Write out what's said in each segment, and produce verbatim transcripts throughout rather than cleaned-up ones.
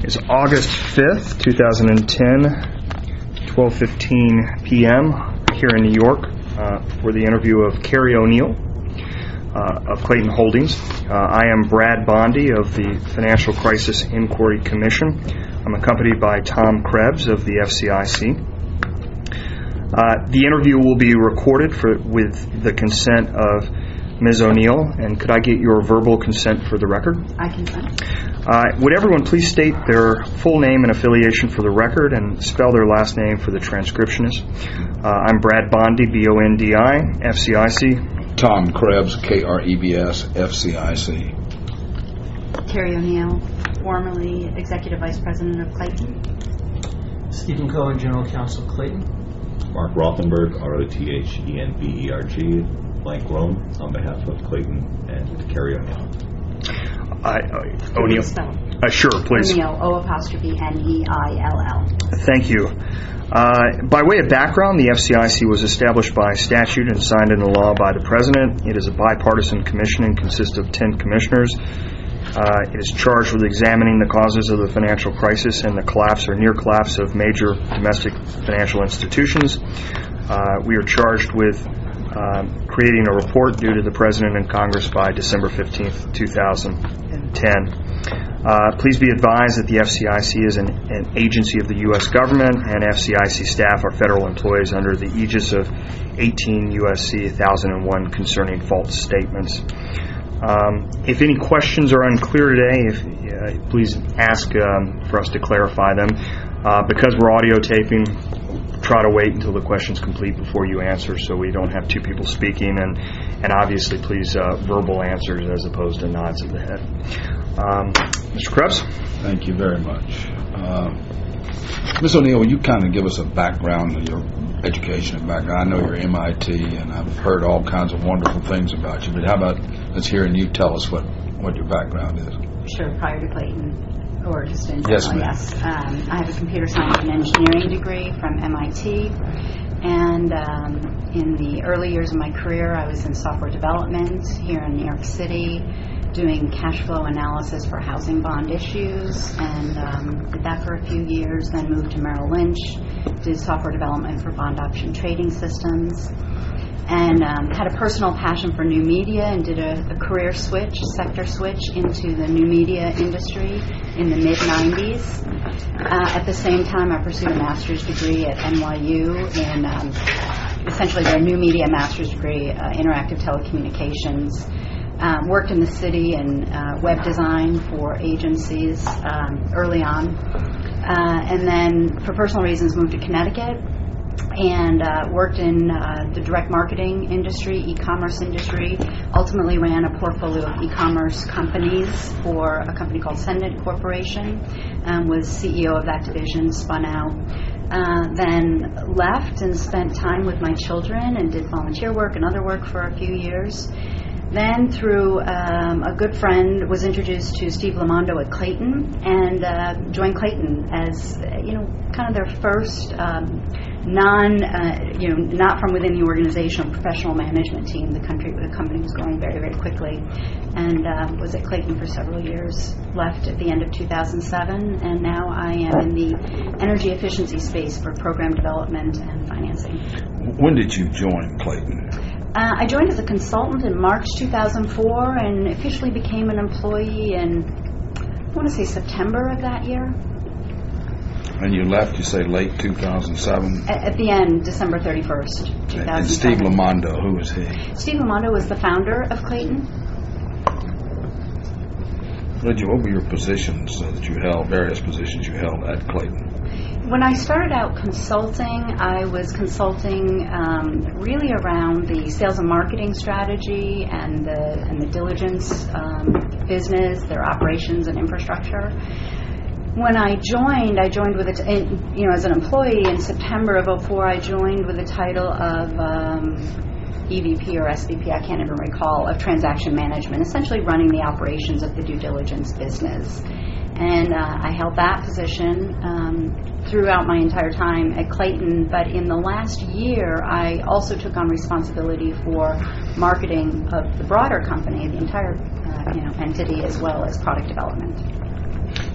is August fifth, twenty ten, twelve fifteen p.m. here in New York uh, for the interview of Kerry O'Neill uh, of Clayton Holdings. Uh, I am Brad Bondi of the Financial Crisis Inquiry Commission. I'm accompanied by Tom Krebs of the F C I C. Uh, the interview will be recorded for, with the consent of Miz O'Neill, and could I get your verbal consent for the record? I consent. Uh, would everyone please state their full name and affiliation for the record and spell their last name for the transcriptionist? Uh, I'm Brad Bondi, B O N D I, F C I C. Tom Krebs, K R E B S, F C I C. Kerry O'Neill, formerly Executive Vice President of Clayton. Stephen Cohen, General Counsel, Clayton. Mark Rothenberg, R O T H E N B E R G, blank loan, on behalf of Clayton and Kerry O'Neill. Uh, uh, O'Neill. Uh, sure, please. O'Neill, O apostrophe N E I L L. Thank you. Uh, by way of background, the F C I C was established by statute and signed into law by the President. It is a bipartisan commission and consists of ten commissioners. Uh, it is charged with examining the causes of the financial crisis and the collapse or near collapse of major domestic financial institutions. Uh, we are charged with uh, creating a report due to the President and Congress by December fifteenth, twenty ten. Uh, please be advised that the F C I C is an, an agency of the U S government, and F C I C staff are federal employees under the aegis of eighteen U S C one thousand one concerning false statements. Um, if any questions are unclear today, if, uh, please ask um, for us to clarify them. Uh, because we're audio taping, try to wait until the question's complete before you answer so we don't have two people speaking, and, and obviously please uh, verbal answers as opposed to nods of the head. Um, Mister Krebs? Thank you very much. Uh, Miz O'Neill, will you kind of give us a background of your education and background? I know you're M I T, and I've heard all kinds of wonderful things about you, but how about let's hear and you tell us what, what your background is. Sure, prior to Clayton, or just in general, Yes, ma'am. yes. Um, I have a computer science and engineering degree from M I T, and um, in the early years of my career, I was in software development here in New York City, doing cash flow analysis for housing bond issues, and um, did that for a few years, then moved to Merrill Lynch, did software development for bond option trading systems, and um, had a personal passion for new media and did a, a career switch, sector switch into the new media industry in the mid nineties. Uh, at the same time, I pursued a master's degree at N Y U in um, essentially their new media master's degree, uh, interactive telecommunications. Um, worked in the city in uh, web design for agencies um, early on, uh, and then for personal reasons moved to Connecticut and uh, worked in uh, the direct marketing industry, e-commerce industry. Ultimately ran a portfolio of e-commerce companies for a company called Sendent Corporation, um, was C E O of that division, spun out. Uh, then left and spent time with my children and did volunteer work and other work for a few years. Then, through um, a good friend, was introduced to Steve Lamondo at Clayton, and uh, joined Clayton as, you know, kind of their first um, non, uh, you know, not from within the organizational professional management team. The country, the company was growing very, very quickly, and uh, was at Clayton for several years. Left at the end of two thousand seven, and now I am in the energy efficiency space for program development and financing. When did you join Clayton? Uh, I joined as a consultant in March two thousand four and officially became an employee in, I want to say, September of that year. And you left, you say, late two thousand seven? At, at the end, December thirty-first, two thousand seven. And Steve Lamondo, who was he? Steve Lamondo was the founder of Clayton. What, did you, what were your positions uh, that you held, various positions you held at Clayton? When I started out consulting, I was consulting um, really around the sales and marketing strategy and the and the diligence um, business, their operations and infrastructure. When I joined, I joined with a t- you know as an employee in September of oh four. I joined with the title of um, E V P or S V P, I can't even recall, of transaction management, essentially running the operations of the due diligence business. And uh, I held that position um, throughout my entire time at Clayton, but in the last year I also took on responsibility for marketing of the broader company, the entire uh, you know, entity, as well as product development.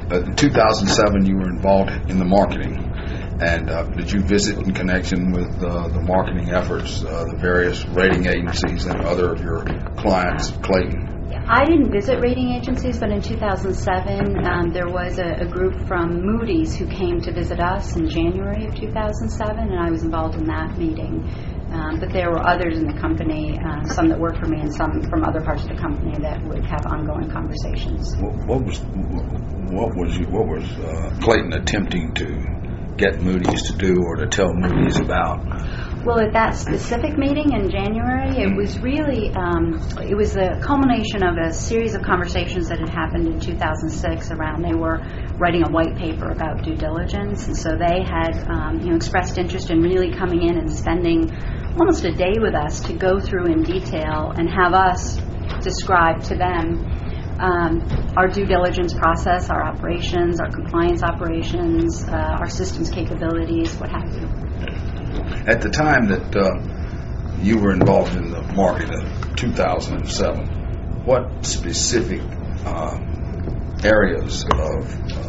uh, in two thousand seven, you were involved in the marketing. And uh, did you visit in connection with uh, the marketing efforts, uh, the various rating agencies and other of your clients, Clayton? I didn't visit rating agencies, but in two thousand seven, um, there was a, a group from Moody's who came to visit us in January of two thousand seven, and I was involved in that meeting. Um, but there were others in the company, uh, some that worked for me and some from other parts of the company that would have ongoing conversations. What, what was what was you, what was uh, Clayton attempting to get Moody's to do or to tell Moody's about? Well, at that specific meeting in January, it was really, um, it was a culmination of a series of conversations that had happened in two thousand six around, they were writing a white paper about due diligence, and so they had um, you know, expressed interest in really coming in and spending almost a day with us to go through in detail and have us describe to them Um, our due diligence process, our operations, our compliance operations, uh, our systems capabilities, what have you. At the time that uh, you were involved in the market in two thousand seven, what specific uh, areas of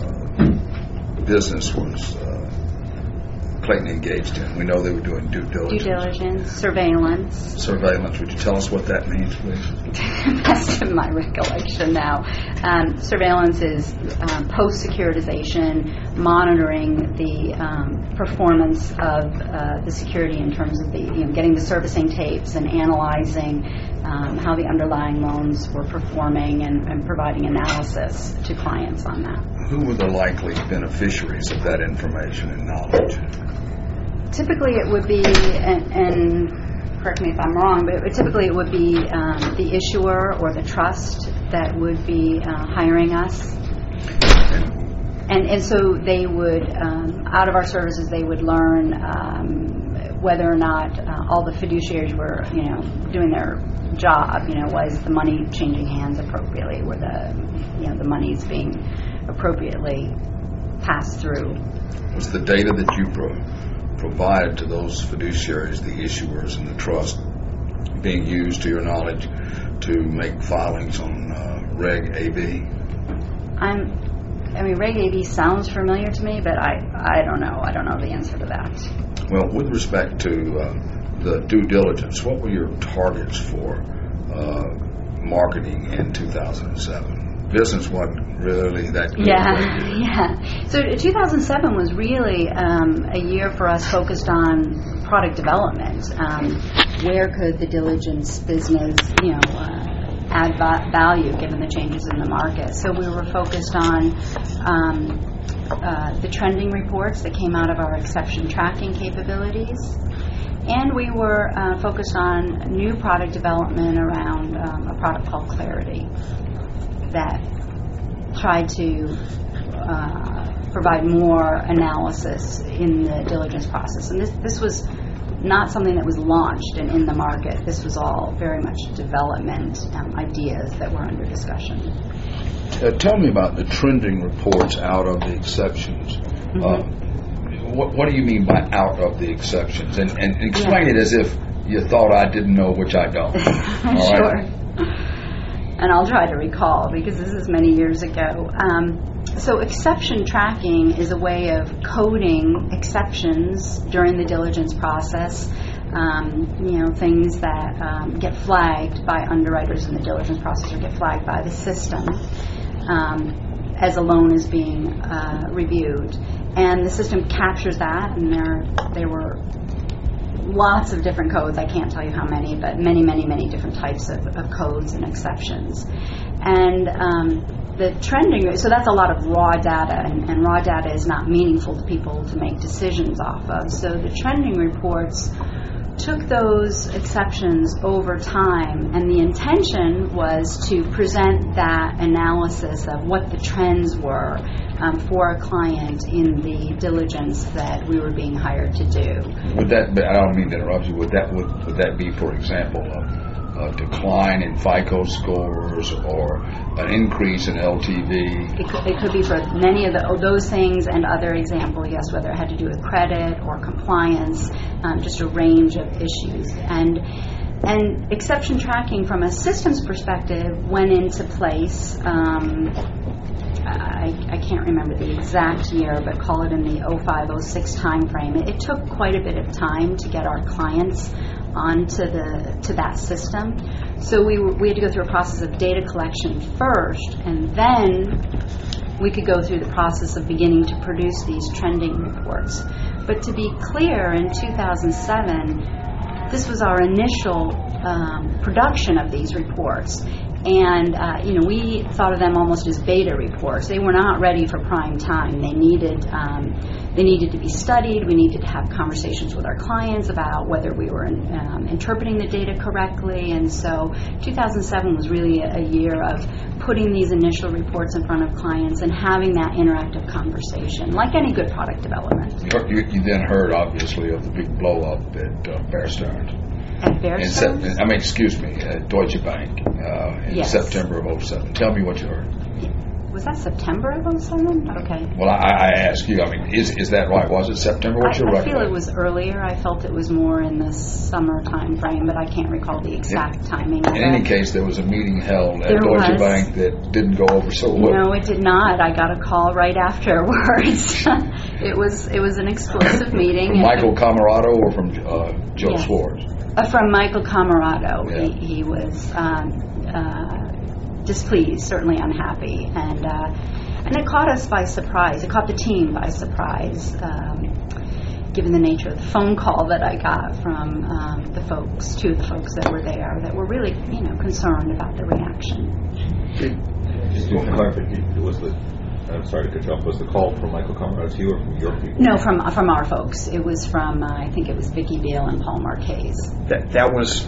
uh, business was uh, Clayton engaged in? We know they were doing due diligence. Due diligence, surveillance. Surveillance. Would you tell us what that means, please? Best of my recollection now. Um, surveillance is um, post-securitization, monitoring the um, performance of uh, the security in terms of the, you know, getting the servicing tapes and analyzing um, how the underlying loans were performing and, and providing analysis to clients on that. Who were the likely beneficiaries of that information and knowledge? Typically it would be, and, and correct me if I'm wrong, but it, typically it would be um, the issuer or the trust that would be uh, hiring us. And, and so they would, um, out of our services, they would learn um, whether or not uh, all the fiduciaries were, you know, doing their job. You know, was the money changing hands appropriately? Were the, you know, the monies being appropriately passed through? Was the data that you pro- provided to those fiduciaries, the issuers and the trust, being used, to your knowledge, to make filings on uh, Reg A B? I'm, I mean, Reg A B sounds familiar to me, but I, I don't know. I don't know the answer to that. Well, with respect to uh, the due diligence, what were your targets for uh, marketing in two thousand seven? Business wasn't really that good. Yeah, yeah. So two thousand seven was really um, a year for us focused on product development. Um, where could the diligence business, you know, uh, add va- value given the changes in the market? So we were focused on um, uh, the trending reports that came out of our exception tracking capabilities. And we were uh, focused on new product development around um, a product called Clarity that tried to uh, provide more analysis in the diligence process. And this, this was not something that was launched and in the market. This was all very much development um, ideas that were under discussion. Uh, tell me about the trending reports out of the exceptions. Mm-hmm. Uh, what, what do you mean by out of the exceptions? And, and explain yeah. it as if you thought I didn't know, which I don't. All sure. Right? And I'll try to recall because this is many years ago. Um, so exception tracking is a way of coding exceptions during the diligence process. Um, you know, things that um, get flagged by underwriters in the diligence process or get flagged by the system um, as a loan is being uh, reviewed. And the system captures that, and there there were lots of different codes. I can't tell you how many, but many, many, many different types of, of codes and exceptions. And um, the trending, so that's a lot of raw data, and, and raw data is not meaningful to people to make decisions off of. So the trending reports took those exceptions over time, and the intention was to present that analysis of what the trends were um, for a client in the diligence that we were being hired to do. Would that be, I don't mean to interrupt you, would that, would, would that be, for example, a, a decline in FICO scores or an increase in L T V? It could, it could be for many of the, those things and other examples, yes, whether it had to do with credit or compliance, um, just a range of issues. And and exception tracking from a systems perspective went into place, um, I, I I can't remember the exact year, but call it in the oh five oh six timeframe. It, it took quite a bit of time to get our clients onto the to that system. So we were, we had to go through a process of data collection first, and then we could go through the process of beginning to produce these trending reports. But to be clear, in two thousand seven, this was our initial um, production of these reports. And, uh, you know, we thought of them almost as beta reports. They were not ready for prime time. They needed um, they needed to be studied. We needed to have conversations with our clients about whether we were um, interpreting the data correctly. And so two thousand seven was really a, a year of putting these initial reports in front of clients and having that interactive conversation, like any good product development. You, you then heard, obviously, of the big blow-up at uh, Bear Stearns. At Bear In Stearns? Sep- I mean, excuse me, at Deutsche Bank uh, in Yes. September of oh seven. Tell me what you heard. Was that September of oh seven? Okay. Well, I, I ask you, I mean, is is that right? Was it September? What's I, your I feel recollection? it was earlier. I felt it was more in the summer time frame, but I can't recall the exact timing of In any it. case, there was a meeting held at There Deutsche was. Bank that didn't go over so well. No, it did not. I got a call right afterwards. It was it was an explosive meeting. From and- Michael Camarado or from uh, Joe Yes. Schwartz? Uh, from Michael Camarado. Yeah. He, he was um, uh, displeased, certainly unhappy, and uh, and it caught us by surprise. It caught the team by surprise, um, given the nature of the phone call that I got from um, the folks, two of the folks that were there, that were really, you know, concerned about the reaction. Just to clarify, it was the, I'm sorry to cut you off, was the call from Michael Camarado to you or from your people? No, from from our folks. It was from uh, I think it was Vicki Beale and Paul Marquez. That that was,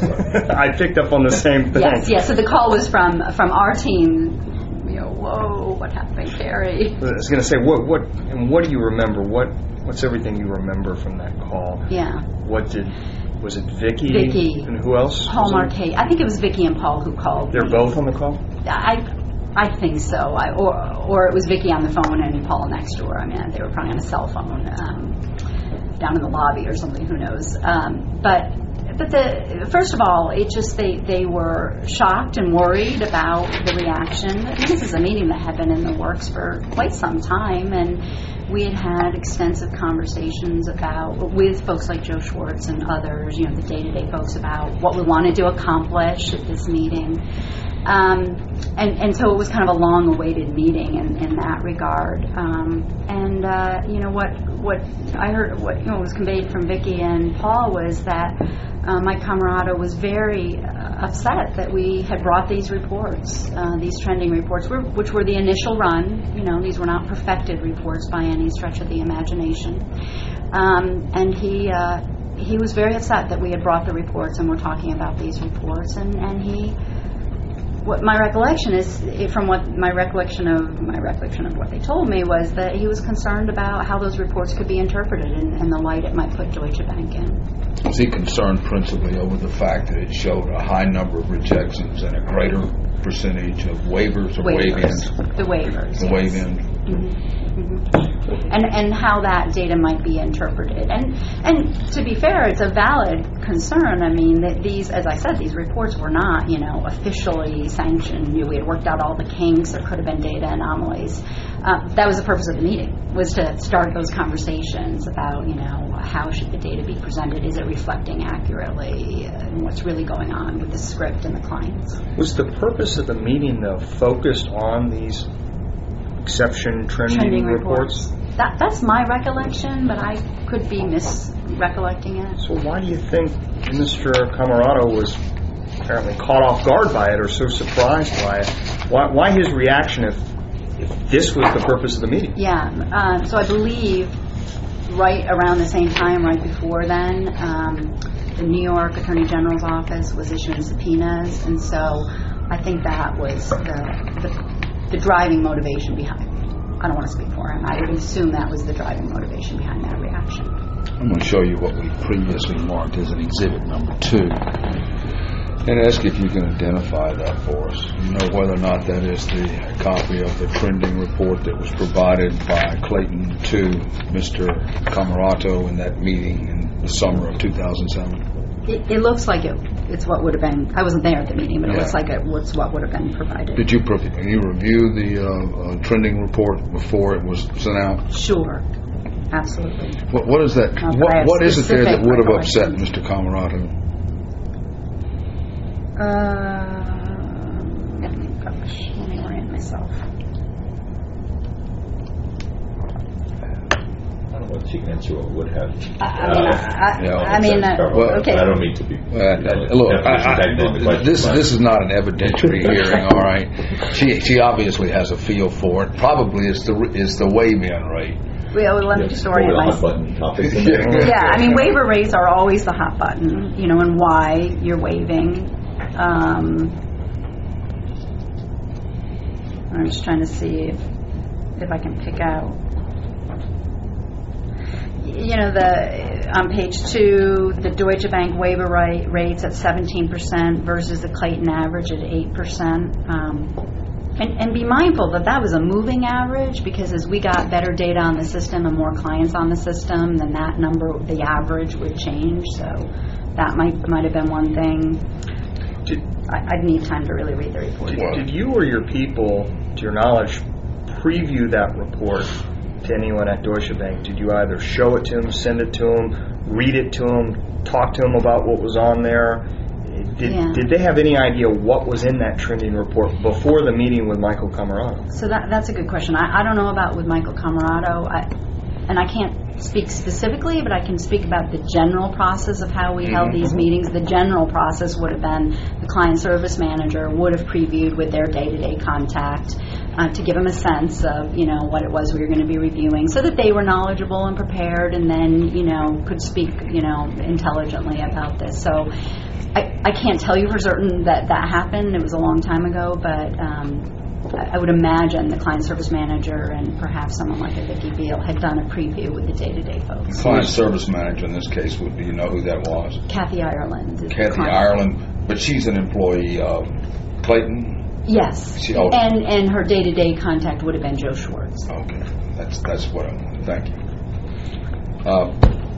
I picked up on the same thing. Yes, yes. So the call was from from our team. You know, whoa, what happened, Carrie? I was going to say, what what and what do you remember? What what's everything you remember from that call? Yeah, What did was it? Vicky? Vicky. And who else? Paul was it? Marquez. I think it was Vicki and Paul who called. They're me. both on the call. I I think so. I, or or it was Vicki on the phone and Paul next door. I mean, they were probably on a cell phone um, down in the lobby or something. Who knows? Um, but. But the first of all, it just they, they were shocked and worried about the reaction. This is a meeting that had been in the works for quite some time, and we had had extensive conversations about with folks like Joe Schwartz and others, you know, the day-to-day folks about what we wanted to accomplish at this meeting. Um, and, and so it was kind of a long-awaited meeting in, in that regard. Um, and uh, you know what what I heard, what you know was conveyed from Vicki and Paul was that uh, Mike Camarado was very uh, upset that we had brought these reports, uh, these trending reports, were, which were the initial run. You know, these were not perfected reports by any stretch of the imagination. Um, and he. Uh, he was very upset that we had brought the reports and were talking about these reports, and, and he. What my recollection is, from what my recollection of my recollection of what they told me, was that he was concerned about how those reports could be interpreted and, and the light it might put Deutsche Bank in. Was he concerned principally over the fact that it showed a high number of rejections and a greater percentage of waivers or waive-ins? The waivers. The yes. waive-ins. Mm-hmm. Mm-hmm. And and how that data might be interpreted. And and to be fair, it's a valid concern. I mean, that these, as I said, these reports were not, you know, officially sanctioned. You know, we had worked out all the kinks. There could have been data anomalies. Uh, that was the purpose of the meeting, was to start those conversations about, you know, how should the data be presented? Is it reflecting accurately uh, what's really going on with the script and the clients? Was the purpose of the meeting, though, focused on these exception trending, Trending reports? reports. That, that's my recollection, but I could be misrecollecting it. So why do you think Mister Camarado was apparently caught off guard by it or so surprised by it? Why, why his reaction if, if this was the purpose of the meeting? Yeah, um, so I believe right around the same time, right before then, um, the New York Attorney General's office was issuing subpoenas, and so I think that was the, the, the driving motivation behind it. I don't want to speak for him. I would assume that was the driving motivation behind that reaction. I'm going to show you what we previously marked as an exhibit number two, and ask if you can identify that for us. You know whether or not that is the copy of the trending report that was provided by Clayton to Mister Camarado in that meeting in the summer of two thousand seven. It, it looks like it it's what would have been. I wasn't there at the meeting, but it Yeah. looks like it was what would have been provided. Did you pro- you review the uh, uh, trending report before it was sent out? Sure, absolutely. What, what is that? Now, if I What, have what is it there that specific would have upset recollections. Mister Camarado? Um, gosh, let me orient myself. I don't know if she can answer what would have. I, I mean, I, I, Yeah, I mean, uh, Well, okay. I don't mean to be. Uh, you know, look, definition I, technical on the I, question, this but- this is not an evidentiary hearing, all right. She she obviously has a feel for it. Probably it's the is the wave-in rate. Well, let me just orient Hot myself. button topics in there. Yeah, I mean, waiver rates are always the hot button, you know, and why you're waiving. Um, I'm just trying to see if, if I can pick out. You know, the on page two, the Deutsche Bank waiver rate rates at seventeen percent versus the Clayton average at eight percent. Um, and, and be mindful that that was a moving average, because as we got better data on the system and more clients on the system, then that number, the average, would change. So that might might have been one thing. Did, I, I'd need time to really read the report. did, did you or your people, to your knowledge, preview that report to anyone at Deutsche Bank? Did you either show it to them, send it to them, read it to them, talk to them about what was on there? Did, Yeah. did they have any idea what was in that trending report before the meeting with Michael Camarado? So that that's a good question. I, I don't know about with Michael Camarado, I, and I can't speak specifically, but I can speak about the general process of how we held these meetings. The general process would have been the client service manager would have previewed with their day-to-day contact uh, to give them a sense of, you know, what it was we were going to be reviewing, so that they were knowledgeable and prepared, and then, you know, could speak, you know, intelligently about this. So I, I can't tell you for certain that that happened. It was a long time ago, but um, I, I would imagine the client service manager and perhaps someone like a Vicki Beal had done a preview with the day-to-day folks. Client service manager in this case, would do you know who that was? Kathy Ireland. is the Kathy client- Ireland, but she's an employee of Clayton. Yes, She- oh. and and her day-to-day contact would have been Joe Schwartz. Okay, that's that's what I wanted. Thank you. Uh,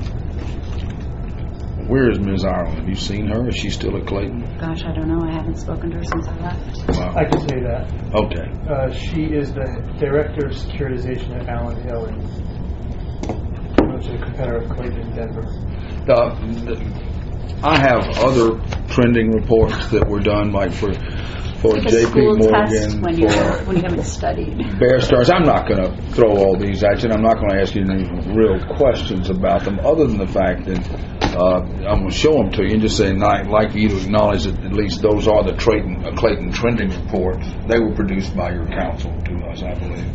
where is Miz Ireland? Have you seen her? Is she still at Clayton? Gosh, I don't know. I haven't spoken to her since I left. Wow. I can say that. Okay. Uh, she is the director of securitization at Allen Hill, in, which is a competitor of Clayton in Denver. Uh, the- I have other trending reports that were done, like for for Take a J P school test Morgan, when you for when you haven't studied. Bear Stars. I'm not going to throw all these at you, and I'm not going to ask you any real questions about them, other than the fact that uh, I'm going to show them to you and just say, and I'd like you to acknowledge that at least those are the Clayton, uh, Clayton trending reports. They were produced by your counsel to us, I believe.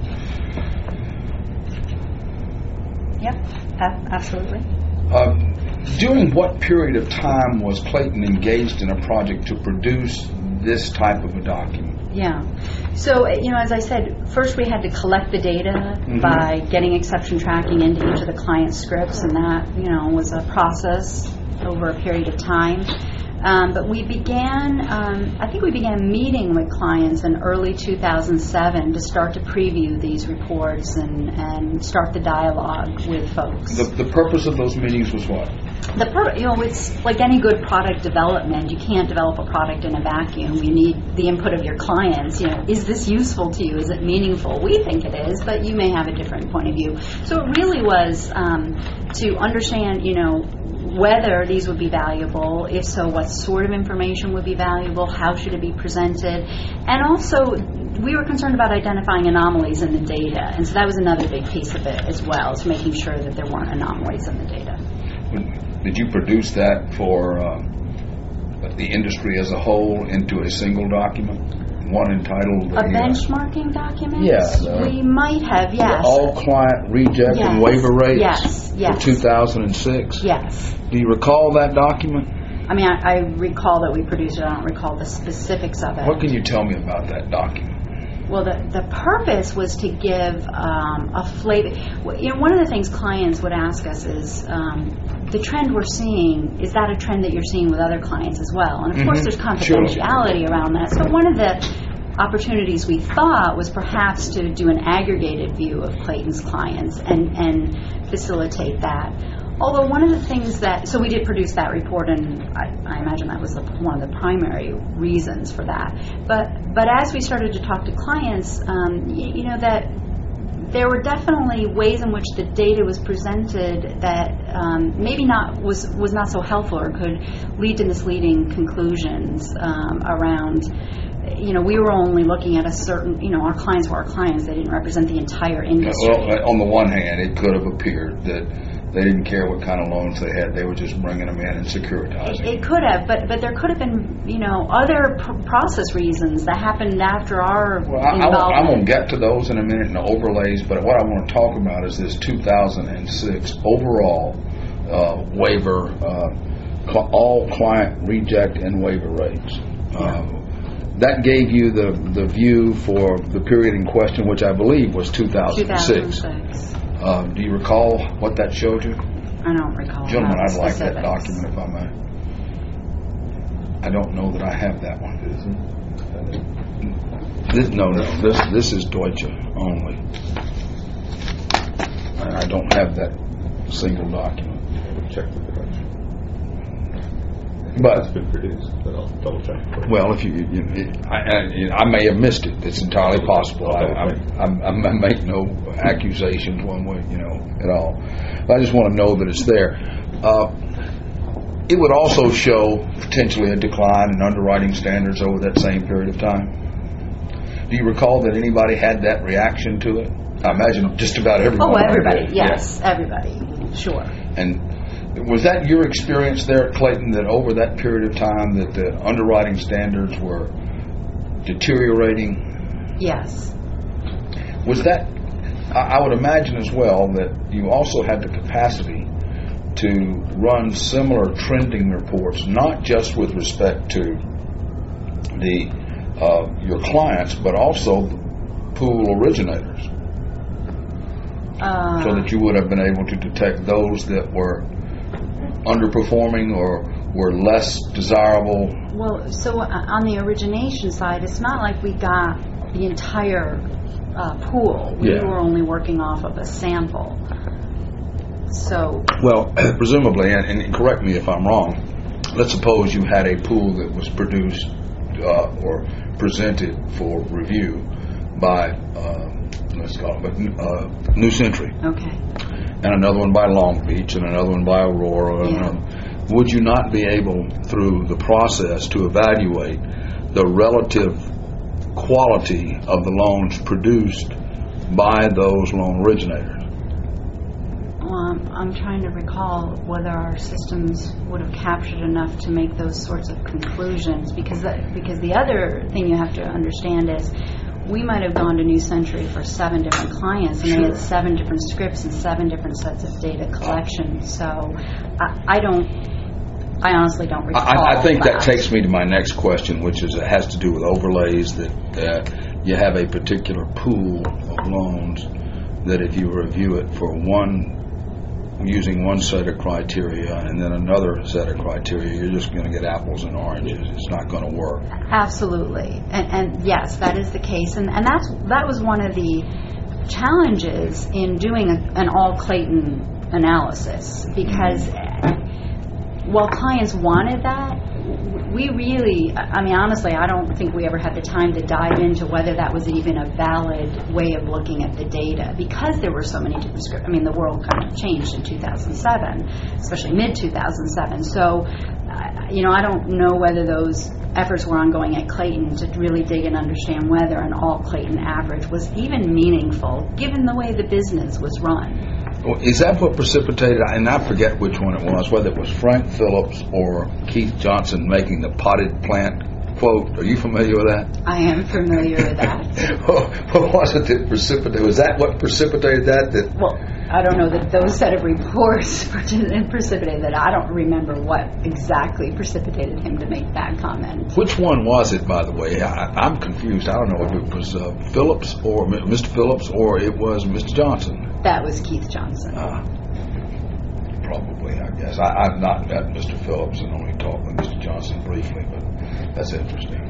Yep, a- absolutely. Uh, during what period of time was Clayton engaged in a project to produce this type of a document? Yeah. So, uh, you know, as I said, first we had to collect the data Mhm. by getting exception tracking into each of the client scripts, and that, you know, was a process over a period of time. Um, but we began, um, I think we began meeting with clients in early two thousand seven to start to preview these reports and, and start the dialogue with folks. The, the purpose of those meetings was what? The per- you know, it's like any good product development. You can't develop a product in a vacuum. You need the input of your clients. You know, is this useful to you? Is it meaningful? We think it is, but you may have a different point of view. So it really was um, to understand, you know, whether these would be valuable. If so, what sort of information would be valuable? How should it be presented? And also, we were concerned about identifying anomalies in the data, and so that was another big piece of it as well, is making sure that there weren't anomalies in the data. Did you produce that for uh, the industry as a whole into a single document? One entitled... A the, uh, benchmarking document? Yeah, the- We might have, yes. All client reject Yes, and waiver rates yes, yes. for two thousand six? Yes. Do you recall that document? I mean, I, I recall that we produced it. I don't recall the specifics of it. What can you tell me about that document? Well, the, the purpose was to give um, a flavor. Well, you know, one of the things clients would ask us is, um, the trend we're seeing, is that a trend that you're seeing with other clients as well? And of course, Mhm. there's Sure. confidentiality around that. So one of the opportunities we thought was perhaps to do an aggregated view of Clayton's clients and, and facilitate that. Although one of the things that, so we did produce that report, and I, I imagine that was the, one of the primary reasons for that. But but as we started to talk to clients, um, you, you know, that there were definitely ways in which the data was presented that um, maybe not was was not so helpful or could lead to misleading conclusions um, around. You know, we were only looking at a certain, you know, our clients were our clients. They didn't represent the entire industry. Well, on the one hand, it could have appeared that they didn't care what kind of loans they had. They were just bringing them in and securitizing. It, it could have, but but there could have been, you know, other pr- process reasons that happened after our Well, I, involvement. I'm going to get to those in a minute in the overlays, but what I want to talk about is this two thousand six overall uh, waiver, uh, cl- all client reject and waiver rates. Um, that gave you the, the view for the period in question, which I believe was two thousand six. two thousand six. Uh, do you recall what that showed you? I don't recall. Gentlemen, how I'd like that specifics. document if I may. I don't know that I have that one. This, no, no, this this is Deutsche only. And I don't have that single document. Check the production. But It's been produced, but I'll double check. well, if you, you, you I, I, I may have missed it. It's entirely possible. I, I, I, I make no accusations one way, you know, at all. But I just want to know that it's there. Uh, it would also show potentially a decline in underwriting standards over that same period of time. Do you recall that anybody had that reaction to it? I imagine just about everyone. Oh, everybody. did. Yes, Yeah. everybody. Sure. And was that your experience there at Clayton, that over that period of time that the underwriting standards were deteriorating? Yes. Was that, I I would imagine as well that you also had the capacity to run similar trending reports, not just with respect to the uh, your clients, but also the pool originators, Uh, so that you would have been able to detect those that were underperforming or were less desirable. Well, so uh, on the origination side, it's not like we got the entire uh, pool. We Yeah. were only working off of a sample. So, Well, presumably, and, and correct me if I'm wrong, let's suppose you had a pool that was produced uh, or presented for review by, uh, let's call it, uh, New Century, okay. and another one by Long Beach, and another one by Aurora. And Yeah. another. Would you not be able, through the process, to evaluate the relative quality of the loans produced by those loan originators? Well, I'm, I'm trying to recall whether our systems would have captured enough to make those sorts of conclusions, because the, because the other thing you have to understand is we might have gone to New Century for seven different clients, and Sure. they had seven different scripts and seven different sets of data collection. So I, I don't, I honestly don't recall. I, I think that takes me to my next question, which is it has to do with overlays, that uh, you have a particular pool of loans that if you review it for one, using one set of criteria and then another set of criteria, you're just going to get apples and oranges. It's not going to work. Absolutely, and, and yes, that is the case, and and that's that was one of the challenges in doing a, an all Clayton analysis, because while clients wanted that, we really, I mean, honestly, I don't think we ever had the time to dive into whether that was even a valid way of looking at the data, because there were so many different scripts. I mean, the world kind of changed in two thousand seven, especially mid two thousand seven. So, uh, you know, I don't know whether those efforts were ongoing at Clayton to really dig and understand whether an all Clayton average was even meaningful, given the way the business was run. Well, is that what precipitated, and I forget which one it was, whether it was Frank Phillips or Keith Johnson making the potted plant quote? Are you familiar with that? I am familiar with that. What was it that precipitated? Was that what precipitated that? That Well, I don't know that those set of reports precipitated that. I don't remember what exactly precipitated him to make that comment. Which one was it, by the way? I, I'm confused. I don't know if it was uh, Phillips or Mister Phillips or it was Mister Johnson. That was Keith Johnson. Uh, probably, I guess. I, I've not met Mister Phillips and only talked with Mister Johnson briefly, but that's interesting.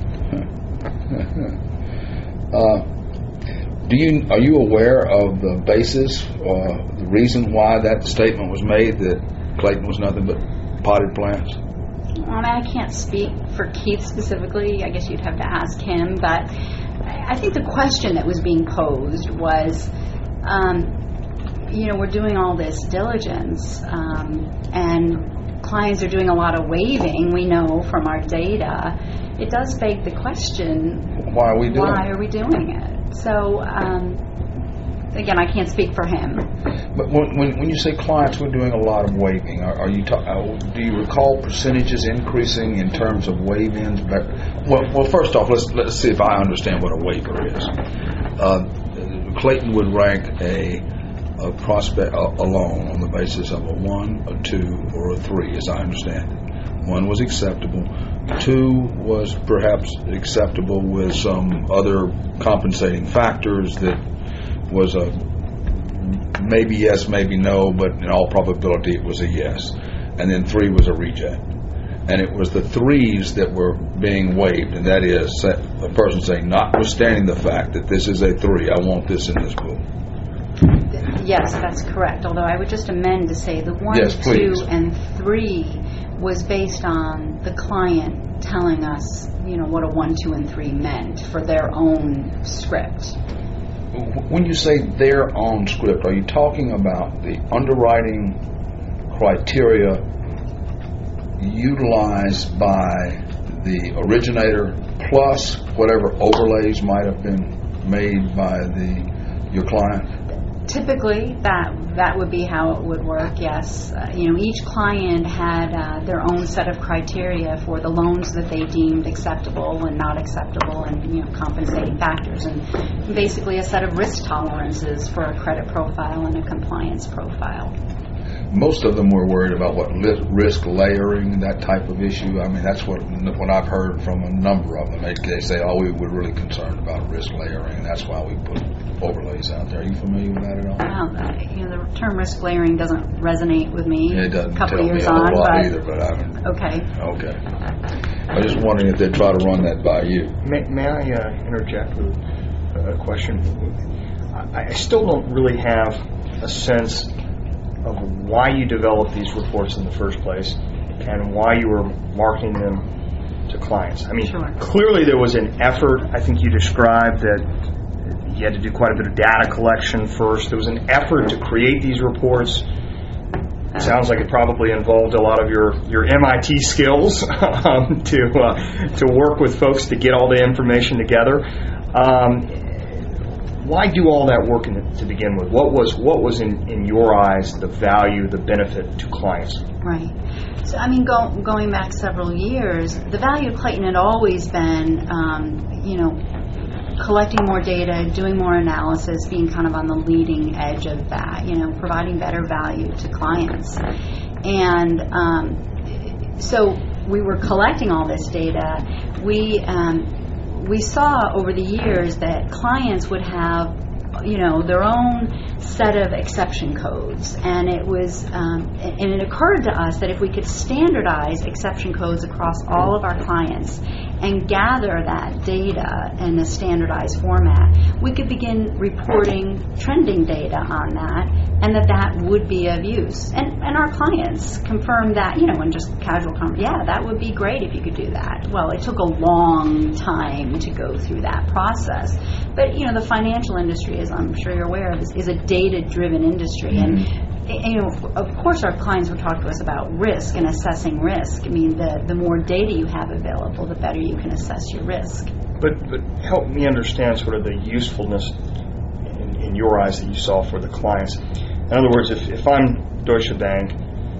uh, do you are you aware of the basis or the reason why that statement was made that Clayton was nothing but potted plants? I mean, I can't speak for Keith specifically. I guess you'd have to ask him. But I think the question that was being posed was, um, you know, we're doing all this diligence, um, and clients are doing a lot of waiving, we know from our data. It does beg the question, why are we doing why it? are we doing it? So, um, again, I can't speak for him. But when, when, when you say clients were doing a lot of waiving, are, are you ta- uh, do you recall percentages increasing in terms of waive-ins? But, well, well, first off, let's let's see if I understand what a waiver is. Uh, Clayton would rank a, a prospect a, a loan on the basis of a one, a two, or a three, as I understand it. One was acceptable. Two was perhaps acceptable with some other compensating factors that was a maybe yes, maybe no, but in all probability it was a yes. And then three was a reject. And it was the threes that were being waived, and that is a person saying, notwithstanding the fact that this is a three, I want this in this pool. Yes, that's correct. Although I would just amend to say the one, Yes, two, please. and three was based on the client telling us, you know, what a one, two, and three meant for their own script. When you say their own script, are you talking about the underwriting criteria utilized by the originator plus whatever overlays might have been made by the your client? Typically, that that would be how it would work, yes. Uh, you know, each client had uh, their own set of criteria for the loans that they deemed acceptable and not acceptable, and, you know, compensating factors, and basically a set of risk tolerances for a credit profile and a compliance profile. Most of them were worried about what li- risk layering, that type of issue. I mean, that's what what I've heard from a number of them. They, they say, oh, we were really concerned about risk layering, and that's why we put overlays out there. Are you familiar with that at all? Well, uh, you know, the term risk layering doesn't resonate with me. It doesn't a couple tell of years me a whole on, lot but either, but I mean, okay. okay. I was just wondering if they'd try to run that by you. May, may I uh, interject with a question? I, I still don't really have a sense of why you developed these reports in the first place and why you were marketing them to clients. I mean, Sure. Clearly there was an effort. I think you described that you had to do quite a bit of data collection first. There was an effort to create these reports. It sounds like it probably involved a lot of your, your M I T skills um, to uh, to work with folks to get all the information together. Um, why do all that work in the, to begin with? What was what was in, in your eyes the value, the benefit to clients? Right. So, I mean, go, going back several years, the value of Clayton had always been, um, you know, collecting more data, doing more analysis, being kind of on the leading edge of that, you know, providing better value to clients. And um, so we were collecting all this data. We um, we saw over the years that clients would have, you know, their own set of exception codes, and it was um, and it occurred to us that if we could standardize exception codes across all of our clients and gather that data in a standardized format, we could begin reporting trending data on that, and that that would be of use. And and our clients confirmed that, you know, in just casual conversation, yeah, that would be great if you could do that. Well, it took a long time to go through that process. But, you know, the financial industry, as I'm sure you're aware of, is, is a data-driven industry. And, you know, of course our clients would talk to us about risk and assessing risk. I mean, the, the more data you have available, the better you can assess your risk. But but help me understand sort of the usefulness in, in your eyes that you saw for the clients. In other words, if, if I'm Deutsche Bank,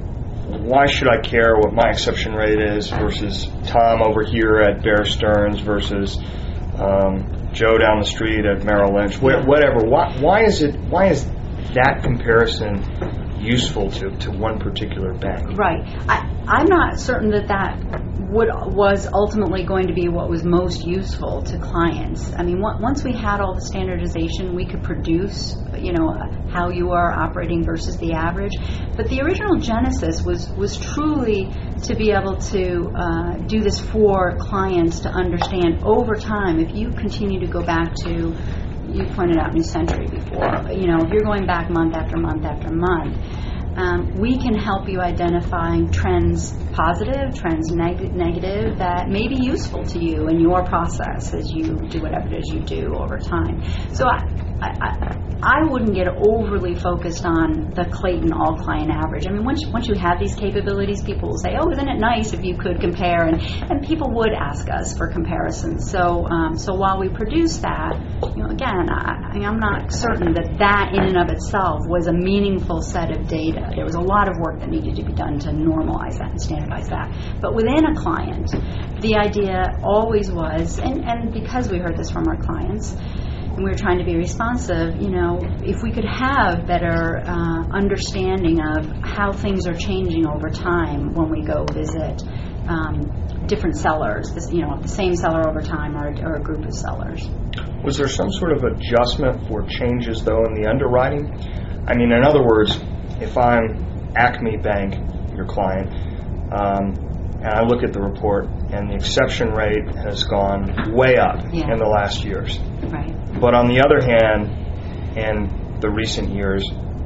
why should I care what my exception rate is versus Tom over here at Bear Stearns versus um, Joe down the street at Merrill Lynch, wh- whatever. Why, why is it? Why is that comparison useful to, to one particular bank? Right. I, I'm not certain that that would, was ultimately going to be what was most useful to clients. I mean, w- once we had all the standardization, we could produce, you know, how you are operating versus the average. But the original genesis was, was truly to be able to uh, do this for clients to understand over time. If you continue to go back to, you pointed out New Century before, you know, if you're going back month after month after month, um, we can help you identifying trends positive, trends neg- negative that may be useful to you in your process as you do whatever it is you do over time. So I, I, I, I wouldn't get overly focused on the Clayton all-client average. I mean, once, once you have these capabilities, people will say, oh, isn't it nice if you could compare? And, and people would ask us for comparisons. So um, so while we produce that, you know, again, I, I'm not certain that that in and of itself was a meaningful set of data. There was a lot of work that needed to be done to normalize that and standardize that. But within a client, the idea always was, and, and because we heard this from our clients, and we were trying to be responsive, you know, if we could have better uh, understanding of how things are changing over time when we go visit um, different sellers, this, you know, the same seller over time or, or a group of sellers. Was there some sort of adjustment for changes, though, in the underwriting? I mean, in other words, if I'm Acme Bank, your client, um, and I look at the report, and the exception rate has gone way up Yeah. in the last years. Right. But on the other hand, in the recent years,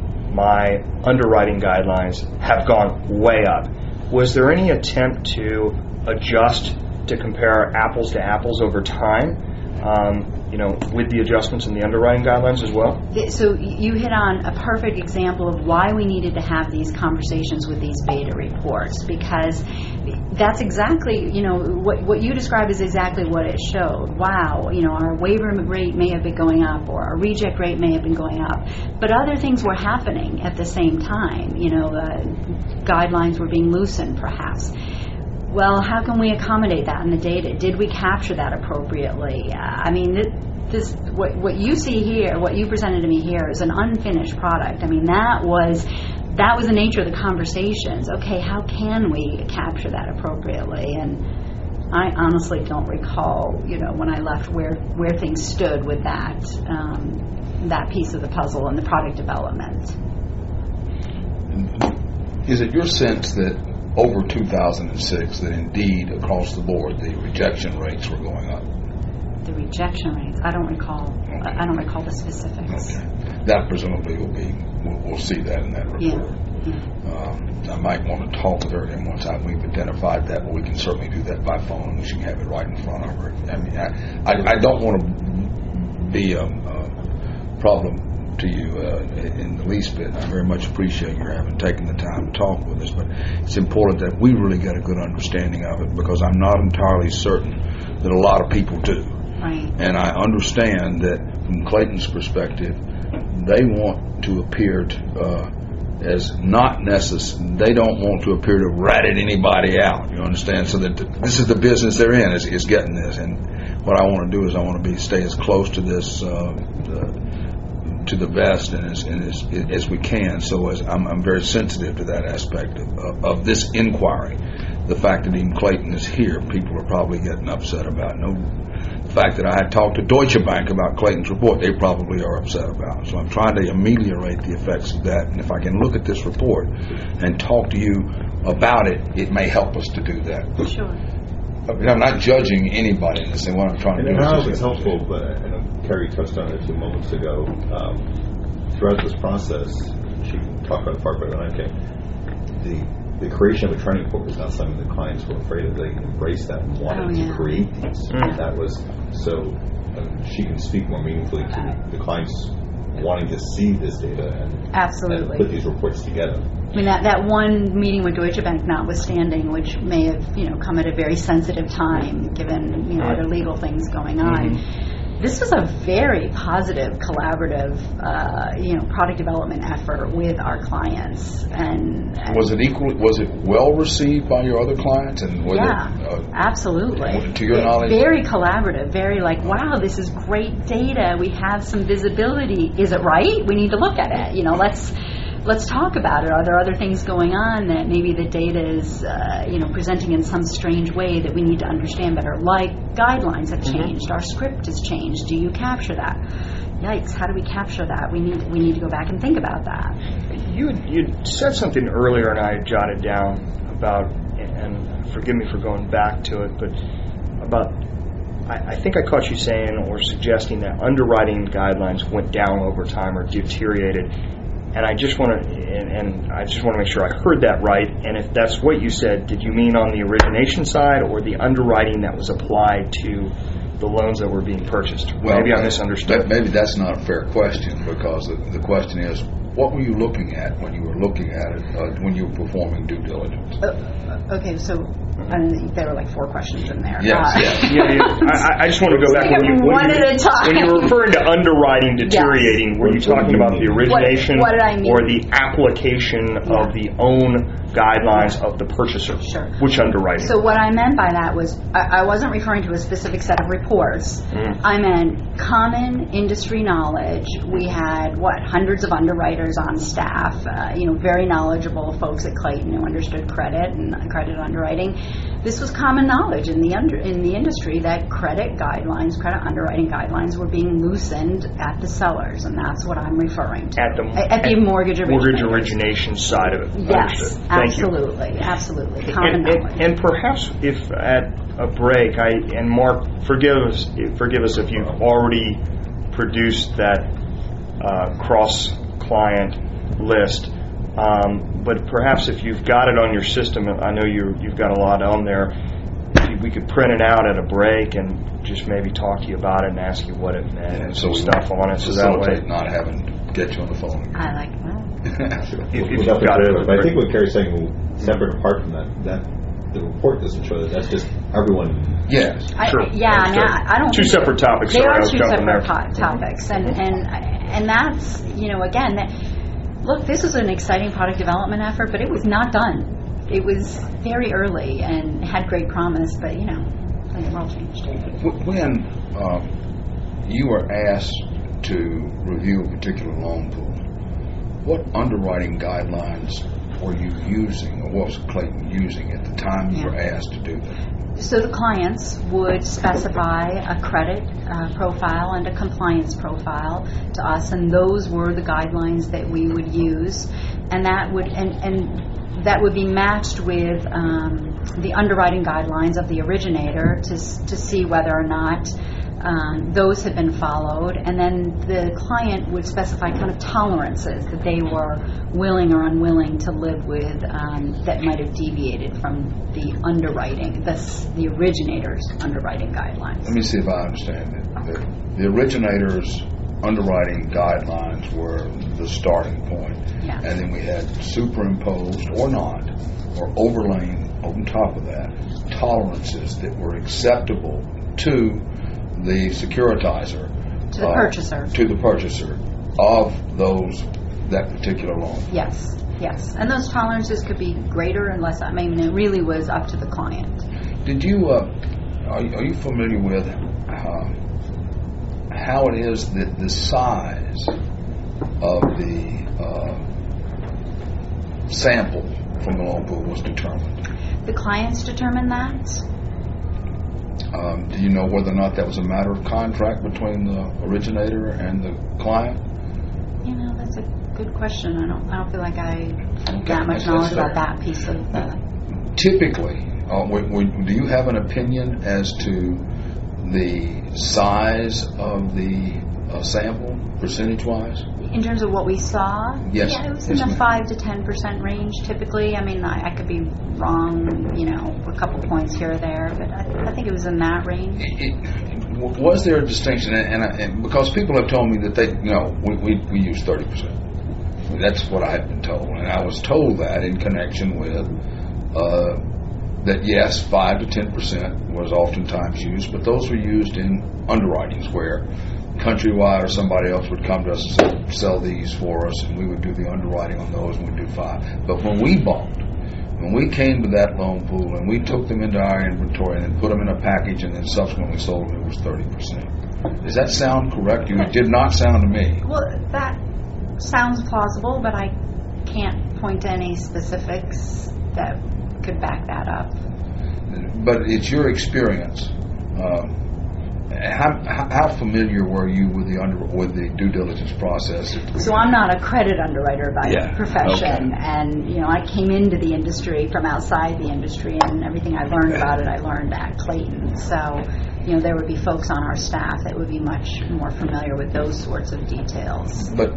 my underwriting guidelines have gone way up. Was there any attempt to adjust to compare apples to apples over time, um, you know, with the adjustments in the underwriting guidelines as well? So you hit on a perfect example of why we needed to have these conversations with these beta reports, because that's exactly, you know, what what you described is exactly what it showed. Wow, you know, our waiver rate may have been going up or our reject rate may have been going up, but other things were happening at the same time. You know, uh, guidelines were being loosened perhaps. Well, how can we accommodate that in the data? Did we capture that appropriately? Uh, I mean, th- this what what you see here, what you presented to me here, is an unfinished product. I mean, that was that was the nature of the conversations. Okay, how can we capture that appropriately? And I honestly don't recall, you know, when I left where where things stood with that um, that piece of the puzzle and the product development. Is it your sense that over two thousand six that indeed across the board the rejection rates were going up? The rejection rates, I don't recall. Okay. I don't recall the specifics. Okay. That presumably will be, we'll, we'll see that in that report. Yeah. yeah. Um, I might want to talk with her again once I, we've identified that, but we can certainly do that by phone and she can have it right in front of her. I mean, I, I, I don't want to be a, a problem to you uh, in the least bit. I very much appreciate your having taken the time to talk with us, but it's important that we really get a good understanding of it, because I'm not entirely certain that a lot of people do. Right. And I understand that from Clayton's perspective, they want to appear to, uh, as not necessary. They don't want to appear to ratted anybody out. You understand? So that the, this is the business they're in, is, is getting this. And what I want to do is I want to be stay as close to this uh, the, to the best and as, and as, as we can. So as I'm, I'm very sensitive to that aspect of, of, of this inquiry. The fact that even Clayton is here, people are probably getting upset about. No, the fact that I had talked to Deutsche Bank about Clayton's report, they probably are upset about. So I'm trying to ameliorate the effects of that. And if I can look at this report and talk to you about it, it may help us to do that. Sure. I mean, I'm not judging anybody in this thing. What I'm trying to And do how is it's helpful, but I know Carrie touched on it a few moments ago. Um, throughout this process, she talked about the part, but okay, the the creation of a training book was not something the clients were afraid of. They embraced that and wanted Oh, yeah. to create these. Mm. That was so uh, she can speak more meaningfully to the clients wanting to see this data and, Absolutely. and put these reports together. I mean, that, that one meeting with Deutsche Bank notwithstanding, which may have, you know, come at a very sensitive time given, you know, other legal things going on. Mm-hmm. This was a very positive, collaborative, uh, you know, product development effort with our clients. And, and Was it equal? Was it well received by your other clients? And was yeah, it, uh, absolutely. To your knowledge, very collaborative. Very like, wow, this is great data. We have some visibility. Is it right? We need to look at it. You know, let's. Let's talk about it. Are there other things going on that maybe the data is, uh, you know, presenting in some strange way that we need to understand better? Like guidelines have changed, mm-hmm. Our script has changed. Do you capture that? Yikes! How do we capture that? We need we need to go back and think about that. You you said something earlier, and I jotted down about, and forgive me for going back to it, but about. I, I think I caught you saying or suggesting that underwriting guidelines went down over time or deteriorated. and I just want to, and, and I just want to make sure I heard that right. And if that's what you said, did you mean on the origination side or the underwriting that was applied to the loans that were being purchased? Well, maybe I misunderstood. That, maybe that's not a fair question, because the, the question is, what were you looking at when you were looking at it, uh, when you were performing due diligence? Uh, okay, so um, there were like four questions in there. Yes, Uh, yes. yeah, yeah. I, I just want to go back. When you, when One you, at a time. When you were referring to underwriting deteriorating, were you talking about the origination What- what did I mean? or the application of the own guidelines of the purchaser? Sure. Which underwriting? So what I meant by that was, I, I wasn't referring to a specific set of reports. Mm. I meant common industry knowledge. We had, what, hundreds of underwriters on staff, uh, you know, very knowledgeable folks at Clayton who understood credit and credit underwriting. This was common knowledge in the under, in the industry that credit guidelines, credit underwriting guidelines were being loosened at the sellers, and that's what I'm referring to. At the at, the mortgage mortgage origination origination side of it. Yes, Understood. Thank you. absolutely, absolutely. Common And, knowledge. and, and perhaps if at a break, I and Mark, forgive us, forgive us if you've already produced that uh, cross-client list, um, but perhaps if you've got it on your system, I know you you've got a lot on there. If you, we could print it out at a break and just maybe talk to you about it and ask you what it meant Yeah, and so some we stuff on it, so that way. facilitate not having to get you on the phone. I like that. If, if We'll you've definitely got do it, it. But I think what Carrie's saying, separate apart from that, that the report doesn't show that. That's just everyone. Yes. I, Sure. yeah, I mean, Understood. I, I don't. Two think- separate topics. They Sorry, I are was two jumping separate there. to- topics, and and and that's, you know, again, that, look, this was an exciting product development effort, but it was not done. It was very early and had great promise, but you know, the world changed. Wh- When um, you were asked to review a particular loan pool, what underwriting guidelines were you using, or what was Clayton using at the time you were asked to do that? So the clients would specify a credit uh, profile and a compliance profile to us, and those were the guidelines that we would use, and that would and, and that would be matched with um, the underwriting guidelines of the originator to s- to see whether or not um, those had been followed, and then the client would specify kind of tolerances that they were willing or unwilling to live with um, that might have deviated from the underwriting, the, s- the originator's underwriting guidelines. Let me see if I understand it. The, the originator's underwriting guidelines were the starting point, Yeah. and then we had superimposed or not, or overlaying on top of that, tolerances that were acceptable to the securitizer, To the uh, purchaser. to the purchaser of those that particular loan. Yes, yes. And those tolerances could be greater and less. I mean, it really was up to the client. Did you? Uh, are, are you familiar with uh, how it is that the size of the uh, sample from the loan pool was determined? The clients determine that. Um, do you know whether or not that was a matter of contract between the originator and the client? You know, that's a good question. I don't. I don't feel like I have Okay, that much that's- knowledge that's about that piece of the. Typically, uh, w- w- do you have an opinion as to the size of the uh, sample, percentage-wise? In terms of what we saw, Yes. yeah, it was Yes, in the ma'am. five to ten percent range typically. I mean, I, I could be wrong, you know, a couple points here or there, but I, I think it was in that range. It, it, w- was there a distinction? And, and, I, and because people have told me that they, you know, we, we, we use thirty percent. That's what I had been told, and I was told that in connection with uh, that yes, five to ten percent was oftentimes used, but those were used in underwritings where Countrywide or somebody else would come to us and say, sell these for us, and we would do the underwriting on those, and we'd do five. But when we bought, when we came to that loan pool and we took them into our inventory and then put them in a package and then subsequently sold them, it was thirty percent. Does that sound correct? You, it did not sound to me. Well, that sounds plausible, but I can't point to any specifics that could back that up. But it's your experience. Um, how, how how familiar were you with the under with the due diligence process? So I'm not a credit underwriter by Yeah, profession, okay. and you know I came into the industry from outside the industry, and everything I learned about it I learned at Clayton. So you know there would be folks on our staff that would be much more familiar with those sorts of details. But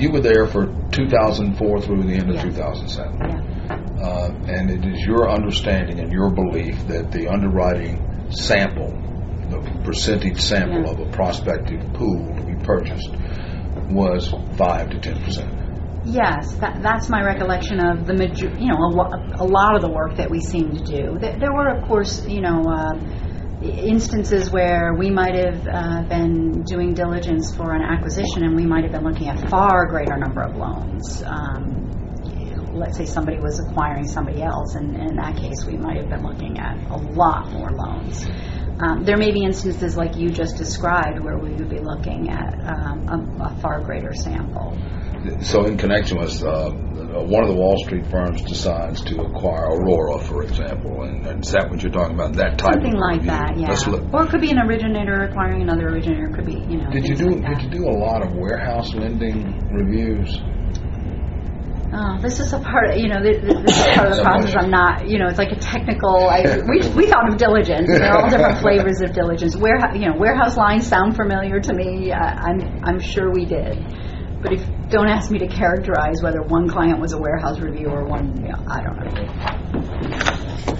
you were there for two thousand four through the end of Yes. two thousand seven. Yeah. Uh, and it is your understanding and your belief that the underwriting sample, the percentage sample Yeah. of a prospective pool to be purchased, was five to ten percent. Yes, that, that's my recollection of the major, you know, a, lo- a lot of the work that we seem to do. There, there were, of course, you know, uh, instances where we might have uh, been doing diligence for an acquisition and we might have been looking at far greater number of loans. Um, let's say somebody was acquiring somebody else, and, and in that case we might have been looking at a lot more loans. Um, there may be instances like you just described where we would be looking at um, a, a far greater sample. So in connection with uh, one of the Wall Street firms decides to acquire Aurora, for example, and, and is that what you're talking about? That type Something of like review? that, yeah. Let's look. Or it could be an originator acquiring another originator. It could be, you know. Did you things do like that. Did you do a lot of warehouse lending reviews? Oh, this is a part of, you know, this, this is part of the So process. much. I'm not, you know, it's like a technical, I, we, we thought of diligence. There are all different flavors of diligence. Warehouse, you know, warehouse lines sound familiar to me. Uh, I'm, I'm sure we did. But if, don't ask me to characterize whether one client was a warehouse review or one, you know, I don't know.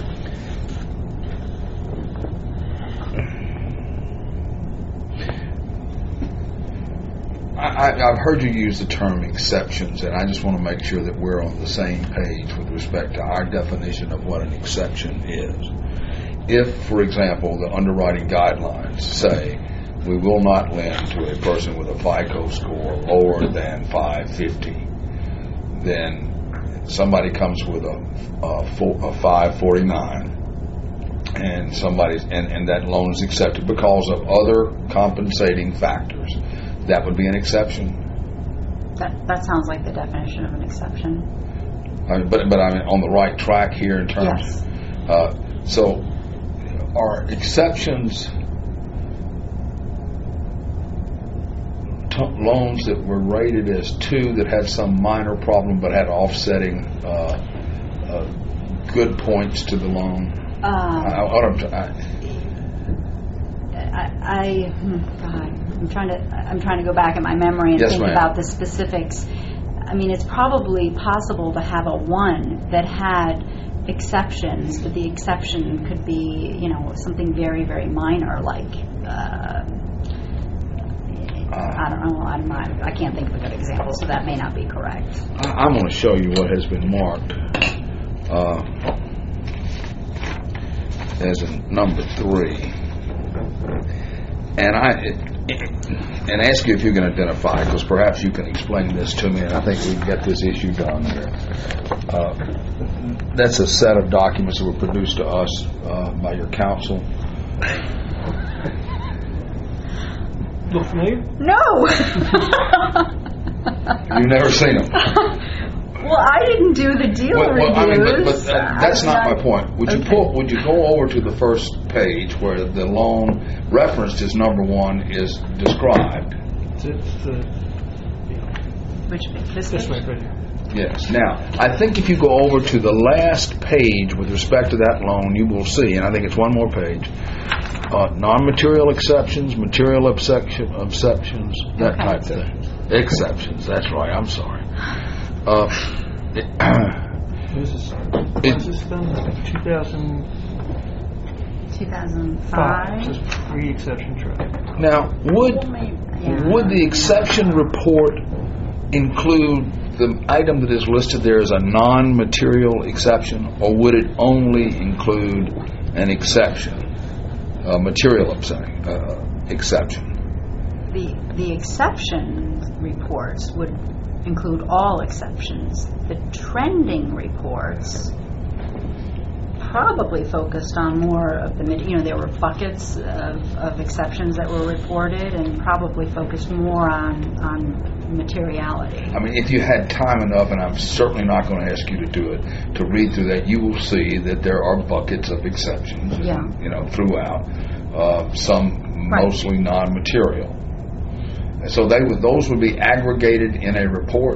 I, I've heard you use the term exceptions, and I just want to make sure that we're on the same page with respect to our definition of what an exception is. If, for example, the underwriting guidelines say we will not lend to a person with a FICO score lower than five fifty, then somebody comes with a, a, full, a five forty-nine, and somebody's and, and that loan is accepted because of other compensating factors. That would be an exception. That, that sounds like the definition of an exception. I mean, but but I'm on the right track here in terms. Yes. Uh, so, are exceptions t- loans that were rated as two that had some minor problem but had offsetting uh, uh, good points to the loan? Uh, I, what I'm t- I, I, I hmm, God, I'm trying to I'm trying to go back in my memory and Yes, think ma'am. about the specifics. I mean, it's probably possible to have a one that had exceptions, but the exception could be, you know, something very, very minor, like uh, I don't know. I'm not. I can't think of a good example, so that may not be correct. I, I'm going to show you what has been marked uh, as a number three. And I and ask you if you can identify, because perhaps you can explain this to me, and I think we can get this issue done here. Uh, that's a set of documents that were produced to us uh, by your counsel. Look familiar? No. You've never seen them. Well, I didn't do the deal Well, well, I mean, but, reviews. but uh, that's I'm not my point. Would you okay. pull? Would you go over to the first page where the loan referenced as number one is described? It's, it's the, Which this, this way, right here. Yes. Now, I think if you go over to the last page with respect to that loan, you will see, and I think it's one more page, uh, non-material exceptions, material exception, exceptions, that Okay. type of thing. Exceptions. That's right. I'm sorry. Uh, This is, It- what's this done? two thousand two thousand five. five. This is pre-exception track. now, would Yeah. would the exception report include the item that is listed there as a non-material exception, or would it only include an exception, a material upsetting, uh, exception? The the exception reports would include all exceptions. The trending reports probably focused on more of the, you know, there were buckets of, of exceptions that were reported, and probably focused more on on materiality. I mean, if you had time enough, and I'm certainly not going to ask you to do it, to read through that, you will see that there are buckets of exceptions, Yeah. you know, throughout, uh, some Right. mostly non-material. So they would, those would be aggregated in a report.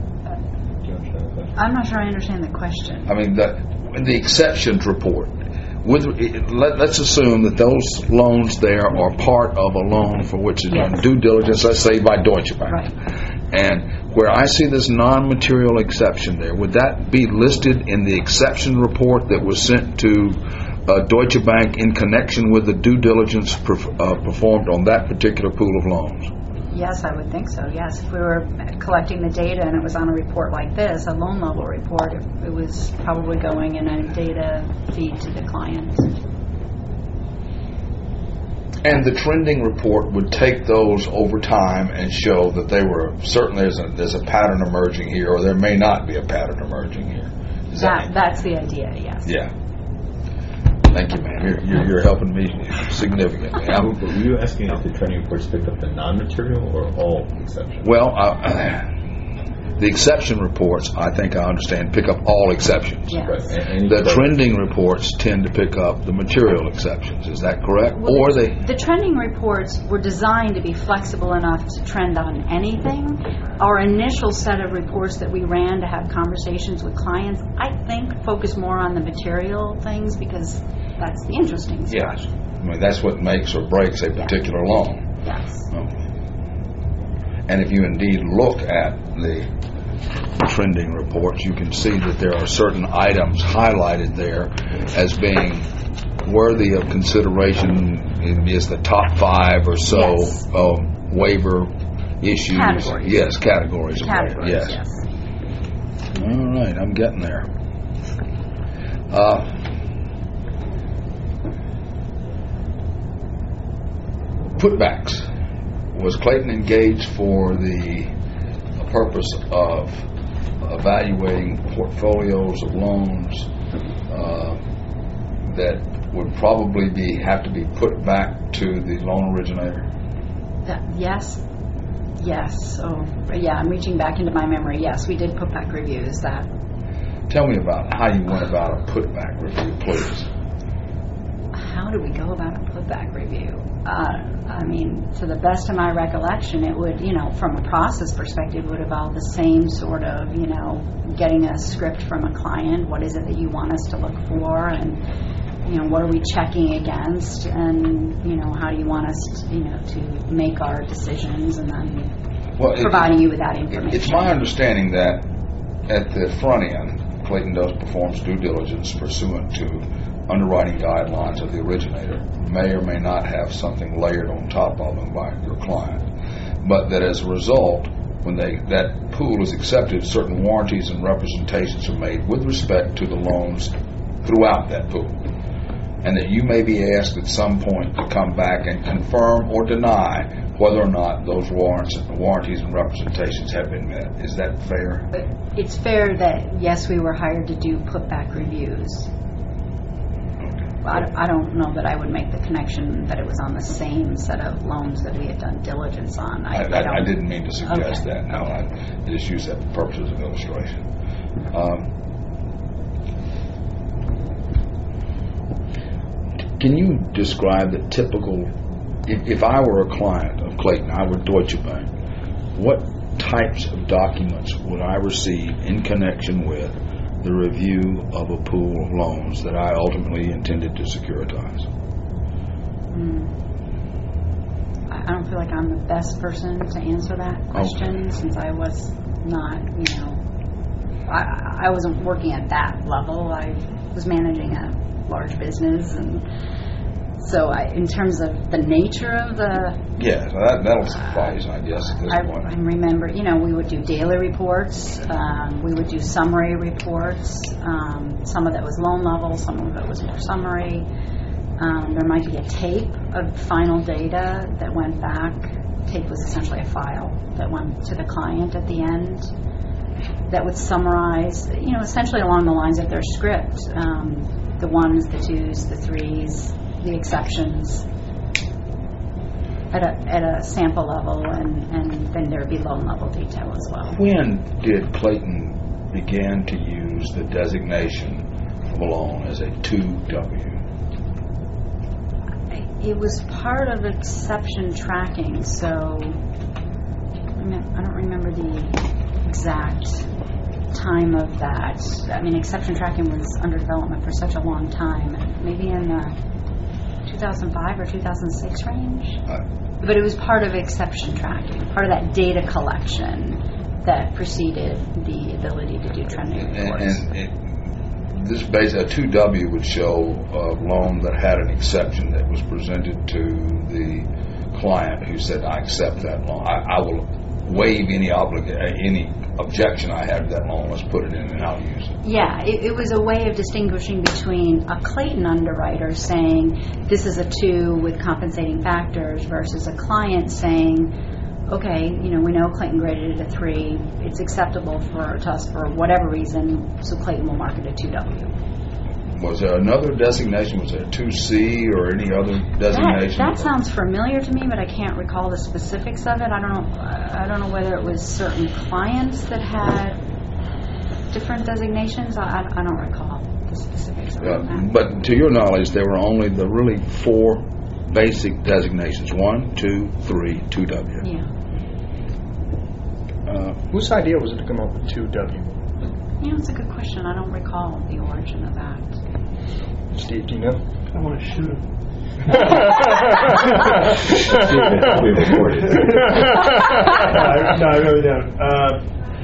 I'm not sure I understand the question. I mean, the the exceptions report with let, let's assume that those loans there are part of a loan for which is done Yes. due diligence, let's say by Deutsche Bank. Right. And where I see this non-material exception there, would that be listed in the exception report that was sent to uh, Deutsche Bank in connection with the due diligence perf- uh, performed on that particular pool of loans? Yes, I would think so, yes. If we were collecting the data and it was on a report like this, a loan level report, it, it was probably going in a data feed to the client. And the trending report would take those over time and show that they were, certainly there's a, there's a pattern emerging here, or there may not be a pattern emerging here. Is That, that's the idea, yes. Yeah. Thank you, ma'am. You're, you're, you're helping me significantly. I'm- But were you asking if the training reports picked up the non-material or all exceptions? Well, uh, the exception reports, I think I understand, pick up all exceptions. Yes. Right. A- any The further- trending reports tend to pick up the material exceptions. Is that correct? Well, Or the, they... the trending reports were designed to be flexible enough to trend on anything. Our initial set of reports that we ran to have conversations with clients, I think, focused more on the material things because that's the interesting stuff. Yes. I mean, that's what makes or breaks a Yeah. particular loan. Yes. Okay. And if you indeed look at the trending reports, you can see that there are certain items highlighted there as being worthy of consideration. It is the top five or so Yes. uh, waiver issues. Categories. Yes, categories. Of waiver. Categories, Yes. yes. All right, I'm getting there. Uh, putbacks. Was Clayton engaged for the purpose of evaluating portfolios of loans uh, that would probably be have to be put back to the loan originator? That, yes. Yes. Oh, yeah, I'm reaching back into my memory. Yes, we did put back reviews. That. Tell me about how you went about a putback review, please. How do we go about a putback review? Uh, I mean, to the best of my recollection, it would, you know, from a process perspective, would involve the same sort of, you know, getting a script from a client. What is it that you want us to look for? And, you know, what are we checking against? And, you know, how do you want us, to, you know, to make our decisions? And then Well, it- providing you with that information. It's my understanding that at the front end, Clayton does performs due diligence pursuant to underwriting guidelines of the originator, may or may not have something layered on top of them by your client. But that as a result, when they that pool is accepted, certain warranties and representations are made with respect to the loans throughout that pool. And that you may be asked at some point to come back and confirm or deny whether or not those warrants, warranties and representations have been met. Is that fair? But it's fair that, yes, we were hired to do putback reviews. I, I don't know that I would make the connection that it was on the same set of loans that we had done diligence on. I, I, I, I, don't, I didn't mean to suggest Okay. that. No, I just used that for purposes of illustration. Um, can you describe the typical, if, if I were a client of Clayton, I were Deutsche Bank, what types of documents would I receive in connection with the review of a pool of loans that I ultimately intended to securitize? Mm. I, I don't feel like I'm the best person to answer that question Okay. since I was not, you know, I, I wasn't working at that level. I was managing a large business, and so I, in terms of the nature of the Yeah, that, that'll suffice, I guess, at this I, point. I remember, you know, we would do daily reports, um, we would do summary reports, um, some of that was loan level, some of it was more summary. Um, there might be a tape of final data that went back. Tape was essentially a file that went to the client at the end that would summarize, you know, essentially along the lines of their script, um, the ones, the twos, the threes, the exceptions. At a, at a sample level, and, and then there would be loan level detail as well. When did Clayton begin to use the designation of a loan as a two W? It was part of exception tracking, so I don't remember the exact time of that. I mean, exception tracking was under development for such a long time, maybe in the two thousand five or two thousand six range. Uh, But it was part of exception tracking, part of that data collection that preceded the ability to do trending reports. And, and it, this base, a two W would show a loan that had an exception that was presented to the client who said, I accept that loan. I, I will waive any oblig- any objection I have to that loan. Let's put it in and I'll use it. Yeah, it, it was a way of distinguishing between a Clayton underwriter saying this is a two with compensating factors versus a client saying, okay, you know, we know Clayton graded it a three. It's acceptable for to us for whatever reason, so Clayton will mark it a two W. Was there another designation? Was there a two C or any other designation? That, that sounds familiar to me, but I can't recall the specifics of it. I don't know. I don't know whether it was certain clients that had different designations. I, I don't recall the specifics of Uh, that. but to your knowledge, there were only the really four basic designations: one, two, three, two W. Yeah. Uh, Whose idea was it to come up with two W? You know, it's a good question. I don't recall the origin of that. Steve, do you know? I want to shoot him. We recorded. no, I, no, I really don't. Uh,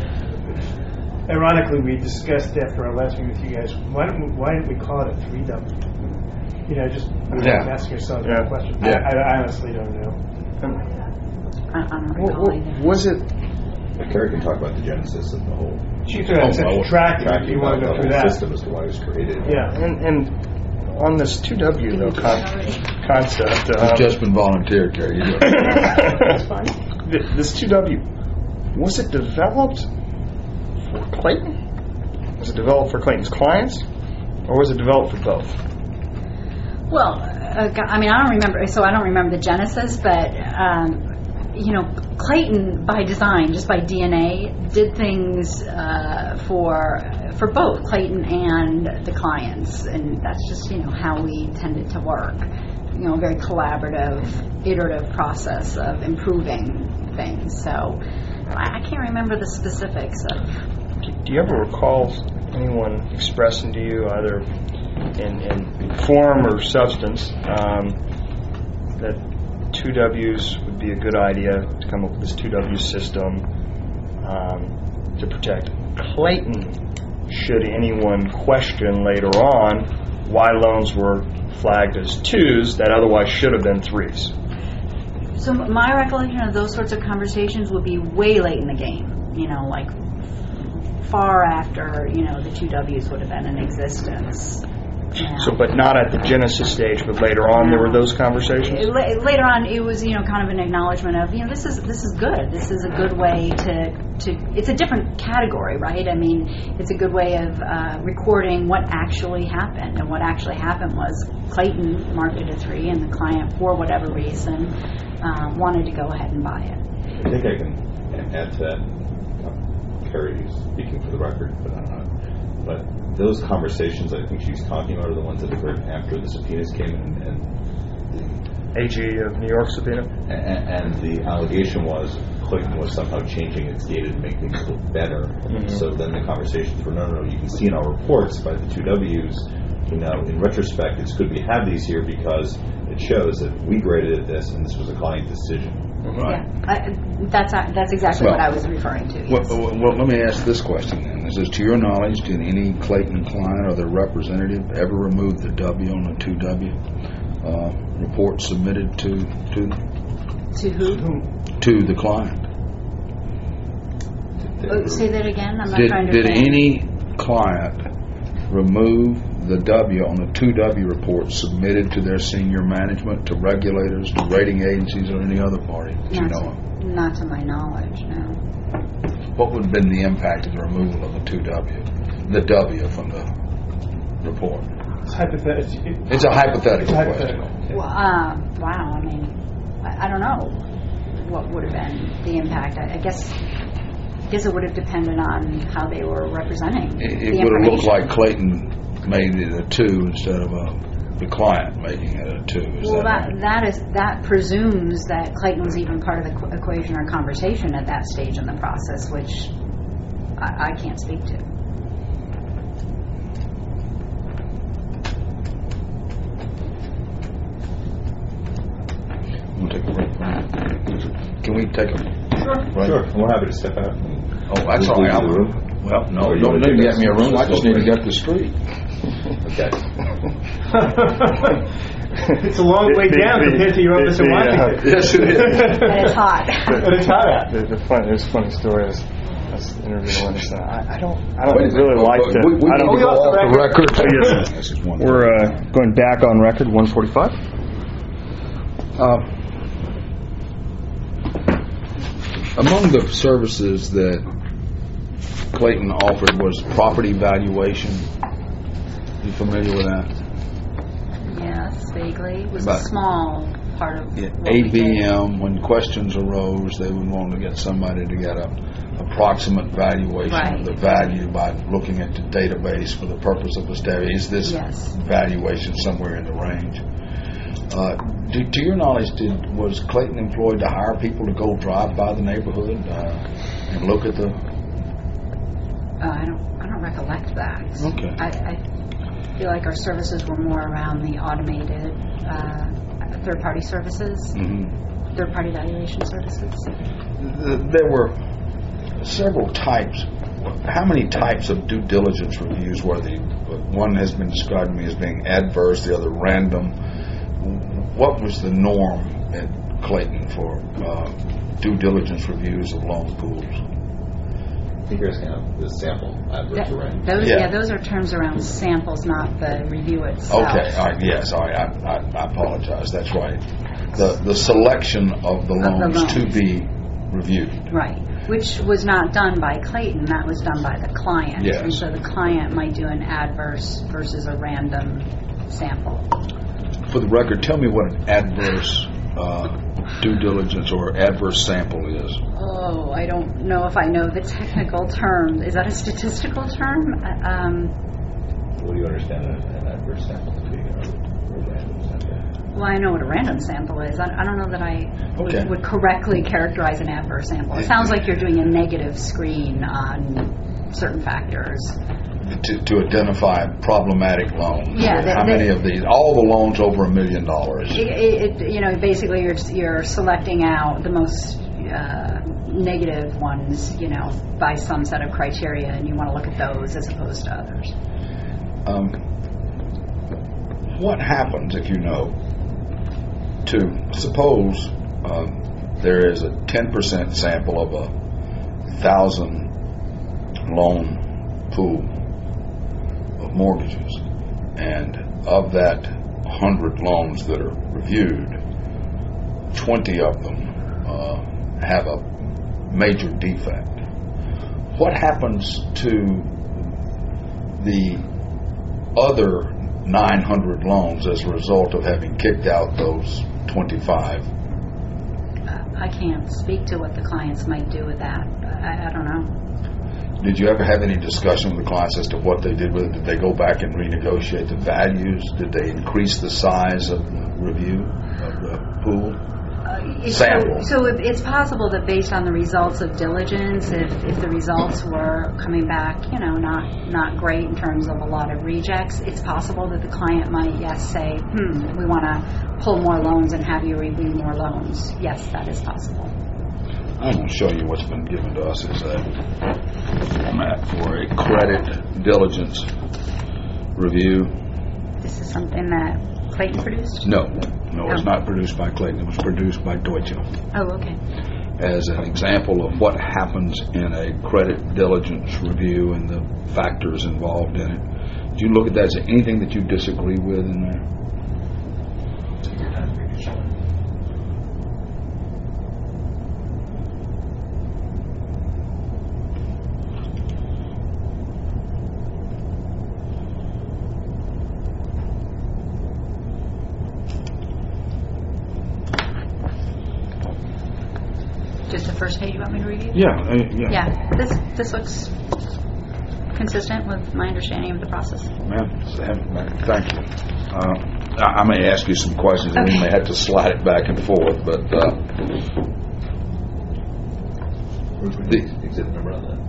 ironically, we discussed after our last meeting with you guys, why don't we, why didn't we call it a three W? You know, just Yeah. asking yourself Yeah. that question. Yeah. I, I honestly don't know. I, I don't What, recall what, either. was it? Carrie can talk about the genesis of the whole Chief Director, Oh, well, tracking, if tracking you want to go level through that. system as to why it was created. Yeah. And, and on this two W Did though we do con- that already? concept, It's um, just been volunteered, Carrie. You do it. That's fine. th- this two W, was it developed for Clayton? Was it developed for Clayton's clients, or was it developed for both? Well, uh, go- I mean, I don't remember, so I don't remember the genesis, but, um, you know, Clayton, by design, just by D N A, did things uh, for for both Clayton and the clients, and that's just, you know, how we tended to work. You know, a very collaborative, iterative process of improving things. So I, I can't remember the specifics of. Do, do you ever recall anyone expressing to you, either in, in form or substance, um, that two W's would be a good idea to come up with this two W system um, to protect Clayton should anyone question later on why loans were flagged as twos that otherwise should have been threes? So my recollection of those sorts of conversations would be way late in the game, you know, like far after, you know, the two W's would have been in existence. Yeah. So, but not at the genesis stage, but later on there were those conversations? La- Later on, it was, you know, kind of an acknowledgement of, you know, this is this is good. This is a good way to, to it's a different category, right? I mean, it's a good way of uh, recording what actually happened. And what actually happened was Clayton marked it a three, and the client, for whatever reason, um, wanted to go ahead and buy it. I think I can add to that. Uh, Carrie's speaking for the record, but I'm not. But those conversations I think she's talking about are the ones that occurred after the subpoenas came in, and A G of New York subpoena? the, and, and the allegation was Clayton was somehow changing its data to make things look better. Mm-hmm. So then the conversations were, no, no, no, you can see in our reports by the two W's, you know, in retrospect, it's good we have these here because it shows that we graded it this and this was a client decision. Right. Yeah, I, that's that's exactly Well, what I was referring to. Well, Yes. well, well, let me ask this question then. Is this, to your knowledge, did any Clayton client or their representative ever remove the W on the two W uh, report submitted to to To who? to the client? Oh, say that again. I'm not Did, trying to. did think. any client remove the W on the two W report submitted to their senior management, to regulators, to rating agencies, or any other party that you Not know to, of? not to my knowledge, no. What would have been the impact of the removal of the two W, the W from the report? It's hypothetical. It, It's a hypothetical it's question. hypothetical. Well, uh, wow. I mean, I, I don't know what would have been the impact. I, I guess, I guess it would have depended on how they were representing It, the it would have looked information. like Clayton made it a two instead of a, the client making it a two. Is Well, that, that right? that is that presumes that Clayton was even part of the qu- equation or conversation at that stage in the process, which I, I can't speak to. We'll take a break. Can we take a Sure. Right. Sure. We're happy to step out. Oh, that's all Leave right. the room? Well, no, Or you you don't wanna need to take get me a us- room. I just need to let's get the street. Okay. It's a long way The- down the- compared to your the- office in the, uh, Washington. Yes, it is. And it's hot. But it's hot out. The, the fun, there's a funny story. I was, I was interviewing Lenny Stone. I, I don't, I don't Wait a really minute. like to. We, we I need don't. to go off the off the record. Yes. This is one We're uh, going back on record. one forty-five. Uh, among the services that Clayton offered was property valuation. You familiar with that? Yes, vaguely. It was About- a small part of Yeah, what we did. A B M, when questions arose, they would want to get somebody to get a approximate valuation Right. of the value by looking at the database for the purpose of establishing, is this Yes. valuation somewhere in the range? Uh, do, to your knowledge, did, was Clayton employed to hire people to go drive by the neighborhood uh, and look at the... Uh, I don't. I don't recollect that. Okay. I, I feel like our services were more around the automated uh, third-party services, Mhm. third-party valuation services. Th- There were several types. How many types of due diligence reviews were there? One has been described to me as being adverse, the other random. What was the norm at Clayton for uh, due diligence reviews of loan pools? I think you're asking about the sample adverse That- range. those, Yeah. yeah. those are terms around samples, not the review itself. Okay, all right, yes, all right, I, I, I apologize. That's right. The the selection of the the loans loans. to be reviewed. Right, which was not done by Clayton. That was done by the client. Yes. And so the client might do an adverse versus a random sample. For the record, tell me what an adverse uh, due diligence or adverse sample is. Oh, I don't know if I know the technical term. Is that a statistical term? Uh, Um, What do you understand an, an adverse sample to be, or a random sample? well, I know what a random sample is. I, I don't know that I Okay. would, would correctly characterize an adverse sample. It sounds like you're doing a negative screen on certain factors. To, to identify problematic loans. Yeah, that- How that- many of these? All the loans over a million dollars. It, it, it- you know, basically you're you're selecting out the most uh, negative ones, you know, by some set of criteria, and you want to look at those as opposed to others. Um, what happens if you know to suppose um, there is a ten percent sample of a thousand loan pool of mortgages, and of that hundred loans that are reviewed, twenty of them uh, have a major defect. What happens to the other nine hundred loans as a result of having kicked out those twenty-five? Uh, I can't speak to what the clients might do with that. I, I don't know. Did you ever have any discussion with the clients as to what they did with it? Did they go back and renegotiate the values? Did they increase the size of the review of the pool? Uh, Sample. So, so it- it's possible that based on the results of diligence, if, if the results were coming back, you know, not not great in terms of a lot of rejects, it's possible that the client might, yes, say, hmm, we want to pull more loans and have you review more loans. Yes, that is possible. I'm going to show you what's been given to us as a format for a credit diligence review. This is something that Clayton produced? No, no, it's Oh. not produced by Clayton. It was produced by Deutsche Oh, okay. as an example of what happens in a credit diligence review and the factors involved in it. Did you look at that? Is there anything that you disagree with in there? Take your time, read it, show it. Just the first page you want me to review? Yeah, uh, yeah. Yeah, this this looks consistent with my understanding of the process. Ma'am, thank you. Uh, I I may ask you some questions, and we Okay. may have to slide it back and forth, but uh, The- exhibit number on that?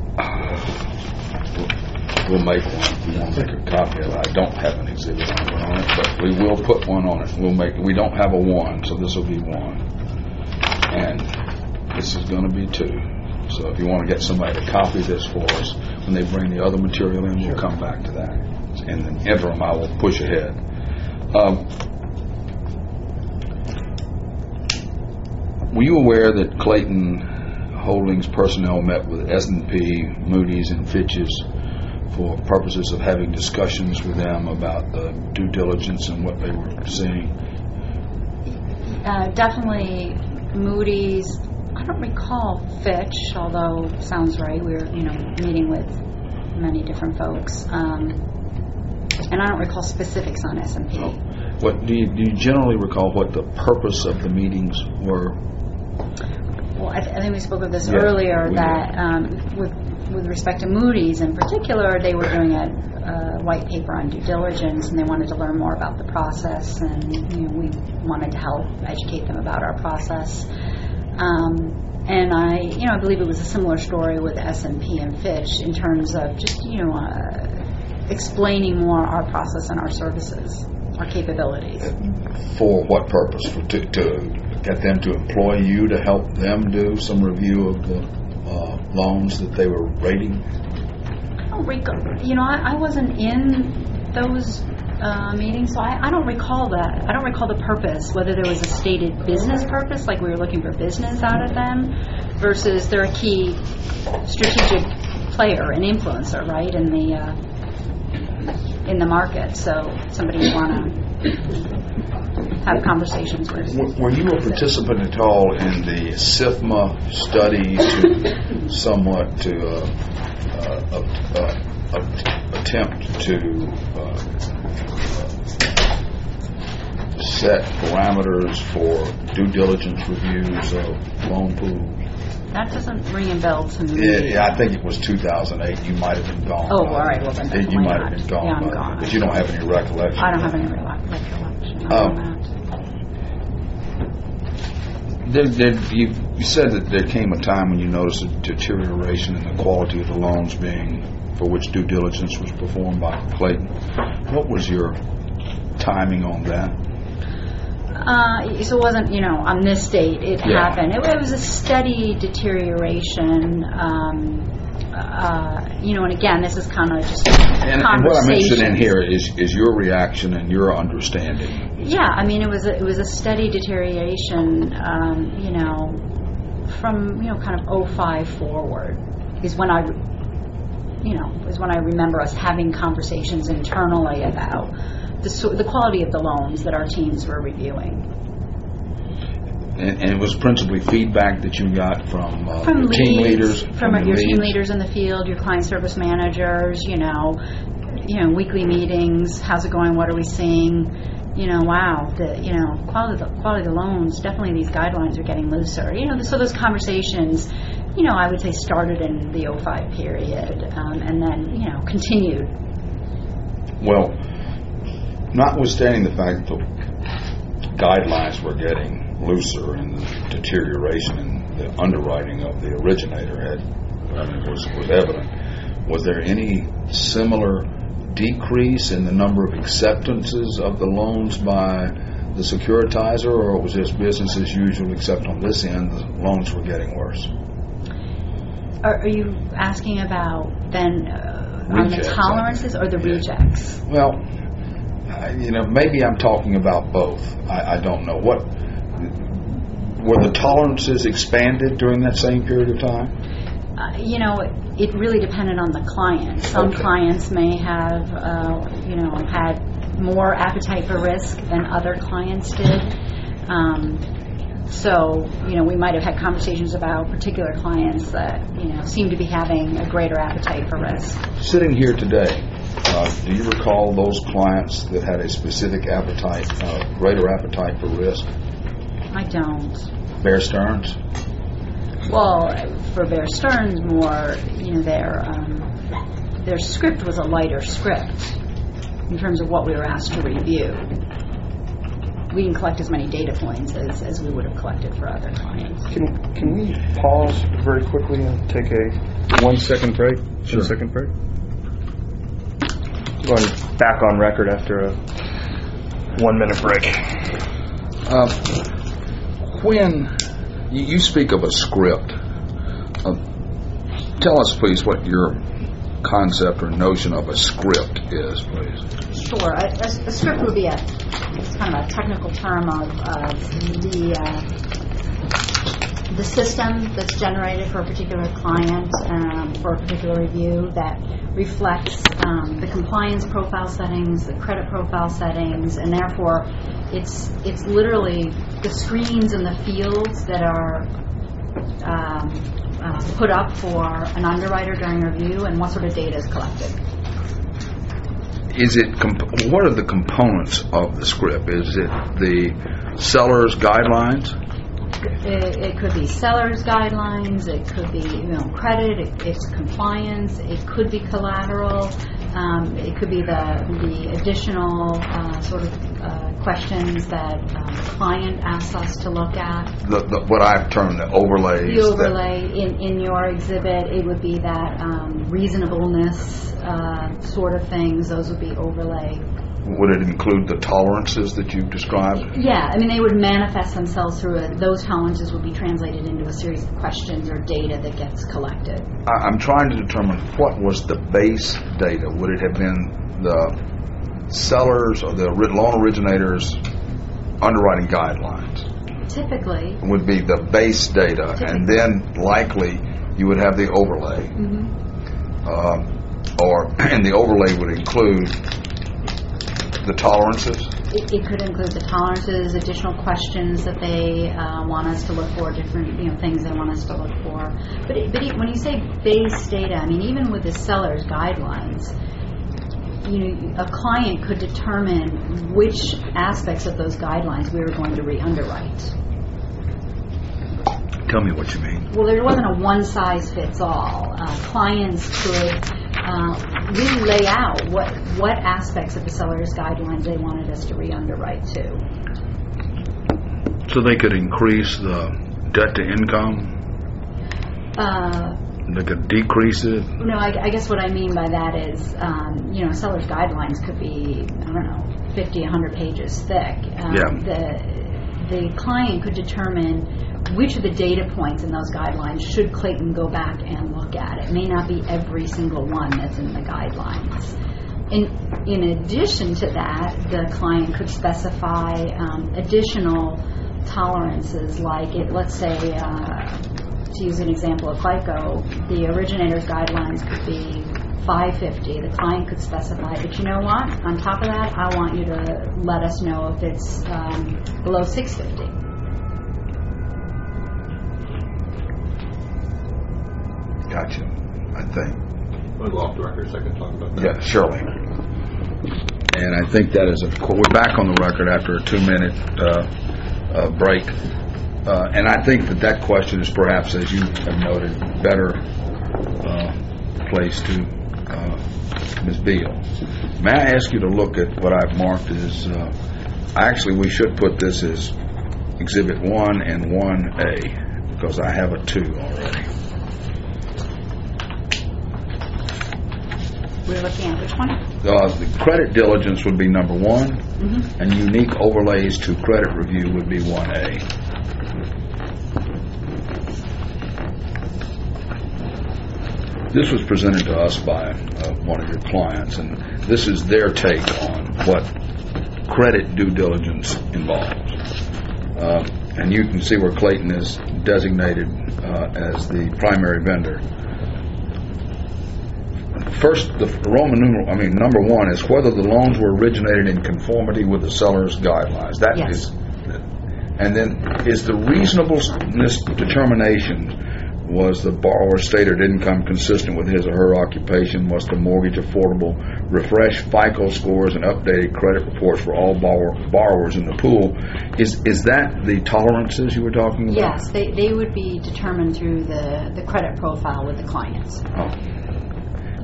We'll make one if you want to make a copy of it. I don't have an exhibit number on it, but we will put one on it. We'll make. We don't have a one, so this will be one, and this is going to be two. So if you want to get somebody to copy this for us, when they bring the other material in, we'll come back to that. In the interim, I will push ahead. Um, were you aware that Clayton Holdings personnel met with S and P, Moody's, and Fitch's for purposes of having discussions with them about the due diligence and what they were seeing? Uh, definitely Moody's. I don't recall Fitch, although sounds right. We were, you know, meeting with many different folks, um, and I don't recall specifics on S and P. Oh. What do you, do you generally recall what the purpose of the meetings were? Well, I, th- I think we spoke of this Yeah, earlier. we That did. um, with with respect to Moody's in particular, they were doing a, a white paper on due diligence, and they wanted to learn more about the process, and you know, we wanted to help educate them about our process. Um, and I, you know, I believe it was a similar story with S and P and Fitch in terms of just, you know, uh, explaining more our process and our services, our capabilities. For what purpose? For, to, to get them to employ you to help them do some review of the uh, loans that they were rating? I don't recall, you know, I, I wasn't in those uh, meetings, so I, I don't recall that. I don't recall the purpose, whether there was a stated business purpose, like we were looking for business out of them, versus they're a key strategic player and influencer, right, in the uh, in the market. So somebody you want to have conversations with. W- were you a participant at all in the S I F M A study to somewhat to uh, uh, uh, uh, attempt to uh, uh, set parameters for due diligence reviews of loan pools? That doesn't ring a bell to me. Yeah, yeah, I think it was two thousand eight. You might have been gone. Oh, by all right. then. Well, then You definitely might have not. been gone. Yeah, I'm by gone. then, But you don't have any recollection. I don't have any recollection recollection Um, on that. There, there, you, you said that there came a time when you noticed a deterioration in the quality of the loans being for which due diligence was performed by Clayton. What was your timing on that? Uh, so it wasn't, you know, on this date it Yeah. happened. It, it was a steady deterioration. Um, uh, you know, and again, this is kind of just And, and what I'm interested in conversation. here is, is your reaction and your understanding. Yeah, I mean, it was a, it was a steady deterioration. Um, you know, from you know, kind of oh five forward is when I, you know, is when I remember us having conversations internally about the so, the quality of the loans that our teams were reviewing. And, and it was principally feedback that you got from, uh, From your team leads, leaders, from, your your team leads? leaders in the field, your client service managers, you know, you know, weekly meetings. How's it going? What are we seeing? You know, wow, the you know quality of the, quality of the loans. Definitely, these guidelines are getting looser. You know, so those conversations, you know, I would say started in the oh five period, um, and then you know continued. Well, notwithstanding the fact that the guidelines were getting looser and the deterioration in the underwriting of the originator had, I mean, was, was evident, was there any similar decrease in the number of acceptances of the loans by the securitizer, or was this business as usual except on this end the loans were getting worse? Are, are you asking about then uh, on the Rejects, tolerances or the Yeah. rejects? Well, I, you know, maybe I'm talking about both. I, I don't know. What were the tolerances expanded during that same period of time? Uh, you know, it, it really depended on the client. Some Okay. clients may have, uh, you know, had more appetite for risk than other clients did. Um, so, you know, we might have had conversations about particular clients that, you know, seem to be having a greater appetite for risk. Sitting here today, uh, do you recall those clients that had a specific appetite, uh, greater appetite for risk? I don't. Bear Stearns? Well, for Bear Stearns, more, you know, their um, their script was a lighter script in terms of what we were asked to review. we can collect as many data points as, as we would have collected for other clients. Can can we pause very quickly and take a one second break? Sure. One second break. Going back on record after a one minute break. Uh, when you, you speak of a script, uh, tell us please what your concept or notion of a script is, please. Sure. A, a, a script would be a, it's kind of a technical term of, of the uh, the system that's generated for a particular client um, for a particular review that reflects um, the compliance profile settings, the credit profile settings, and therefore it's it's literally the screens and the fields that are um, uh, put up for an underwriter during review and what sort of data is collected. Is it comp- what are the components of the script? Is it the seller's guidelines? It, it could be seller's guidelines. It could be, you know, credit. It, it's compliance. It could be collateral. Um, it could be the the additional uh, sort of uh, questions that um, the client asks us to look at. The, the, what I've termed the overlays. The overlay in, in your exhibit, it would be that um, reasonableness uh, sort of things. Those would be overlay. Would it include the tolerances that you've described? Yeah, I mean, they would manifest themselves through it. Those tolerances would be translated into a series of questions or data that gets collected. I, I'm trying to determine what was the base data. Would it have been the sellers or the loan originators' underwriting guidelines? Typically. Would be the base data, Typically. and then likely you would have the overlay. Mm-hmm. Uh, or and the overlay would include the tolerances? It, it could include the tolerances, additional questions that they uh, want us to look for, different you know things they want us to look for. But it, but it, when you say base data, I mean even with the seller's guidelines, you know, a client could determine which aspects of those guidelines we were going to re-underwrite. Tell me what you mean. Well, there wasn't a one-size-fits-all. Uh, clients could uh, really lay out what what aspects of the seller's guidelines they wanted us to re-underwrite to. So they could increase the debt to income? Uh, They could decrease it? no, I, I guess what I mean by that is, um, you know, seller's guidelines could be, I don't know, fifty, one hundred pages thick. Um, Yeah. The the client could determine which of the data points in those guidelines should Clayton go back and look at. It may not be every single one that's in the guidelines. In, in addition to that, the client could specify um, additional tolerances, like it, let's say, uh, to use an example of FICO, the originator's guidelines could be five fifty. The client could specify, but you know what? On top of that, I want you to let us know if it's um, below six fifty. Gotcha, I think. I'm going to go off the record so I can talk about that. Yeah, surely. And I think that is, of course, we're back on the record after a two-minute uh, uh, break. Uh, and I think that that question is perhaps, as you have noted, better uh, placed to uh, Miz Beal. May I ask you to look at what I've marked as, uh, actually we should put this as Exhibit one and one A, because I have a two already. We're looking at which one? Uh, the credit diligence would be number one, Mm-hmm. and unique overlays to credit review would be one A. This was presented to us by uh, one of your clients, and this is their take on what credit due diligence involves. Uh, and you can see where Clayton is designated uh, as the primary vendor. First, the Roman numeral, I mean, number one is whether the loans were originated in conformity with the seller's guidelines. That Yes. is, and then is the reasonableness determination, was the borrower's stated income consistent with his or her occupation? Was the mortgage affordable? Refresh FICO scores and updated credit reports for all borrower, borrowers in the pool. Is is that the tolerances you were talking about? Yes, they, they would be determined through the, the credit profile with the clients. Oh.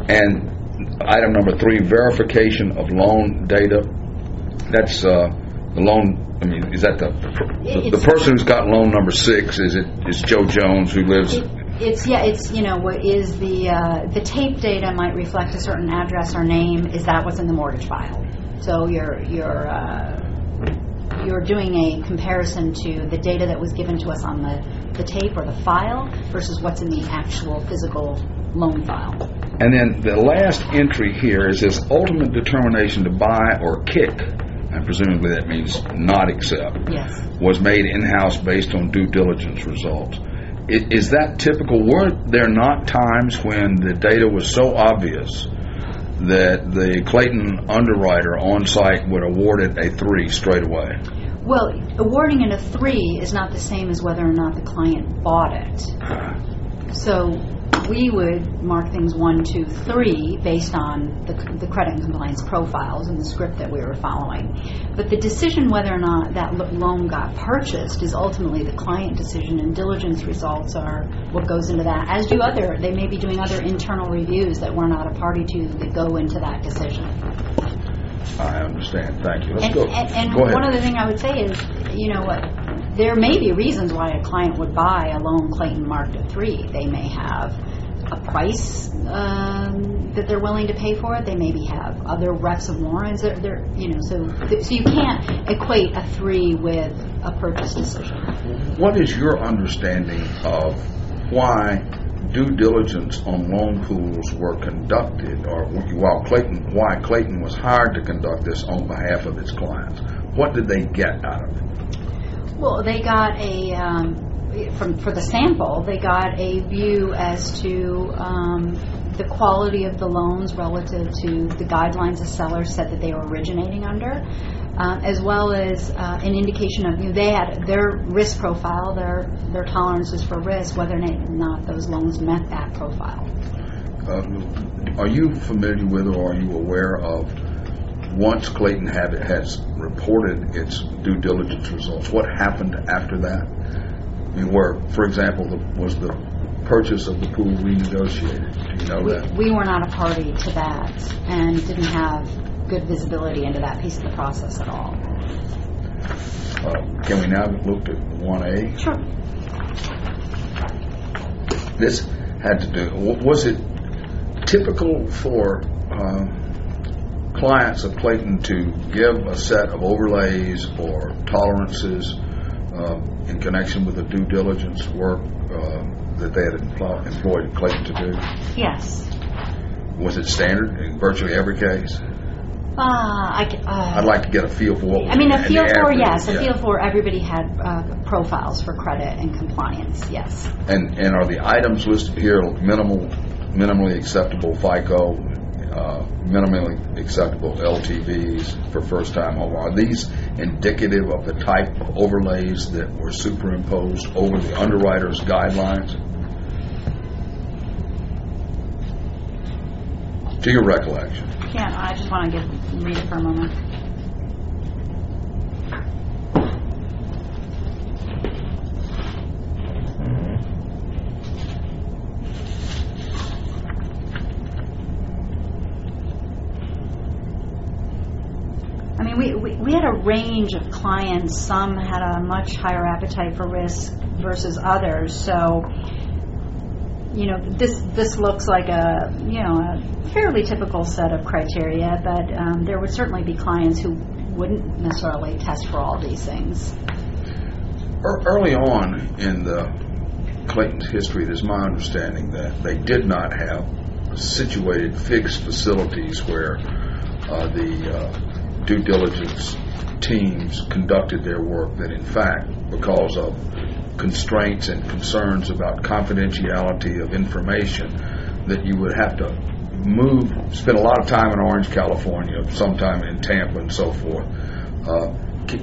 And item number three, verification of loan data. That's uh, The loan, I mean, is that the the, the It's- person who's got loan number six? Is it is Joe Jones who lives? It- It's, yeah, it's, you know, what is the, uh, the tape data might reflect a certain address or name. Is that what's in the mortgage file? So you're, you're, uh, you're doing a comparison to the data that was given to us on the, the tape or the file versus what's in the actual physical loan file. And then the last entry here is this ultimate determination to buy or kick, and presumably that means not accept, Yes. was made in-house based on due diligence results. I- Is that typical? Were there not times when the data was so obvious that the Clayton underwriter on site would award it a three straight away? Well, awarding it a three is not the same as whether or not the client bought it. So we would mark things one, two, three based on the, the credit and compliance profiles and the script that we were following. But the decision whether or not that lo- loan got purchased is ultimately the client decision, and diligence results are what goes into that. As do other, they may be doing other internal reviews that we're not a party to that go into that decision. I understand. Thank you. Let's And, go. and, and go ahead. one other thing I would say is, you know what, there may be reasons why a client would buy a loan Clayton marked at three. They may have a price um, that they're willing to pay for it. They maybe have other reps of warrants. They're, they're, you know, so so you can't equate a three with a purchase decision. What is your understanding of why due diligence on loan pools were conducted, or while Clayton, why Clayton was hired to conduct this on behalf of its clients? What did they get out of it? Well, they got a, um, from, for the sample, they got a view as to um, the quality of the loans relative to the guidelines the sellers said that they were originating under, uh, as well as uh, an indication of, you know, they had their risk profile, their, their tolerances for risk, whether or not those loans met that profile. Uh, are you familiar with, or are you aware of, once Clayton had, has reported its due diligence results, what happened after that? I mean, where, for example, the, was the purchase of the pool renegotiated? Do you know We, that? we were not a party to that and didn't have good visibility into that piece of the process at all. Uh, can we now look at one A? Sure. This had to do, w- was it typical for um, clients of Clayton to give a set of overlays or tolerances uh, in connection with the due diligence work uh, that they had empl- employed Clayton to do? Yes. Was it standard in virtually every case? Uh, I, c- uh, I'd like to get a feel for what was I mean, a in the feel for, average, yes, a yeah. feel for everybody had uh, profiles for credit and compliance, yes. And and are the items listed here minimal, minimally acceptable FICO, uh, minimally acceptable L T Vs for first-time home? Are these indicative of the type of overlays that were superimposed over the underwriter's guidelines? To your recollection. Can't, I just want to give, read it for a moment. I mean, we, we, we had a range of clients. Some had a much higher appetite for risk versus others. So, you know, this this looks like a, you know, a fairly typical set of criteria, but um, there would certainly be clients who wouldn't necessarily test for all these things. Ear- Early on in the Clayton's history, it is my understanding that they did not have situated fixed facilities where uh, the uh, due diligence teams conducted their work, that in fact, because of constraints and concerns about confidentiality of information, that you would have to move, spend a lot of time in Orange, California, sometime in Tampa and so forth. Uh,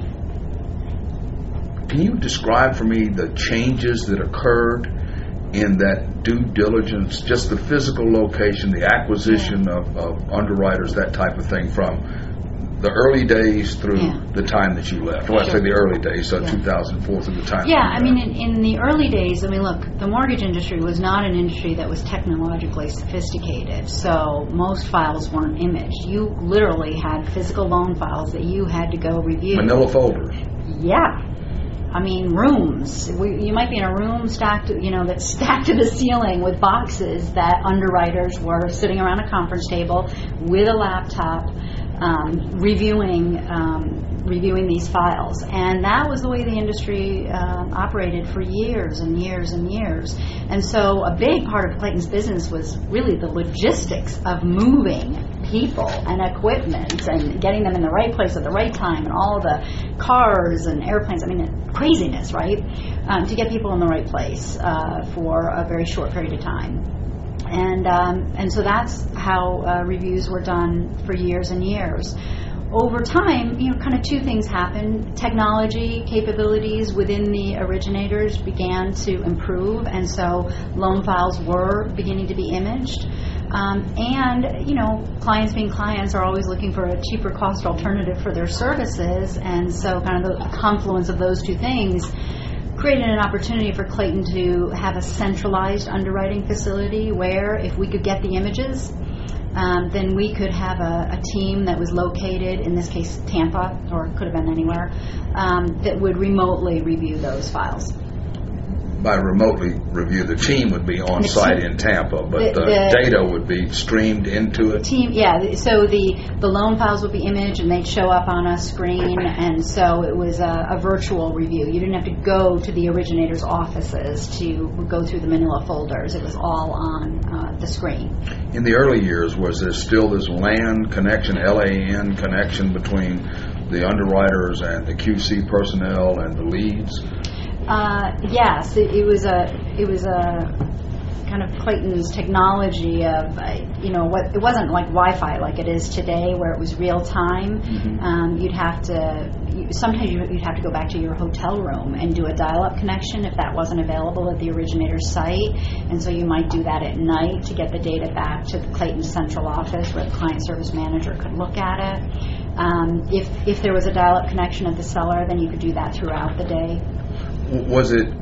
can, can you describe for me the changes that occurred in that due diligence, just the physical location, the acquisition of, of underwriters, that type of thing, from the early days through Yeah. the time that you left. Well, I say Sure. the early days, so Yeah. two thousand four through the time. Yeah, that I you mean, left. in, in the early days, I mean, look, the mortgage industry was not an industry that was technologically sophisticated, so most files weren't imaged. You literally had physical loan files that you had to go review. Manila folders. Yeah. I mean, rooms. We, you might be in a room stacked, you know, that's stacked to the ceiling with boxes that underwriters were sitting around a conference table with a laptop, um, reviewing um, reviewing these files. And that was the way the industry um, operated for years and years and years. And so a big part of Clayton's business was really the logistics of moving people and equipment and getting them in the right place at the right time, and all the cars and airplanes. I mean, craziness, right? Um, to get people in the right place uh, for a very short period of time. And um, and so that's how uh, reviews were done for years and years. Over time, you know, kind of two things happened. Technology capabilities within the originators began to improve, and so loan files were beginning to be imaged. Um, and, you know, clients being clients are always looking for a cheaper cost alternative for their services, and so kind of the confluence of those two things created an opportunity for Clayton to have a centralized underwriting facility where if we could get the images, um, then we could have a, a team that was located, in this case Tampa, or it could have been anywhere, um, that would remotely review those files. By remotely review, the team would be on The site team- in Tampa, but the- the, the- data would be streamed into it. Team, yeah. So the the loan files would be imaged and they'd show up on a screen, and so it was a, a virtual review. You didn't have to go to the originator's offices to go through the Manila folders. It was all on uh, the screen. In the early years, was there still this LAN connection, L A N connection between the underwriters and the Q C personnel and the leads? Uh, yes, it, it was a it was a kind of Clayton's technology of uh, you know what it wasn't like Wi-Fi like it is today, where it was real time. Mm-hmm. Um, you'd have to you, sometimes you'd have to go back to your hotel room and do a dial-up connection if that wasn't available at the originator's site, and so you might do that at night to get the data back to the Clayton central office where the client service manager could look at it. Um, if if there was a dial-up connection at the seller, then you could do that throughout the day. Was it,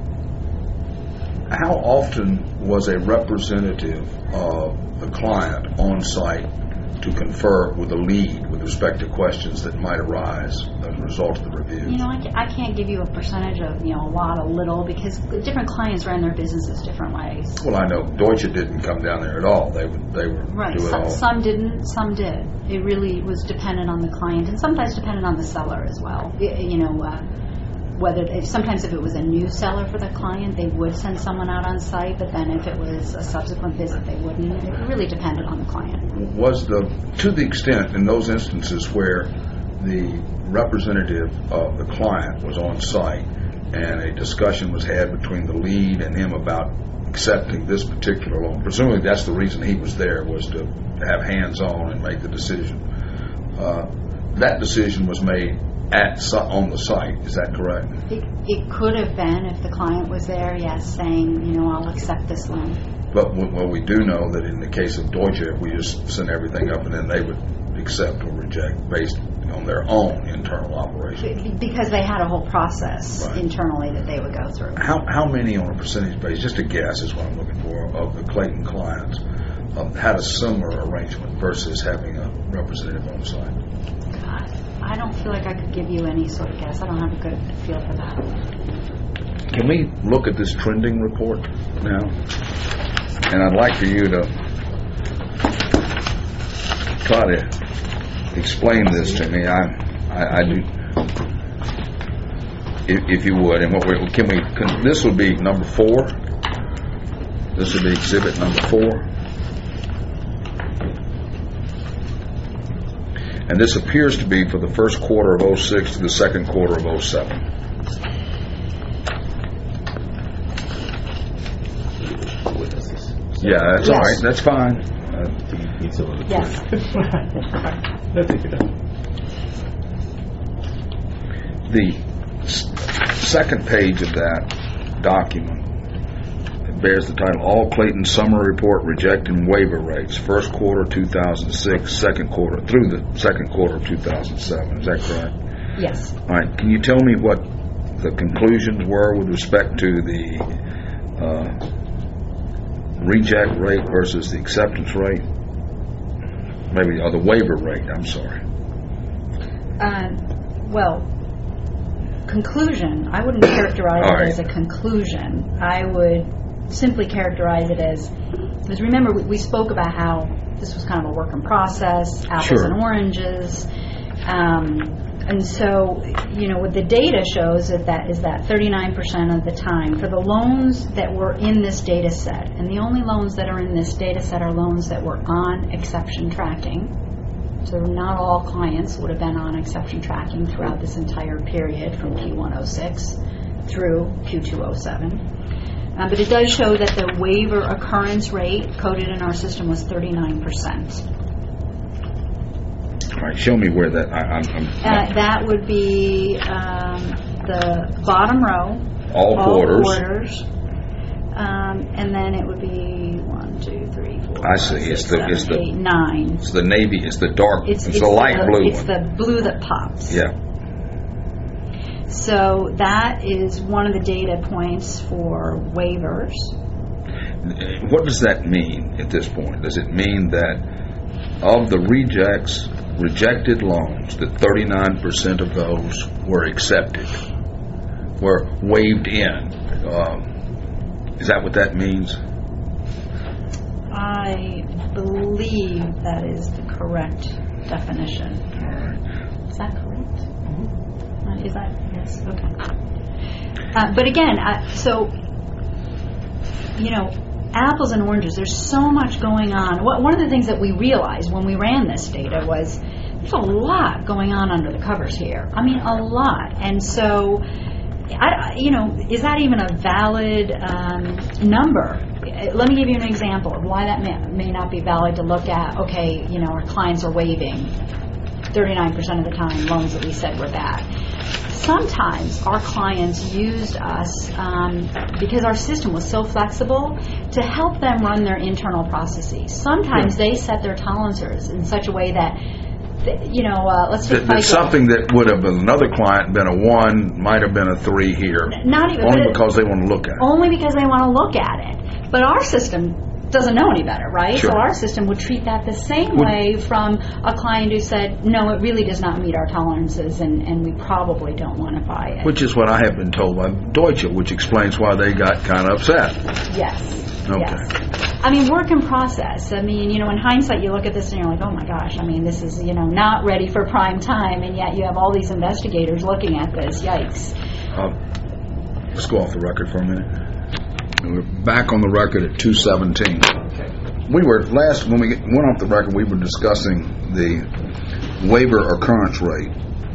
how often was a representative of the client on site to confer with the lead with respect to questions that might arise as a result of the review? You know, I, ca- I can't give you a percentage of, you know, a lot, a little, because different clients ran their businesses different ways. Well, I know Deutsche didn't come down there at all. They would, they would Right. do it Some, all. some didn't, some did. It really was dependent on the client, and sometimes dependent on the seller as well. Y- You know, uh, whether if, sometimes if it was a new seller for the client, they would send someone out on site, but then if it was a subsequent visit, they wouldn't. It really depended on the client. Was the, to the extent in those instances where the representative of the client was on site and a discussion was had between the lead and him about accepting this particular loan, presumably that's the reason he was there, was to have hands-on and make the decision. Uh, that decision was made at si- on the site, is that correct? It, it could have been if the client was there, yes, saying, you know, I'll accept this loan. But w- well, we do know that in the case of Deutsche, we just send everything up and then they would accept or reject based on their own internal operation. Be- Because they had a whole process Right. internally that they would go through. How how many on a percentage basis, just a guess is what I'm looking for, of the Clayton clients um, had a similar arrangement versus having a representative on site? God, I don't feel like I could give you any sort of guess. I don't have a good feel for that. Can we look at this trending report now? And I'd like for you to try to explain this to me. I, I, I do, if, if you would. And what we can we? Can, this would be number four. This would be exhibit number four. And this appears to be for the first quarter of oh six to the second quarter of oh seven. Yeah, that's all Yes. right. That's fine. Uh, Need some of the Yes. That's it. the s- second page of that document bears the title All Clayton Summary Report Rejecting Waiver Rates, first quarter two thousand six, second quarter, through the second quarter of two thousand seven. Is that correct? Yes. All right. Can you tell me what the conclusions were with respect to the uh, reject rate versus the acceptance rate? Maybe, or the waiver rate, I'm sorry. Uh, well, conclusion, I wouldn't characterize All it right. as a conclusion. I would simply characterize it as, because remember, we, we spoke about how this was kind of a work in process, apples Sure. and oranges. Um, and so, you know, what the data shows is that, is that thirty-nine percent of the time, for the loans that were in this data set, and the only loans that are in this data set are loans that were on exception tracking. So not all clients would have been on exception tracking throughout this entire period from Q one oh six through Q two oh seven. Um, but it does show that the waiver occurrence rate coded in our system was thirty-nine percent. All right, show me where that. I, I'm, I'm Uh, that would be um, the bottom row. all, all quarters. quarters. Um, and then it would be one, two, three, four, I five, see. six, It's the- seven, it's the- eight, nine. It's the navy. It's the dark. It's, It's, the light the, blue It's one. the blue that pops. Yeah. So that is one of the data points for waivers. What does that mean at this point? Does it mean that of the rejects, rejected loans, that thirty-nine percent of those were accepted, were waived in? Um, is that what that means? I believe that is the correct definition. All right. Is that correct? Uh, Is that, yes, okay. Uh, but again, uh, so, you know, apples and oranges, there's so much going on. What, one of the things that we realized when we ran this data was there's a lot going on under the covers here. I mean, a lot. And so, I, you know, is that even a valid um, number? Let me give you an example of why that may, may not be valid to look at. Okay, you know, our clients are waiving thirty-nine percent of the time loans that we said were bad. Sometimes our clients used us um, because our system was so flexible to help them run their internal processes. Sometimes they set their tolerances in such a way that, that you know, uh, let's take That, that FICO. something that would have been another client been a one might have been a three here, Not even only but it- because they want to look at it. only because they want to look at it. But our system doesn't know any better, right? Sure. So our system would treat that the same Would- way from a client who said, no, it really does not meet our tolerances and, and we probably don't want to buy it. Which is what I have been told by Deutsche, which explains why they got kind of upset. Yes. Okay. Yes. I mean, work in process. I mean, you know, in hindsight, you look at this and you're like, oh my gosh, I mean, this is, you know, not ready for prime time, and yet you have all these investigators looking at this. Yikes. Uh, let's go off the record for a minute. We're back on the record at two seventeen. We were last when we went off the record. We were discussing the waiver occurrence rate,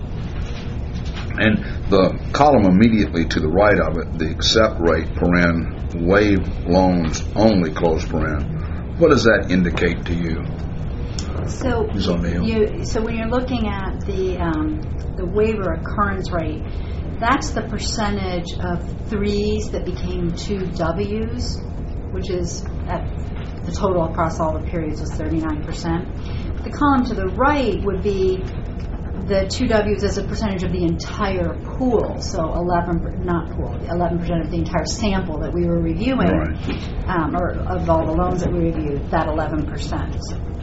and the column immediately to the right of it, the accept rate, paren, waive loans only, close paren. What does that indicate to you? So, Miz O'Neill. you, so when you're looking at the um, the waiver occurrence rate, that's the percentage of threes that became two W's, which is at the total across all the periods was thirty-nine percent. The column to the right would be the two W's as a percentage of the entire pool, so eleven, per- not pool, eleven percent of the entire sample that we were reviewing, Right. um, or of all the loans that we reviewed, that eleven percent.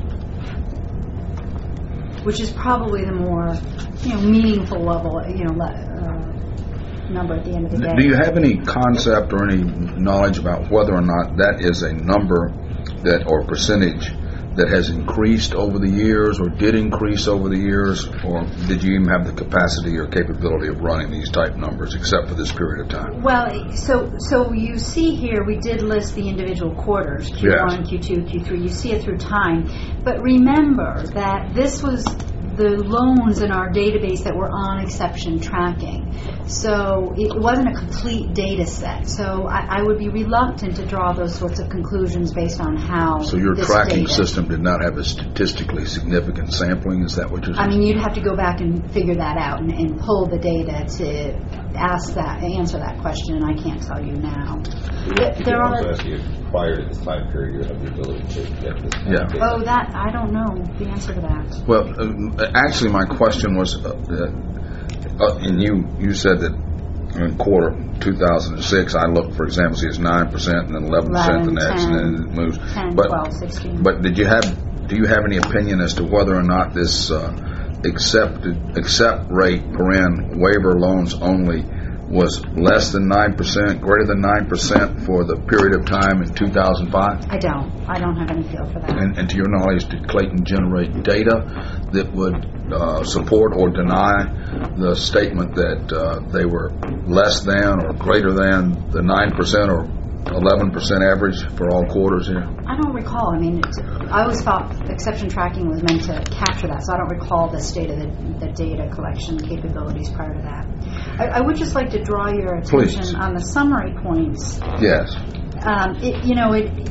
Which is probably the more, you know, meaningful level, you know, le- uh, number at the end of the day. Do you have any concept or any knowledge about whether or not that is a number that or percentage that has increased over the years or did increase over the years, or did you even have the capacity or capability of running these type numbers except for this period of time? Well, so so you see here, we did list the individual quarters, Q one, Yes. Q two, Q three. You see it through time. But remember that this was the loans in our database that were on exception tracking. So it wasn't a complete data set. So I, I would be reluctant to draw those sorts of conclusions based on how So your this tracking data, system did not have a statistically significant sampling? Is that what you're saying? I mean, you'd have to go back and figure that out and, and pull the data to ask that, answer that question, and I can't tell you now. You There can are- also ask you, prior to this time period, you have the ability to get this kind Yeah. of data. Oh, that, I don't know the answer to that. Well, uh, actually, my question was, uh, uh, and you you said that in quarter two thousand six, I looked, for example, see it's nine percent and then eleven percent the eleven, next, and ten, then it moves. ten, but, twelve, sixteen. But did you have, do you have any opinion as to whether or not this uh, accepted accept rate, paren, waiver loans only, was less than nine percent, greater than nine percent for the period of time in two thousand five? I don't. I don't have any feel for that. And, and to your knowledge, did Clayton generate data that would uh, support or deny the statement that uh, they were less than or greater than the nine percent or eleven percent average for all quarters here? I don't recall. I mean, it's, I always thought exception tracking was meant to capture that, so I don't recall the state of the, the data collection capabilities prior to that. I, I would just like to draw your attention Please. on the summary points. Yes. Um, it, you know, it,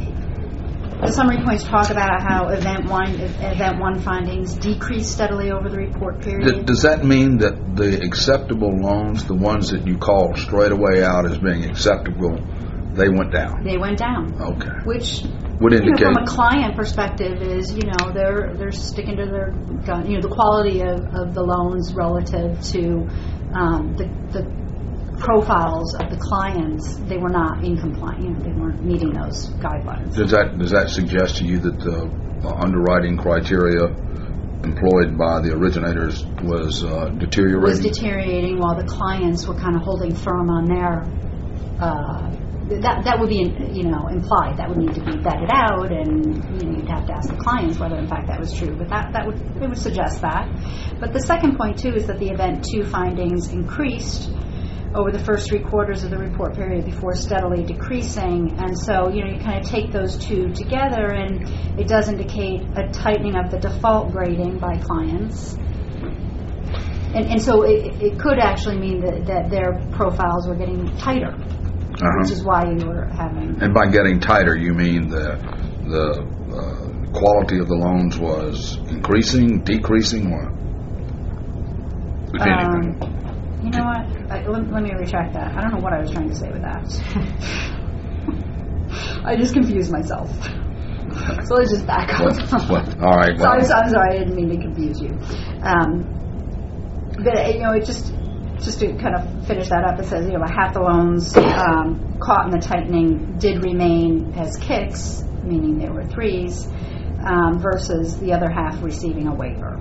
the summary points talk about how event one, event one findings decreased steadily over the report D- period. does that mean that the acceptable loans, the ones that you call straight away out as being acceptable, they went down? They went down, Okay. which Would you know, indicate. from a client perspective is, you know, they're they're sticking to their gun. You know, the quality of, of the loans relative to um, the the profiles of the clients, they were not in compliance. You know, they weren't meeting those guidelines. Does that does that suggest to you that the uh, underwriting criteria employed by the originators was uh, deteriorating? Was deteriorating while the clients were kind of holding firm on their. Uh, that that would be, you know, implied. That would need to be vetted out, and you know, you'd have to ask the clients whether, in fact, that was true. But that that would it would suggest that. But the second point too is that the event two findings increased over the first three quarters of the report period before steadily decreasing. And so, you know, you kind of take those two together, and it does indicate a tightening of the default grading by clients. And, and so it, it could actually mean that, that their profiles were getting tighter, Uh-huh. which is why you were having... And by getting tighter, you mean the the uh, quality of the loans was increasing, decreasing, what? If anything. Um, you know what? I, let, let me retract that. I don't know what I was trying to say with that. I just confused myself. So let's just back up. What- what- all right. So Well, I'm, so- I'm sorry, I didn't mean to confuse you. Um, but, uh, you know, it just... Just to kind of finish that up, it says, you know, half the loans um, caught in the tightening did remain as kicks, meaning they were threes, um, versus the other half receiving a waiver.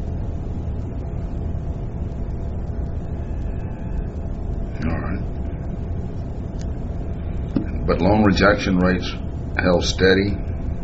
all right. But loan rejection rates held steady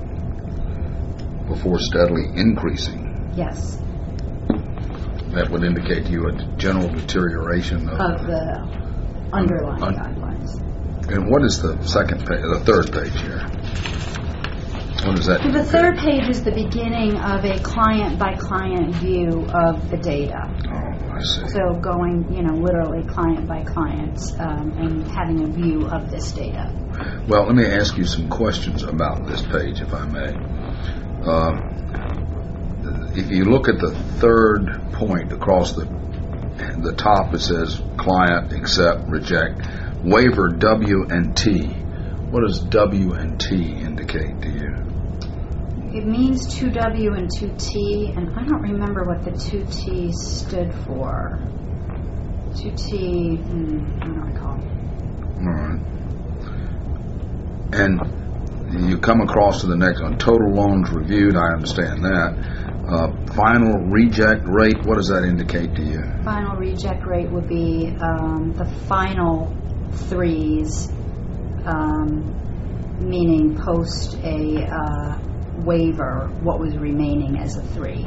before steadily increasing. Yes, That would indicate to you a general deterioration of. of the underlying Un- guidelines. And what is the second page, the third page here? What is that? The third page is the beginning of a client-by-client view of the data. Oh, I see. So going, you know, literally client by client, um, and having a view of this data. Well, let me ask you some questions about this page, if I may. Um, if you look at the third point across the the top, it says client, accept, reject, waiver W and T. What does W and T indicate to you? It means two W and two T, and I don't remember what the two T stood for. two T, hmm, I don't recall. All right. And you come across to the next one, total loans reviewed, I understand that. Uh, final reject rate, what does that indicate to you? Final reject rate would be um, the final threes, um, meaning post a uh, waiver, what was remaining as a three.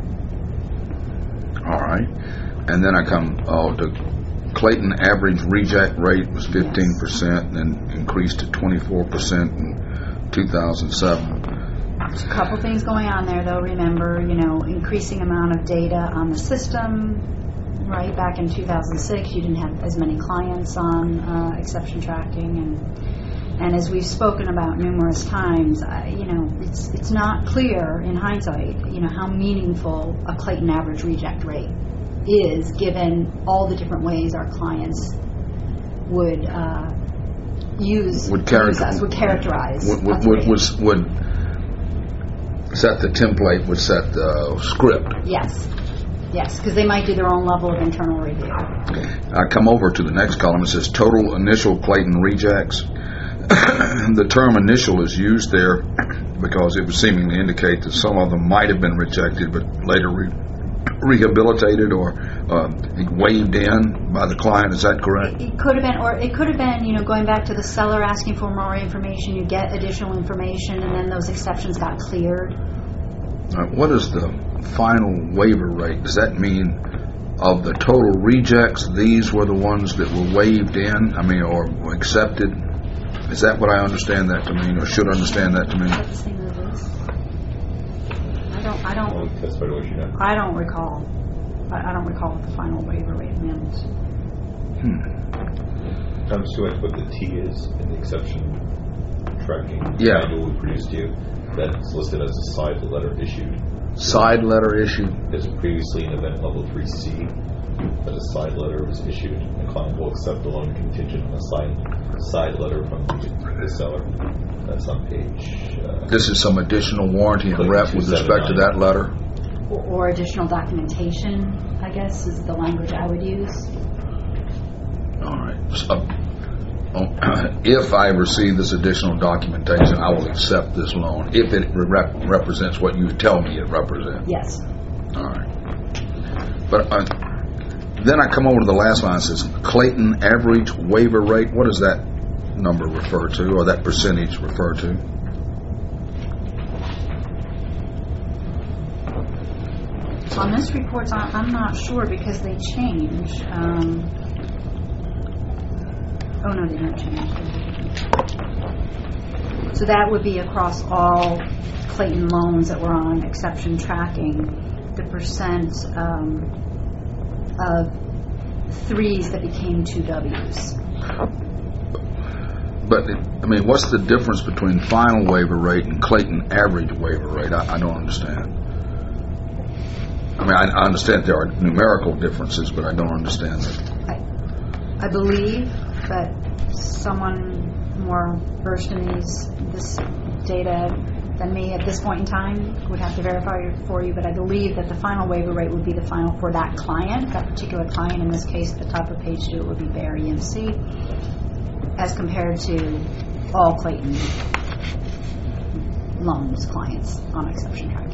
All right. And then I come oh, to Clayton average reject rate was fifteen percent, and then increased to twenty-four percent in two thousand seven. There's a couple things going on there, though. Remember, you know, increasing amount of data on the system, right? Back in two thousand six, you didn't have as many clients on uh, exception tracking, and and as we've spoken about numerous times, I, you know, it's it's not clear in hindsight, you know, how meaningful a Clayton average reject rate is, given all the different ways our clients would uh, use, Would use character- us, would characterize. Would, would, us would, rate. was- would set the template, would set the script. Yes, yes, because they might do their own level of internal review. I come over to the next column. It says total initial Clayton rejects. The term initial is used there because it would seemingly indicate that some of them might have been rejected but later re- rehabilitated or uh, waived in by the client. Is that correct? It could have been, or it could have been, you know, going back to the seller asking for more information, you get additional information, and then those exceptions got cleared. Uh, what is the final waiver rate? Does that mean of the total rejects, these were the ones that were waived in, I mean, or accepted? Is that what I understand that to mean, or should understand that to mean? Is that the same as this? I don't, I Well, don't, that's better what you know. I don't recall. I, I don't recall what the final waiver rate meant. Hmm. I'm just going to what the T is in the exception tracking Yeah. manual we produced you. That's listed as a side letter issued. Side letter issue. There's previously an event level three C that a side letter was issued. The client will accept the loan contingent on a side side letter from the, the seller. That's on page. Uh, This is some additional warranty and rep with respect to that letter. Or, or additional documentation, I guess, is the language I would use. All right. So, oh, if I receive this additional documentation, I will accept this loan if it rep- represents what you tell me it represents. Yes. All right. But uh, then I come over to the last line. It says Clayton average waiver rate. What does that number refer to, or that percentage refer to? On this report, I- I'm not sure because they change. Um, oh, no, they don't change. So that would be across all Clayton loans that were on exception tracking, the percent um, of threes that became two W's. But, it, I mean, what's the difference between final waiver rate and Clayton average waiver rate? I, I don't understand. I mean, I, I understand there are numerical differences, but I don't understand that. I, I believe that someone more versed in these this data than me at this point in time would have to verify it for you, but I believe that the final waiver rate would be the final for that client, that particular client. In this case, at the top of page two, it would be Bear E M C, as compared to all Clayton loans clients on exception tracking.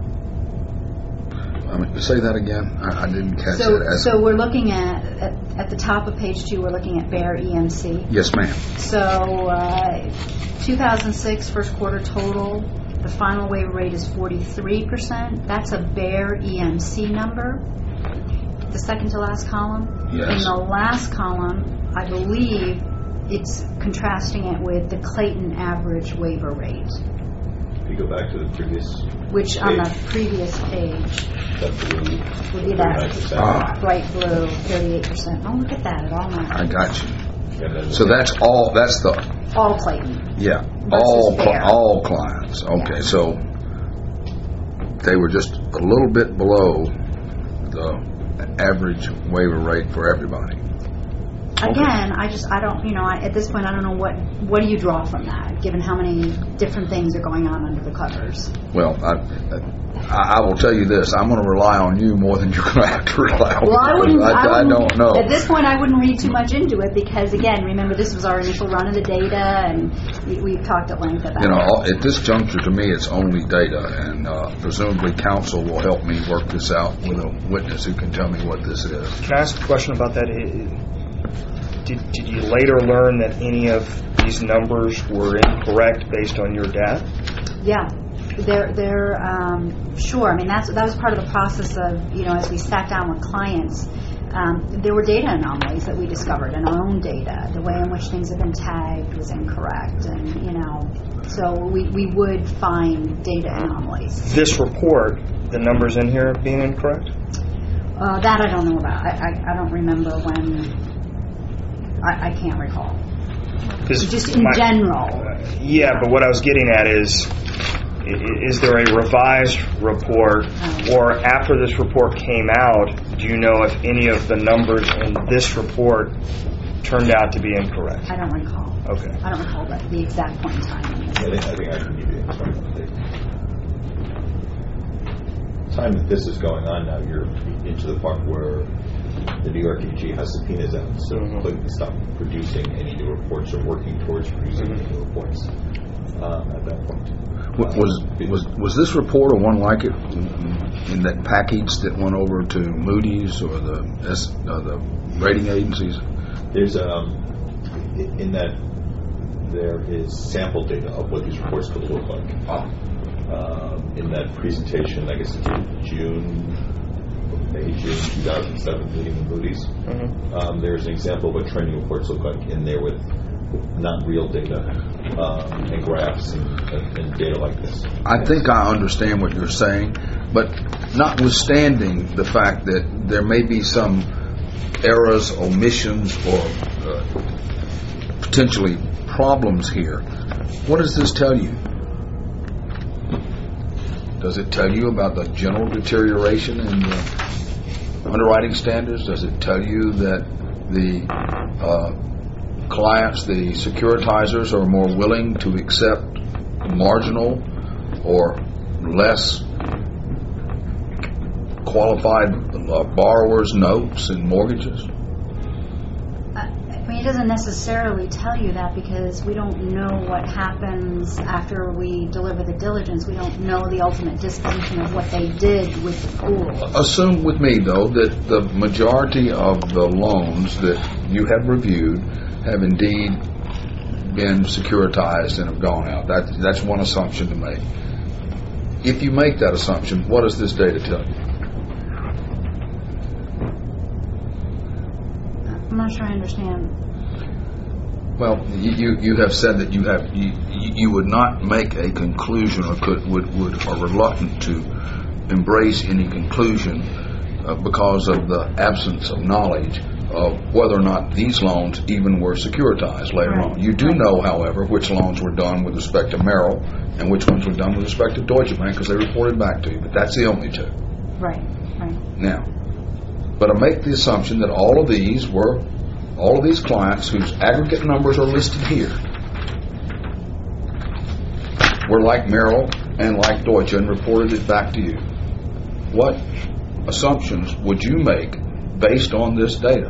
I mean, say that again. I, I didn't catch So, that. As, so we're looking at, at at the top of page two. We're looking at Bear E M C. yes, ma'am. So, uh, two thousand six first quarter total, the final waiver rate is forty-three percent. That's a Bear E M C number. The second to last column. Yes. In the last column, I believe it's contrasting it with the Clayton average waiver rate, if you go back to the previous, which on the Page. previous page that blue, would be that thirty-nine percent. Ah. bright blue, thirty-eight percent. Oh, look at that! It all I matters. got you. And then So that's all. That's the All Clayton. yeah. Versus All cli- Bear. all clients. Okay, Yeah. so they were just a little bit below the average waiver rate for everybody. Again, I just, I don't, you know, I, at this point, I don't know what, what do you draw from that, given how many different things are going on under the covers. Well, I, I, I will tell you this: I'm going to rely on you more than you're going to have to rely on me. Well, I wouldn't, I, I, I wouldn't- don't know. At this point, I wouldn't read too much into it because, again, remember, this was our initial run of the data, and we, we've talked at length about You know, it. all- at this juncture, to me, it's only data, and uh, presumably counsel will help me work this out with a witness who can tell me what this is. Can I ask a question about that? I- Did, did you later learn that any of these numbers were incorrect based on your data? Yeah, they're they're um, sure. I mean, that's that was part of the process of, you know, as we sat down with clients, um, there were data anomalies that we discovered in our own data. The way in which things have been tagged was incorrect, and you know, so we we would find data anomalies. This report, the numbers in here being incorrect? Uh, that I don't know about. I, I, I don't remember when. I, I can't recall. 'Cause Just in my- general. uh, yeah, but what I was getting at is, i- is there a revised report, Oh. or after this report came out, do you know if any of the numbers in this report turned out to be incorrect? I don't recall. Okay. I don't recall the, the exact point in time. I think, I think I can give you sorry, the time that this is going on now. You're into the part where the New York A G has subpoenas out, so Mhm. completely stop producing any new reports or working towards producing Mhm. any new reports um, at that point. W- Was was was this report or one like it in that package that went over to Moody's or the S, uh, the rating agencies? There's um, i- in that there is sample data of what these reports could look like. Oh. Um, in that presentation, I guess it's in June, May, June two thousand seven meeting with Moody's. Mhm. Um, there's an example of what trending reports look like in there with not real data um, and graphs and, and, and data like this. I think I understand what you're saying, but notwithstanding the fact that there may be some errors, omissions, or uh, potentially problems here, what does this tell you? Does it tell you about the general deterioration in the underwriting standards? Does it tell you that the uh, clients, the securitizers, are more willing to accept marginal or less qualified uh, borrowers' notes and mortgages? I mean, it doesn't necessarily tell you that because we don't know what happens after we deliver the diligence. We don't know the ultimate disposition of what they did with the pool. Assume with me, though, that the majority of the loans that you have reviewed have indeed been securitized and have gone out. That, that's one assumption to make. If you make that assumption, what does this data tell you? I'm not sure I understand. Well, you, you, you have said that you have you, you would not make a conclusion or could would, would are reluctant to embrace any conclusion uh, because of the absence of knowledge of whether or not these loans even were securitized later Right. on. You do Right. know, however, which loans were done with respect to Merrill and which ones were done with respect to Deutsche Bank because they reported back to you, but that's the only two. Right, right. Now, but I make the assumption that all of these were, all of these clients whose aggregate numbers are listed here were like Merrill and like Deutsche and reported it back to you. What assumptions would you make based on this data?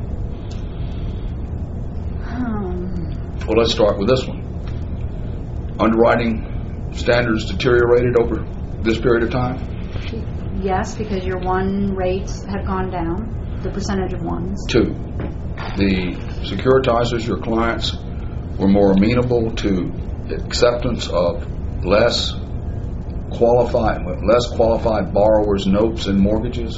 Um, Well, let's start with this one. Underwriting standards deteriorated over this period of time? yes, because your one rates have gone down, the percentage of ones. Two, the securitizers, your clients, were more amenable to acceptance of less qualified, less qualified borrowers' notes and mortgages?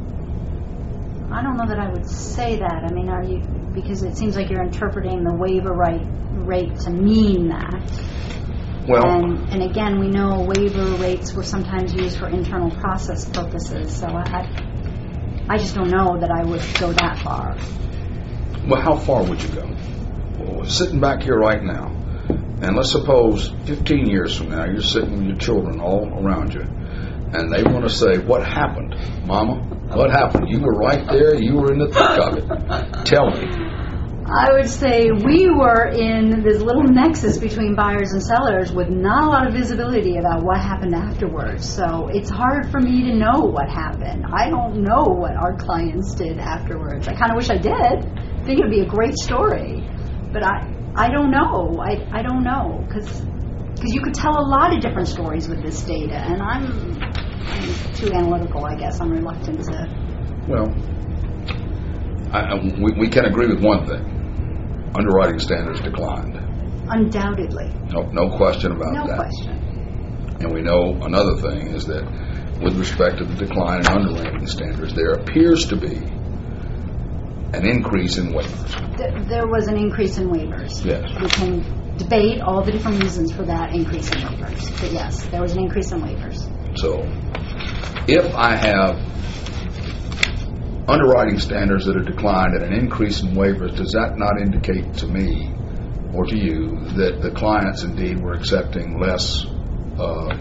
I don't know that I would say that. I mean, are you, because it seems like you're interpreting the waiver right rate to mean that. Well, And, and again, we know waiver rates were sometimes used for internal process purposes, so I, I, I just don't know that I would go that far. well, how far would you go? Well, sitting back here right now, and let's suppose fifteen years from now, you're sitting with your children all around you, and they want to say, what happened, Mama? What happened? You were right there. You were in the thick of it. Tell me. I would say we were in this little nexus between buyers and sellers with not a lot of visibility about what happened afterwards. So it's hard for me to know what happened. I don't know what our clients did afterwards. I kind of wish I did. I think it would be a great story. But I, I don't know. I, I don't know. Because you could tell a lot of different stories with this data. And I'm, I'm too analytical, I guess. I'm reluctant to... Well, I, I, we, we can agree with one thing. Underwriting standards declined. Undoubtedly. No, no question about No that. question. And we know another thing is that with respect to the decline in underwriting standards, there appears to be an increase in waivers. Th- There was an increase in waivers. Yes. We can debate all the different reasons for that increase in waivers. But yes, there was an increase in waivers. So if I have underwriting standards that are declined and an increase in waivers, does that not indicate to me or to you that the clients indeed were accepting less uh,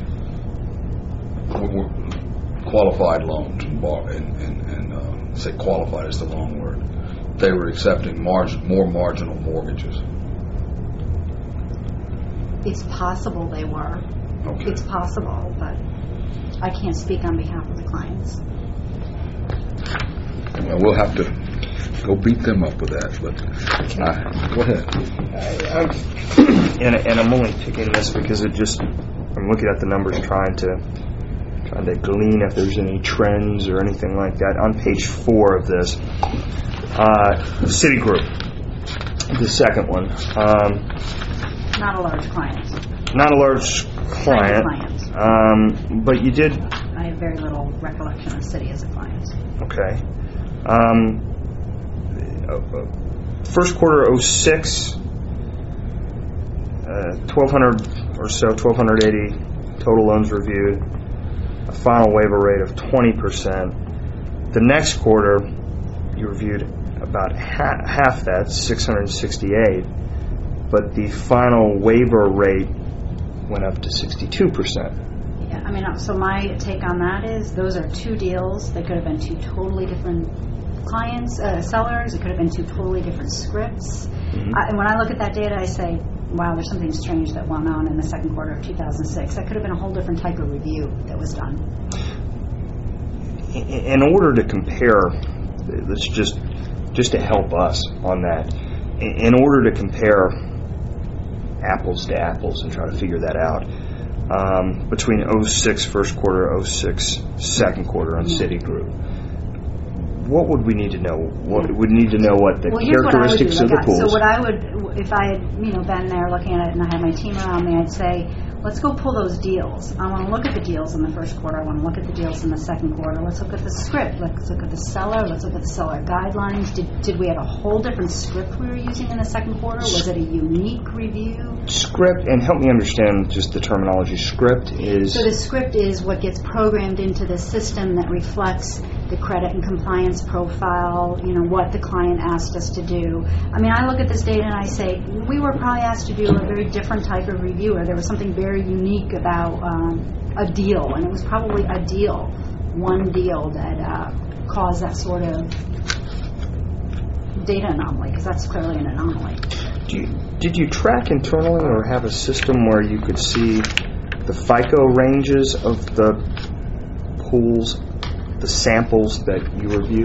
qualified loans? And, and, and uh, say qualified is the wrong word. They were accepting margin, more marginal mortgages. It's possible they were. Okay. It's possible, but I can't speak on behalf of the clients. Well, we'll have to go beat them up with that, but uh, go ahead. I, and, and I'm only picking this because it just, I'm looking at the numbers trying to trying to glean if there's any trends or anything like that. On page four of this, uh, Citigroup, the second one. Um, Not a large client. not a large client, client. Um, but you did, I have very little recollection of Citi as a client. okay. Um, first quarter oh six, uh, twelve hundred or so, twelve eighty total loans reviewed, a final waiver rate of twenty percent. The next quarter, you reviewed about ha- half that, six hundred sixty-eight, but the final waiver rate went up to sixty-two percent. Yeah, I mean, so my take on that is those are two deals. They could have been two totally different clients, uh, sellers. It could have been two totally different scripts. Mm-hmm. I, and when I look at that data, I say, wow, there's something strange that went on in the second quarter of two thousand six. That could have been a whole different type of review that was done. In order to compare, let's just just to help us on that, in order to compare apples to apples and try to figure that out, um, between oh six first quarter, oh six second quarter on Citigroup, what would we need to know? What we need to know what the well, here's characteristics what I would do. of the Like, pools. so what I would, if I had, you know, been there looking at it and I had my team around me, I'd say, let's go pull those deals. I want to look at the deals in the first quarter. I want to look at the deals in the second quarter. Let's look at the script. Let's look at the seller. Let's look at the seller guidelines. Did did we have a whole different script we were using in the second quarter? Was it a unique review? Script, and help me understand just the terminology. Script is... So the script is what gets programmed into the system that reflects the credit and compliance profile, you know, what the client asked us to do. I mean, I look at this data and I say, we were probably asked to do a very different type of review, or there was something very unique about um, a deal, and it was probably a deal, one deal that uh, caused that sort of data anomaly, because that's clearly an anomaly. Do you, did you track internally or have a system where you could see the FICO ranges of the pools, the samples that you reviewed?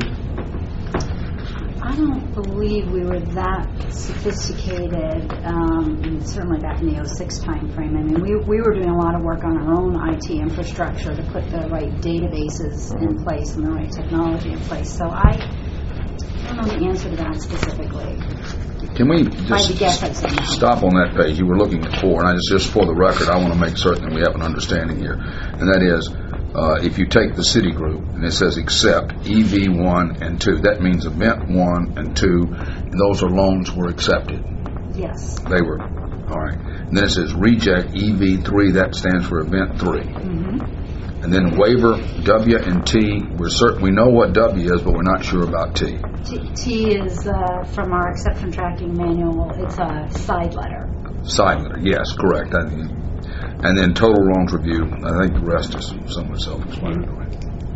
I don't believe we were that sophisticated, um, certainly back in the oh six time frame. I mean, we, we were doing a lot of work on our own I T infrastructure to put the right databases in place and the right technology in place. So I don't know the answer to that specifically. Can we If I had to guess, I'd just say no. stop on that page? You were looking at four, and I just, just for the record, I want to make certain that we have an understanding here. And that is, uh, if you take the Citigroup, and it says except E V one and two, that means event one and two, and those are loans were accepted. Yes. They were, all right. And then it says reject E V three, that stands for event three. Mm-hmm. And then waiver, W and T, we're certain, we know what W is, but we're not sure about T. T, T is uh, from our exception tracking manual. It's a side letter. Side letter, yes, correct. I, and then total loans review, I think the rest is somewhat self-explanatory.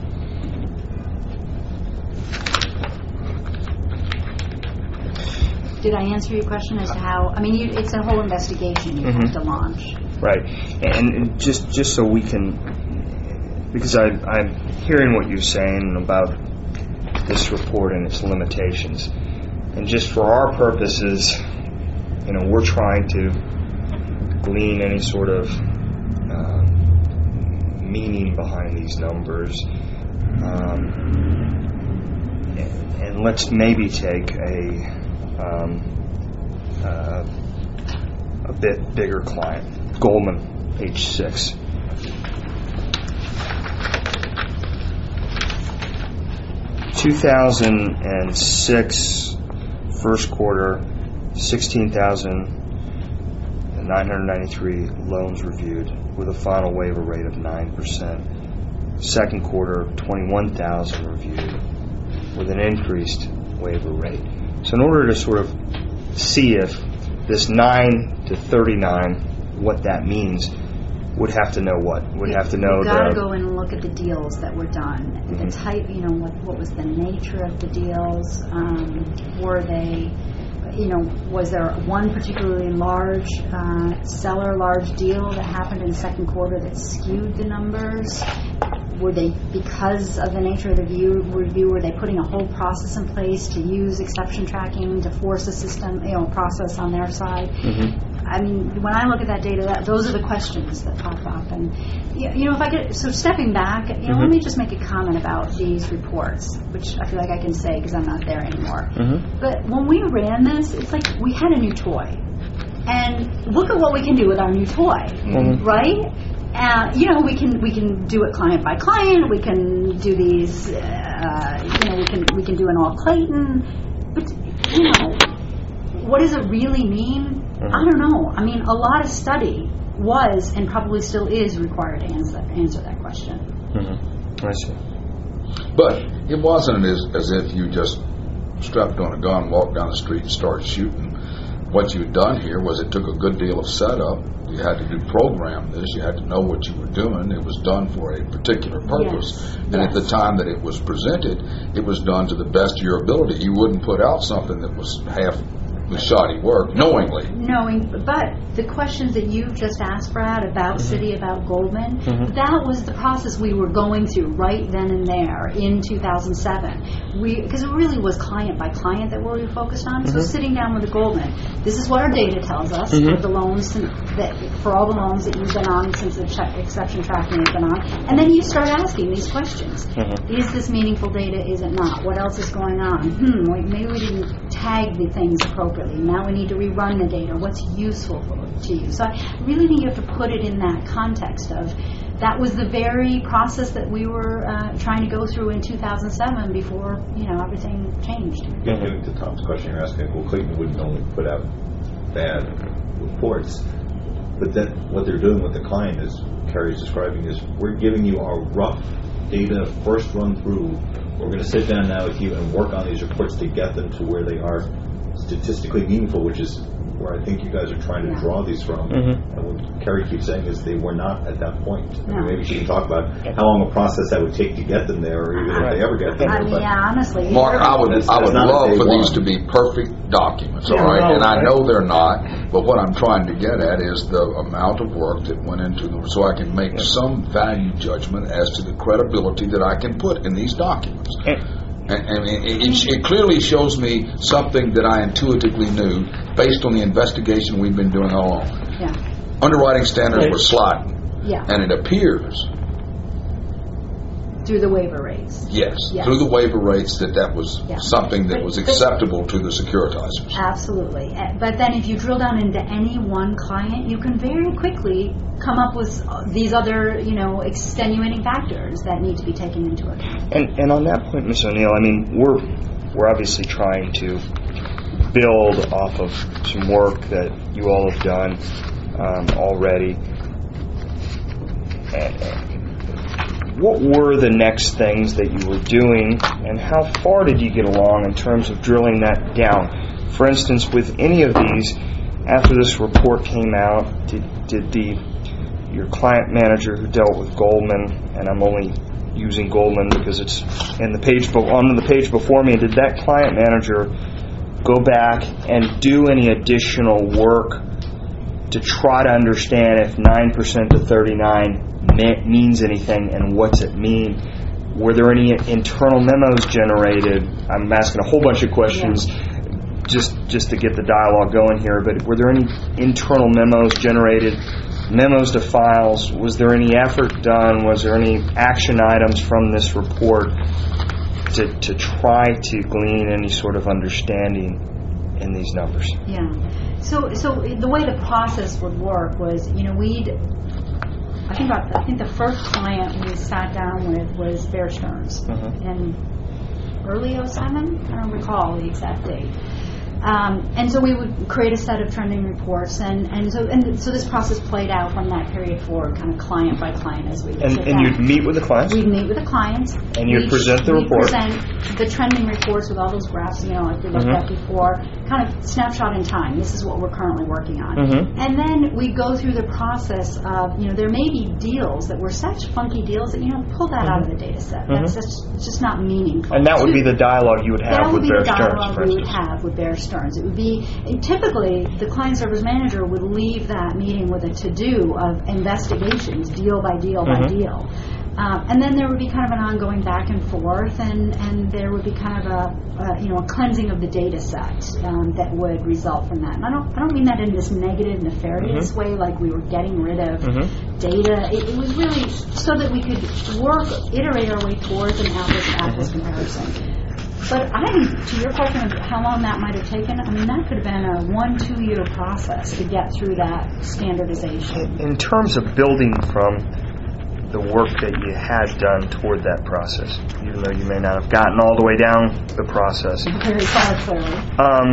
Did I answer your question as to how? I mean, you, it's a whole investigation you Mm-hmm. have to launch. Right, and just just so we can, because I, I'm hearing what you're saying about this report and its limitations, and just for our purposes, you know, we're trying to glean any sort of uh, meaning behind these numbers, um, and, and let's maybe take a um, uh, a bit bigger client. Goldman, page six. two thousand six, first quarter, sixteen thousand nine hundred ninety-three loans reviewed with a final waiver rate of nine percent. Second quarter, twenty-one thousand reviewed with an increased waiver rate. So in order to sort of see if this nine to thirty-nine, what that means, would have to know what? Would have to know You've got to the... go in and look at the deals that were done. Mm-hmm. The type, you know, what, what was the nature of the deals? Um, were they, you know, was there one particularly large uh, seller, large deal that happened in the second quarter that skewed the numbers? Were they, because of the nature of the view, review, were they putting a whole process in place to use exception tracking to force a system, you know, process on their side? Mm-hmm. I mean, when I look at that data, that, those are the questions that pop up. And, you know, if I could, so stepping back, you know, Mm-hmm. let me just make a comment about these reports, which I feel like I can say because I'm not there anymore. Mm-hmm. But when we ran this, it's like we had a new toy. And look at what we can do with our new toy, Mm-hmm. right? Uh, you know, we can we can do it client by client. We can do these, uh, you know, we can we can do an all Clayton. But you know, what does it really mean? Mm-hmm. I don't know. I mean, a lot of study was and probably still is required to answer answer that question. Mm-hmm. I see. But it wasn't as, as if you just strapped on a gun, walked down the street, and started shooting. What you'd done here was it took a good deal of setup. You had to do program this. You had to know what you were doing. It was done for a particular purpose. Yes. And Yes. at the time that it was presented, it was done to the best of your ability. You wouldn't put out something that was half with shoddy work, knowingly. Knowing, but the questions that you just asked, Brad, about Mm-hmm. City, about Goldman, Mm-hmm. that was the process we were going through right then and there in two thousand seven. We, because it really was client by client that we were focused on. So Mm-hmm. sitting down with the Goldman, this is what our data tells us Mhm. for the loans that for all the loans that you've been on since the check exception tracking has been on, and then you start asking these questions. Mhm. Is this meaningful data? Is it not? What else is going on? Hmm, wait, maybe we didn't tag the things appropriately. Now we need to rerun the data. What's useful for, to you? So I really think you have to put it in that context of that was the very process that we were uh, trying to go through in two thousand seven before, you know, everything changed. Getting to Tom's question, you're asking, well, Clayton wouldn't only put out bad reports, but then what they're doing with the client, as Carrie's describing, is we're giving you our rough data first run through. We're going to sit down now with you and work on these reports to get them to where they are statistically meaningful, which is where I think you guys are trying to Yeah. draw these from. Mhm. And what Carrie keeps saying is they were not at that point. I mean, No. maybe she can talk about how long a process that would take to get them there, or even if they ever get them I there. mean, but yeah, honestly. Mark, I would That's- I would that's not love what for they these want. to be perfect documents, all Yeah, right? no, And I right? know they're not, but what I'm trying to get at is the amount of work that went into them, so I can make some value judgment as to the credibility that I can put in these documents. And, And, and it, it, it clearly shows me something that I intuitively knew based on the investigation we've been doing all along. Yeah, Underwriting standards were sliding, yeah, and it appears, through the waiver rates. yes, Yes. through the waiver rates, that that was Yeah. something that But- was but- acceptable to the securitizers. Absolutely. Uh, But then if you drill down into any one client, you can very quickly come up with uh, these other, you know, extenuating factors that need to be taken into account. and and on that point, Miz O'Neill, I mean, we're we're obviously trying to build off of some work that you all have done um, already. And, and what were the next things that you were doing, and how far did you get along in terms of drilling that down? For instance, with any of these, after this report came out, did, did the your client manager who dealt with Goldman, and I'm only using Goldman because it's in the page be- on the page before me, did that client manager go back and do any additional work to try to understand if nine percent to thirty-nine me- means anything, and what's it mean? Were there any internal memos generated? I'm asking a whole bunch of questions just just to get the dialogue going here, but were there any internal memos generated, memos to files? Was there any effort done? Was there any action items from this report to, to try to glean any sort of understanding in these numbers? Yeah. So, so the way the process would work was, you know, we'd. I think about, I think the first client we sat down with was Bear Stearns Mhm. in early oh seven. I don't recall the exact date. Um, and so we would create a set of trending reports, and, and so and so this process played out from that period forward, kind of client by client as we would And, sit and down. you'd meet with the clients? We'd meet with the clients, And you we present the we report. present the trending reports with all those graphs, you know, like we looked Mhm. at before, kind of snapshot in time. This is what we're currently working on. Mhm. And then we go through the process of, you know, there may be deals that were such funky deals that, you know, pull that out of the data set. That's just, it's just not meaningful. And that would be the dialogue you would That have would with be Bear the Stearns, dialogue for we would instance. have with Bear Stearns. It would be, typically, the client service manager would leave that meeting with a to-do of investigations, deal by deal by Mhm. deal. Um, and then there would be kind of an ongoing back and forth, and, and there would be kind of a, a you know a cleansing of the data set um, that would result from that. And I don't I don't mean that in this negative, nefarious Mhm. way, like we were getting rid of Mhm. data. It, it was really so that we could work, iterate our way towards an apples to apples comparison. But I think, to your question of how long that might have taken, I mean, that could have been a one, two-year process to get through that standardization. In terms of building from the work that you had done toward that process, even though you may not have gotten all the way down the process, Very far, clearly. um,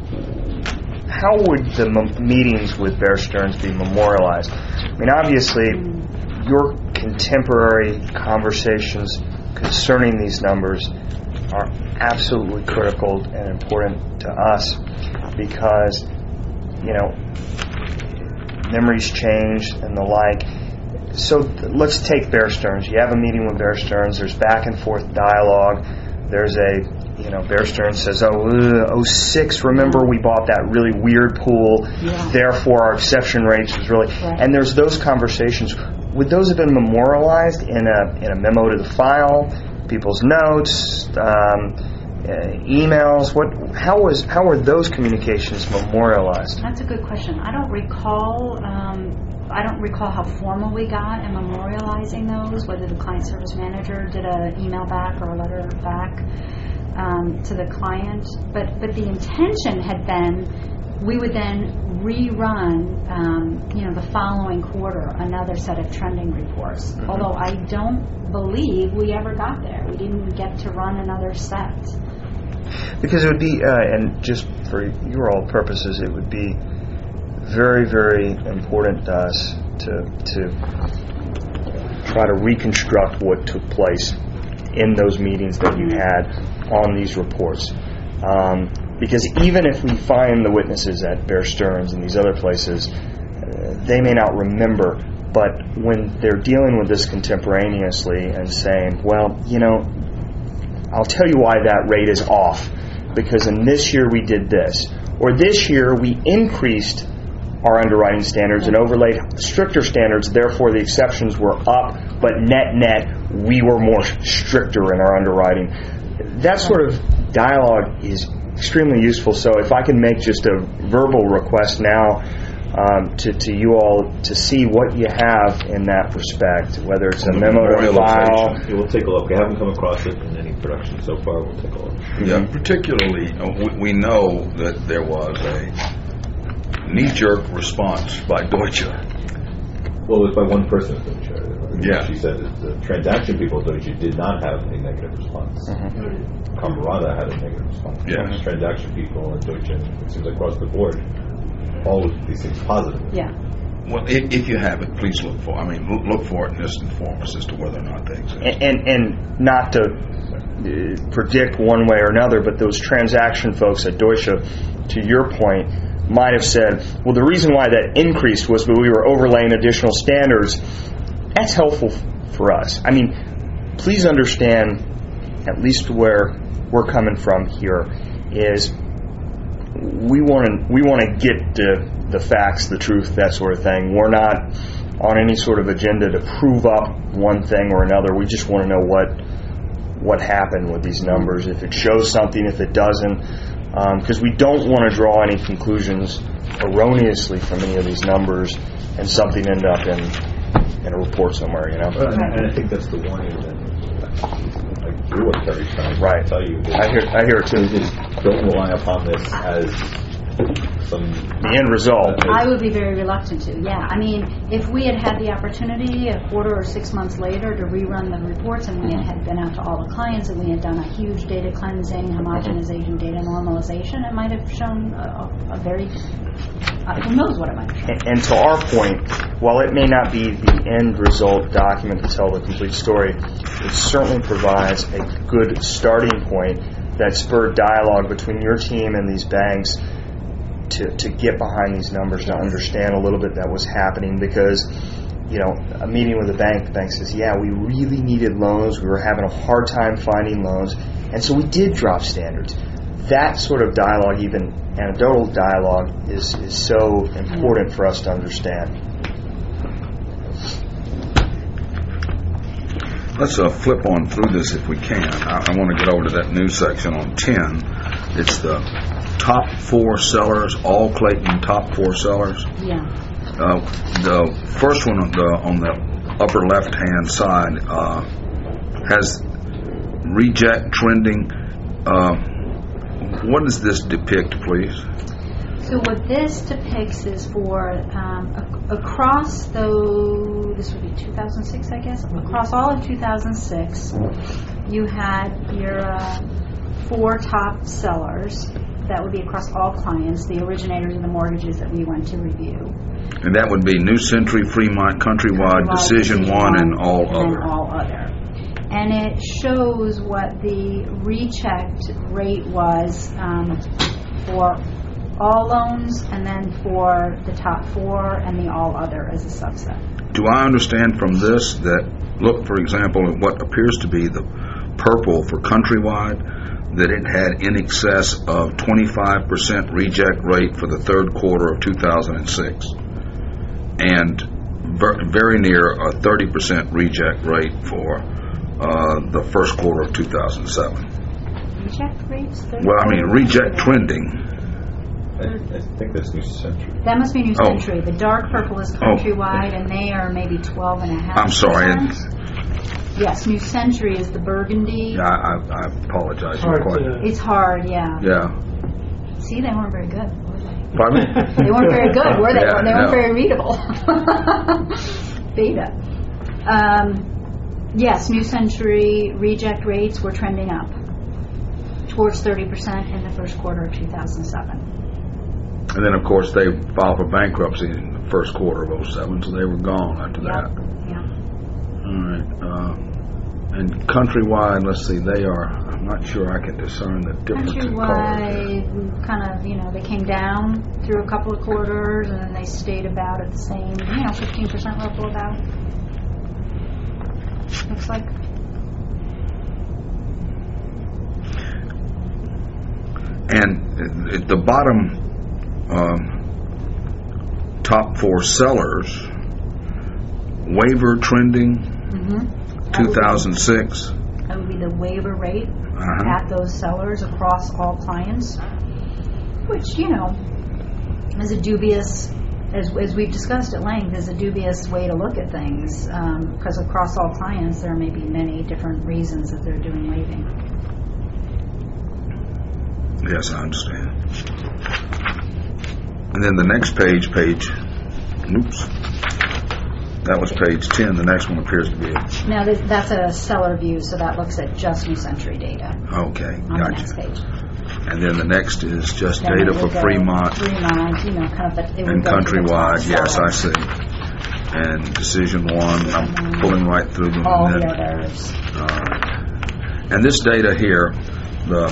how would the m- meetings with Bear Stearns be memorialized? I mean, obviously, your contemporary conversations concerning these numbers are absolutely critical and important to us because, you know, memories change and the like. So th- let's take Bear Stearns. You have a meeting with Bear Stearns. There's back and forth dialogue. There's a, you know, Bear Stearns says, oh, uh, oh six, remember we bought that really weird pool. Yeah. Therefore, our exception rates was really... Right. And there's those conversations. Would those have been memorialized in a in a memo to the file, people's notes, um, uh, emails? What? How was how were those communications memorialized? That's a good question. I don't recall. Um, I don't recall how formal we got in memorializing those. Whether the client service manager did an email back or a letter back um, to the client, but but the intention had been we would then rerun, um, you know, the following quarter another set of trending reports. Mm-hmm. Although I don't believe we ever got there. We didn't get to run another set. Because it would be, uh, and just for your all purposes, it would be very, very important to us to to try to reconstruct what took place in those meetings that you had on these reports. Um, because even if we find the witnesses at Bear Stearns and these other places, uh, they may not remember. But when they're dealing with this contemporaneously and saying, well, you know, I'll tell you why that rate is off, because in this year we did this, or this year we increased our underwriting standards and overlaid stricter standards, therefore the exceptions were up, but net net we were more stricter in our underwriting. That sort of dialogue is extremely useful. So if I can make just a verbal request now um, to, to you all to see what you have in that respect, whether it's a memo to file. Yeah, we'll take a look. We haven't come across it in any production so far. We'll take a look. Yeah, particularly, uh, we, we know that there was a knee-jerk response by Deutsche. Well, it was by one person at Deutsche. Yeah. She said that the transaction people at Deutsche did not have a negative response. Mm-hmm. Camerata had a negative response. Yes. Transaction people at Deutsche, it seems across the board, all of these things positive. Yeah. Well, if, if you have it, please look for. I mean, look for it and just inform us as to whether or not they exist. And, and, and not to uh, predict one way or another, but those transaction folks at Deutsche, to your point, might have said, well, the reason why that increased was that we were overlaying additional standards. That's helpful for us. I mean, please understand, at least where we're coming from here, is we want to we want to get to the facts, the truth, that sort of thing. We're not on any sort of agenda to prove up one thing or another. We just want to know what what happened with these numbers, if it shows something, if it doesn't, because um, we don't want to draw any conclusions erroneously from any of these numbers and something end up in in a report somewhere, you know. Well, and, and I think that's the warning that I agree with Terry's trying to Right. tell you. I hear I hear it too. Is don't rely upon this as some... The end result. I would be very reluctant to, yeah. I mean, if we had had the opportunity a quarter or six months later to rerun the reports and we had, had been out to all the clients and we had done a huge data cleansing, homogenization, data normalization, it might have shown a, a very, uh, who knows what it might have shown. And, and to our point, while it may not be the end result document to tell the complete story, it certainly provides a good starting point that spurred dialogue between your team and these banks to, to get behind these numbers, to understand a little bit that was happening. Because, you know, a meeting with the bank, the bank says, yeah, we really needed loans. We were having a hard time finding loans. And so we did drop standards. That sort of dialogue, even anecdotal dialogue, is, is so important for us to understand. Let's uh, flip on through this if we can. I, I want to get over to that new section on ten. It's the top four sellers, all Clayton top four sellers. Yeah. Uh, the first one on the, on the upper left-hand side uh, has reject trending. Uh, what does this depict, please? So what this depicts is for um, ac- across the, this would be two thousand six, I guess, across all of two thousand six, you had your uh, four top sellers. That would be across all clients, the originators of the mortgages that we went to review. And that would be New Century, Fremont, Countrywide, Countrywide, Decision, Decision One, One, and all and other. all other. And it shows what the rechecked rate was um, for all loans, and then for the top four and the all other as a subset. Do I understand from this that, look, for example, at what appears to be the purple for Countrywide, that it had in excess of twenty-five percent reject rate for the third quarter of two thousand six, and ver- very near a thirty percent reject rate for uh, the first quarter of two thousand seven. Reject rates? Well, I mean, reject trending. I, I think that's New Century. That must be New Oh. Century. The dark purple is Countrywide, and they are maybe twelve and a half. I'm sorry. Yes, New Century is the burgundy. Yeah, I, I apologize. Hard Quite- to- It's hard, yeah. Yeah. See, they weren't very good, were they? Pardon me? They weren't very good, were they? Yeah, they weren't no. very readable. Beta. Um, yes, New Century reject rates were trending up towards thirty percent in the first quarter of two thousand seven. And then, of course, they filed for bankruptcy in the first quarter of oh seven, so they were gone after that. Yeah. All right. Uh, and Countrywide, let's see, they are, I'm not sure I can discern the difference in color. Countrywide, kind of, you know, they came down through a couple of quarters, and then they stayed about at the same, you know, fifteen percent level about. Looks like. And at the bottom um, top four sellers, waiver trending, Mm-hmm. two thousand six. That would be the waiver rate Uh-huh. at those sellers across all clients, which, you know, is a dubious, as, as we've discussed at length, is a dubious way to look at things, because across all clients there may be many different reasons that they're doing waiving. Yes, I understand. And then the next page, page, oops, that was page ten. The next one appears to be, Now, th- that's a seller view, so that looks at just New Century data okay, on the next gotcha. page. And then the next is just Then data it for would go Fremont Fremont, you know, kind of, the- it would and go to the top Countrywide. Yes, I sellers. see. And Decision One, I'm pulling right through them. All and the then, others. all right. And this data here, the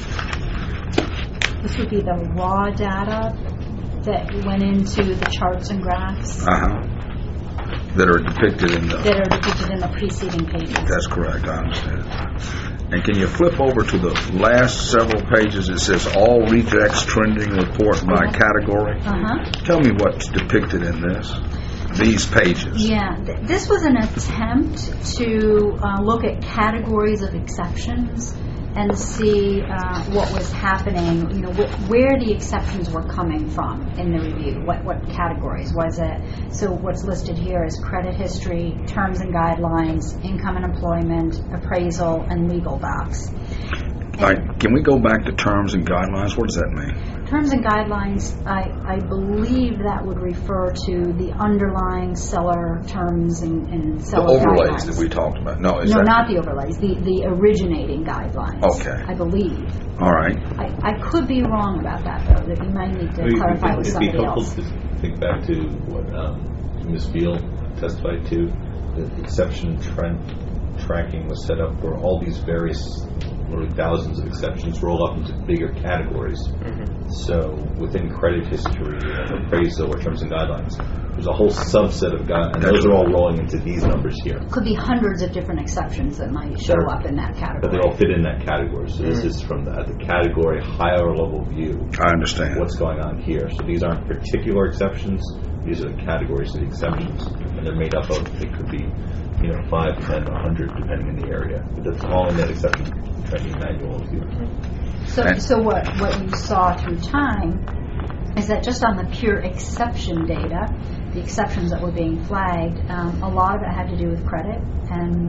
This would be the raw data that went into the charts and graphs uh-huh, that are depicted in the. that are depicted in the preceding pages. That's correct, I understand. And can you flip over to the last several pages? It says all rejects trending report by category. Uh-huh. Tell me what's depicted in this, these pages. Yeah, th- this was an attempt to uh, look at categories of exceptions and see uh, what was happening, you know, wh- where the exceptions were coming from in the review. What what categories was it? So what's listed here is credit history, terms and guidelines, income and employment, appraisal, and legal docs. All right, can we go back to terms and guidelines? What does that mean? Terms and guidelines, I, I believe that would refer to the underlying seller terms and, and The seller overlays guidelines. that we talked about. No, is no, that not the overlays, the, the originating guidelines. Okay. I believe. all right? I, I could be wrong about that, though, that you might need to It'd clarify be- with it'd be somebody helpful else. to think back to what um, Miz Beal testified to. The exception trend tracking was set up where all these various, literally thousands of exceptions roll up into bigger categories. Mm-hmm. So within credit history, and appraisal, or terms and guidelines, there's a whole subset of guidelines, and those are all rolling into these numbers here. Could be hundreds of different exceptions that might show Sure. up in that category. But they all fit in that category. So this is from the, at the category higher level view. I understand. What's going on here? So these aren't particular exceptions. These are the categories of the exceptions, and they're made up of. It could be, you know, five, ten, a hundred, depending on the area. But that's all in that exception tracking manual. If you So, so what, what you saw through time is that just on the pure exception data, the exceptions that were being flagged, um, a lot of it had to do with credit and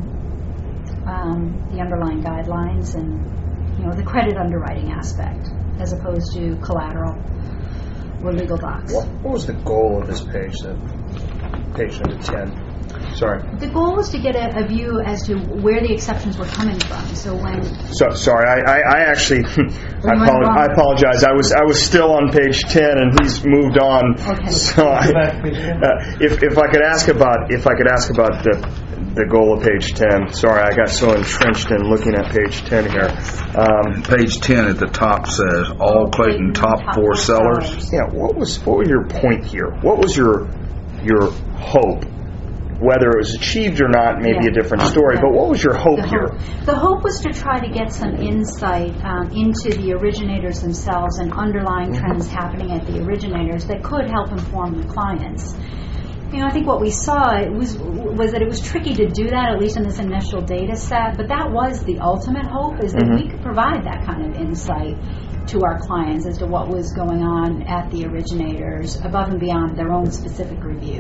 um, the underlying guidelines and, you know, the credit underwriting aspect, as opposed to collateral or legal docs. What, what was the goal of this page, then? Page number ten. Sorry. The goal was to get a, a view as to where the exceptions were coming from. So when So, sorry, I, I, I actually, I, went apolo- wrong. I apologize. I was I was still on page ten, and he's moved on. Okay. So, I, uh, if if I could ask about if I could ask about the the goal of page ten. Sorry, I got so entrenched in looking at page ten here. Um, Page ten at the top says all Clayton top four sellers. yeah, what was what was your point here? What was your your hope? Whether it was achieved or not may be Yeah. a different story. Yeah. But what was your hope The here? hope, the hope was to try to get some insight um, into the originators themselves and underlying trends happening at the originators that could help inform the clients. You know, I think what we saw it was was that it was tricky to do that, at least in this initial data set, but that was the ultimate hope, is that Mhm. we could provide that kind of insight to our clients as to what was going on at the originators above and beyond their own specific review.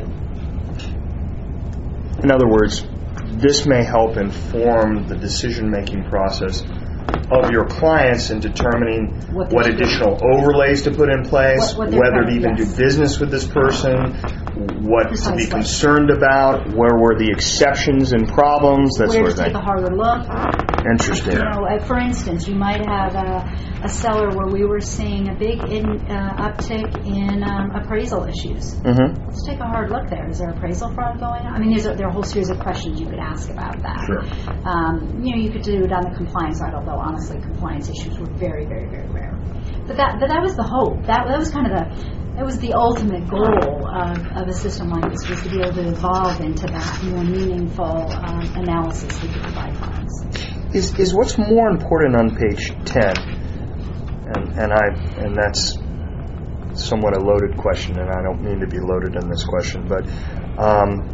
In other words, this may help inform the decision-making process of your clients in determining What what, they're additional overlays to put in place, What- what they're whether to trying- even yes. do business with this person, what to Precisely. be concerned about, where were the exceptions and problems, that Where sort to of thing. take a harder look. Interesting. You know, uh, for instance, you might have a, a seller where we were seeing a big in, uh, uptick in um, appraisal issues. Mm-hmm. Let's take a hard look there. Is there appraisal fraud going on? I mean, there's a, there are a whole series of questions you could ask about that. Sure. Um, you know, you could do it on the compliance side, although honestly, compliance issues were very, very, very rare. But that, but that was the hope. That, that was kind of the, that was the ultimate goal of, of a system like this, was to be able to evolve into that more meaningful um, analysis we could provide clients. Is is what's more important on page ten, and and I and that's somewhat a loaded question, and I don't mean to be loaded in this question, but um,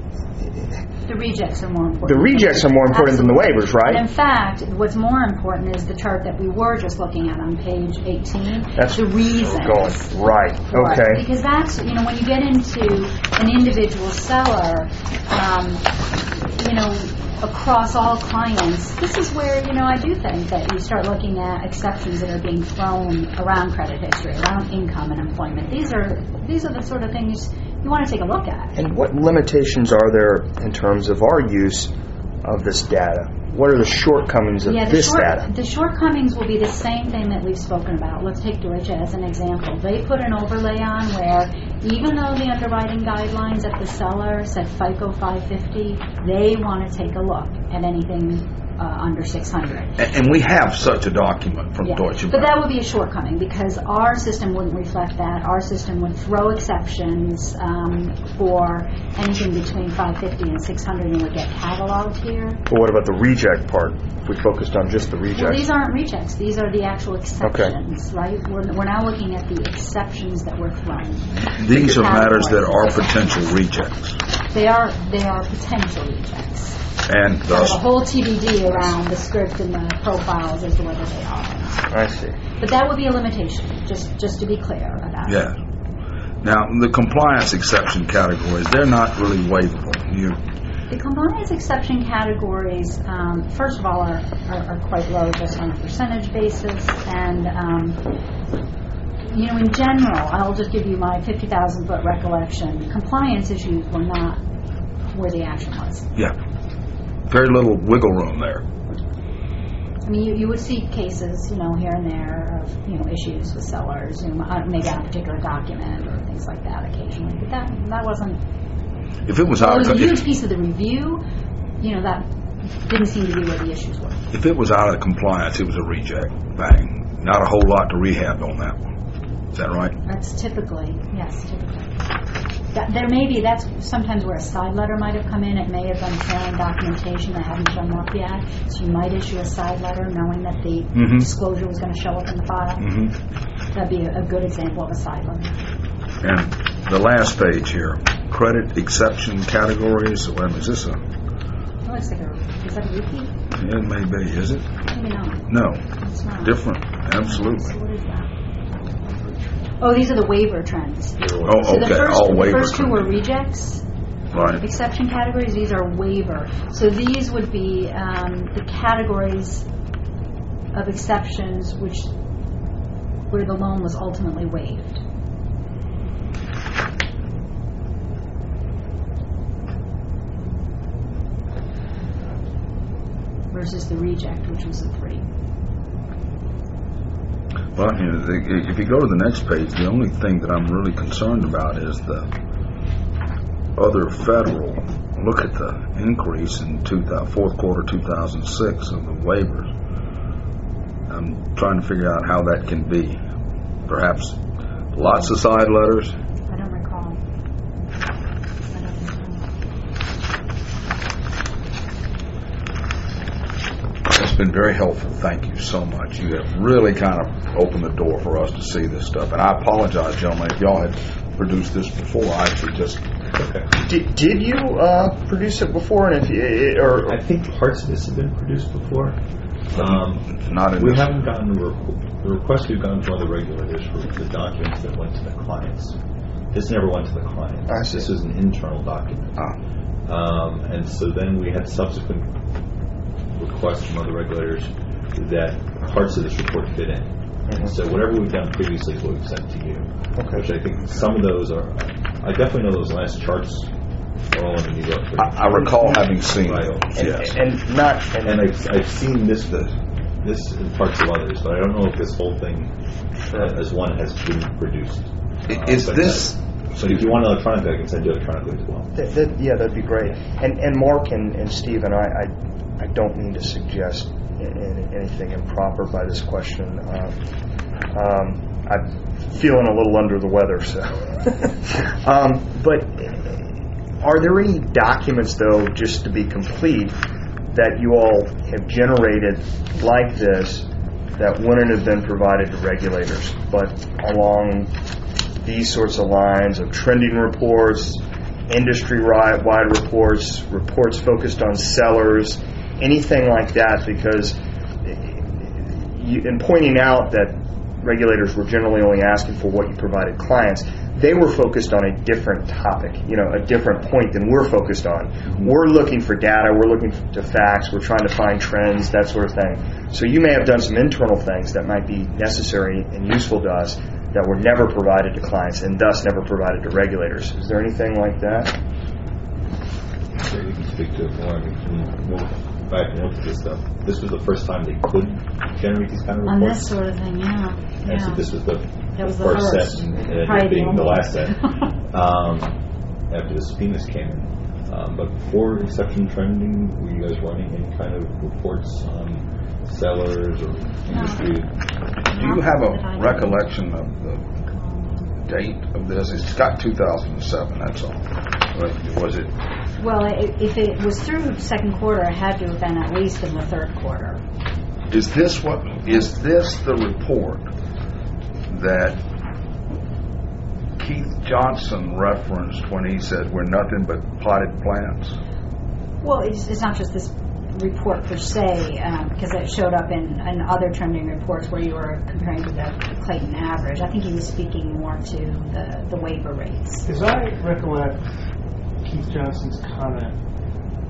The rejects are more important. the rejects are more important than the Absolutely. waivers, right? And in fact, what's more important is the chart that we were just looking at on page eighteen. That's the reasons. going right. for it. Okay. Because that's, you know, when you get into an individual seller, um, you know, across all clients, this is where, you know, I do think that you start looking at exceptions that are being thrown around credit history, around income and employment. These are these are the sort of things you want to take a look at. And what limitations are there in terms of our use of this data? What are the shortcomings of Yeah, the, this short, data? the shortcomings will be the same thing that we've spoken about. Let's take Deutsche as an example. They put an overlay on where even though the underwriting guidelines at the seller said FICO five fifty, they want to take a look at anything uh, under six hundred. And, and we have such a document from Yeah. Deutsche But Bank. that would be a shortcoming because our system wouldn't reflect that. Our system would throw exceptions um, for anything between five fifty and six hundred and would get cataloged here. But what about the reject part? If we focused on just the Well, reject. these aren't rejects. These are the actual exceptions, right? We're, we're now looking at the exceptions that were thrown. These are matters that are Categories. potential rejects. They are they are potential rejects. And There's thus, a whole T B D around the script and the profiles as to whether they are or not. I see. But that would be a limitation, just just to be clear about it. yeah. Now, the compliance exception categories, they're not really waivable. You The compliance exception categories, um, first of all, are, are, are quite low just on a percentage basis. And, um, you know, in general, I'll just give you my fifty thousand foot recollection. Compliance issues were not where the action was. Yeah. Very little wiggle room there. I mean, you, you would see cases, you know, here and there of, you know, issues with sellers, you know, uh, maybe on a particular document or things like that occasionally. But that that wasn't... If it was Well, out it was of a huge if, piece of the review, you know, that didn't seem to be where the issues were. if it was out of compliance, it was a reject. Bang. Not a whole lot to rehab on that one. Is that right? That's typically, yes, typically. That, there may be, that's sometimes where a side letter might have come in. It may have been trailing documentation that hadn't shown up yet. So you might issue a side letter knowing that the Mhm. disclosure was going to show up in the file. Mm-hmm. That'd be a, a good example of a side letter. And the last page here, credit exception categories. Wait a minute, is this a... It looks like a, is that a repeat? It may be, is it? Maybe not. No. It's not. Different. Absolutely. So what is that? Oh, these are the waiver trends. Oh, So the okay. first, All the waiver. first two were rejects. Right. Exception categories, these are waiver. So these would be um, the categories of exceptions which where the loan was ultimately waived. Versus the reject, which was a three. Well, you know, the, if you go to the next page, the only thing that I'm really concerned about is the other federal. Look at the increase in two thousand, fourth quarter two thousand six of the waivers. I'm trying to figure out how that can be. Perhaps lots of side letters. I don't recall. I don't recall. It's been very helpful. Thank you so much. You have really kind of opened the door for us to see this stuff. And I apologize, gentlemen, if y'all had produced this before. I actually just... Okay. Did, did you uh, produce it before? And if you, or I think parts of this have been produced before. Um, Not in we this. haven't gotten the, requ- the request we've gotten from other regulators for the documents that went to the clients. This never went to the clients. I see. This is an internal document. Ah. Um, and so then we had subsequent requests from other regulators that parts of this report fit in. Mhm. And so whatever we've done previously is what we've sent to you. Okay. Which I think some of those are, I definitely know those last charts are all in the New York. I, I recall having seen Right. those, and, yes. and not and, And I've, I've seen this this in parts of others, but I don't know if this whole thing uh, as one has been produced. I- Uh, is but this... that- But if you want it electronically, I can send you electronically as well. That, that, yeah, that'd be great. And and Mark and, and Stephen, I, I I don't mean to suggest in, in anything improper by this question. Uh, um, I'm feeling a little under the weather, so. um, but are there any documents, though, just to be complete, that you all have generated like this that wouldn't have been provided to regulators, but along these sorts of lines of trending reports, industry-wide reports, reports focused on sellers, anything like that? Because you, in pointing out that regulators were generally only asking for what you provided clients, they were focused on a different topic, you know, a different point than we're focused on. Mm-hmm. We're looking for data, we're looking to facts, we're trying to find trends, that sort of thing. So you may have done some internal things that might be necessary and useful to us that were never provided to clients and thus never provided to regulators. Is there anything like that? So you can speak to it more. I mean, we'll back and look at this stuff. This was the first time they could generate these kind of On reports. this sort of thing, yeah. And so yeah. this was the, That was the first first. set, and it Probably ended up being the the only. last set um, after the subpoenas came in. Um, but before exception trending, were you guys running any kind of reports on sellers or industry? Do you have a recollection of the date of this? It's got two thousand seven, that's all. But was it... Well, i- if it was through second quarter, it had to have been at least in the third quarter. Is this what... Is this the report that Keith Johnson referenced when he said we're nothing but potted plants? Well, it's, it's not just this report per se, um, because it showed up in, in other trending reports where you were comparing to the Clayton average. I think he was speaking more to the, the waiver rates. As I recollect Keith Johnson's comment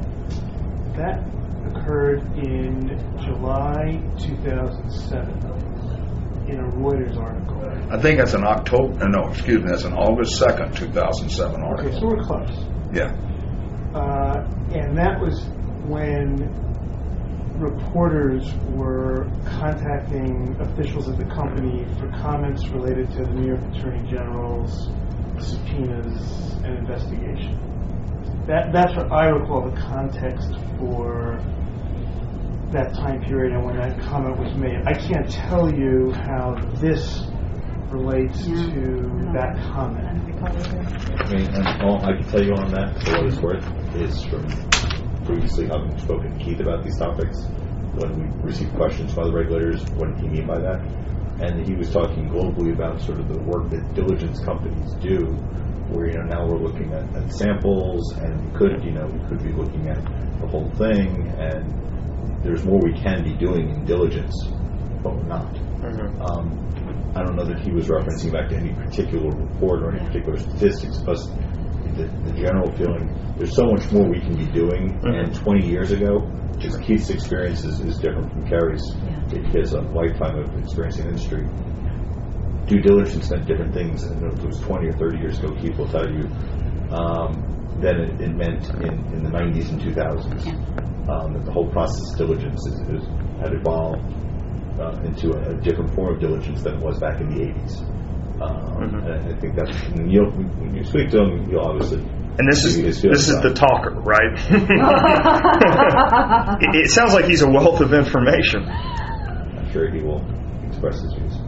That occurred in July two thousand seven in a Reuters article. I think that's an October, no, excuse me, that's an August second, two thousand seven Okay, article. so we're close. Yeah. Uh, and that was when reporters were contacting officials at the company for comments related to the New York Attorney General's subpoenas and investigation. That, that's what I recall the context for that time period and when that comment was made. I can't tell you how this relates Yeah. to that I comment. don't recall either. I mean, and all I can tell you on that, for what it's worth, is from previously having spoken to Keith about these topics, when we received questions from other regulators, what did he mean by that? And he was talking globally about sort of the work that diligence companies do, where, you know, now we're looking at, at samples, and we could, you know, we could be looking at the whole thing, and there's more we can be doing in diligence, but we're not. Mm-hmm. Um, I don't know that he was referencing back to any particular report or any particular statistics, but the, the general feeling, there's so much more we can be doing. Mm-hmm. And twenty years ago, just Keith's experience is, is different from Carrie's. Yeah. He has a lifetime of experience in the industry. Due diligence meant different things. And if it was twenty or thirty years ago, Keith will tell you, um, than it, it meant in, in the nineties and two thousands. Yeah. Um, that the whole process of diligence is, is, had evolved uh, into a, a different form of diligence than it was back in the eighties. Um, Mhm. And I think that's, when you, when you speak to him, you'll obviously... And this is give you his feelings this is about the it. talker, right? it, it sounds like he's a wealth of information. I'm sure he will express his views.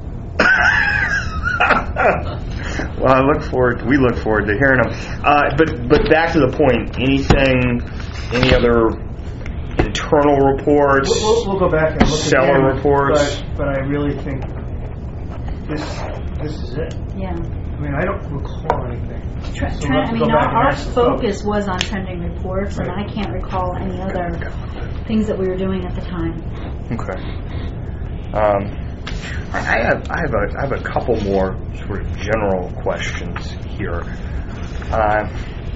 Well, I look forward. We look forward to hearing them. Uh, but but back to the point. Anything? Any other internal reports? We'll, we'll, we'll go back and look Seller again, reports. But, but I really think this this is it. Yeah. I mean, I don't recall anything. Tre- So tre- we'll have I to mean, go back and our, our ask the folks. focus was on trending reports, and I can't recall any other things that we were doing at the time. Okay. Um, I I have I have a I have a couple more sort of general questions here. Uh,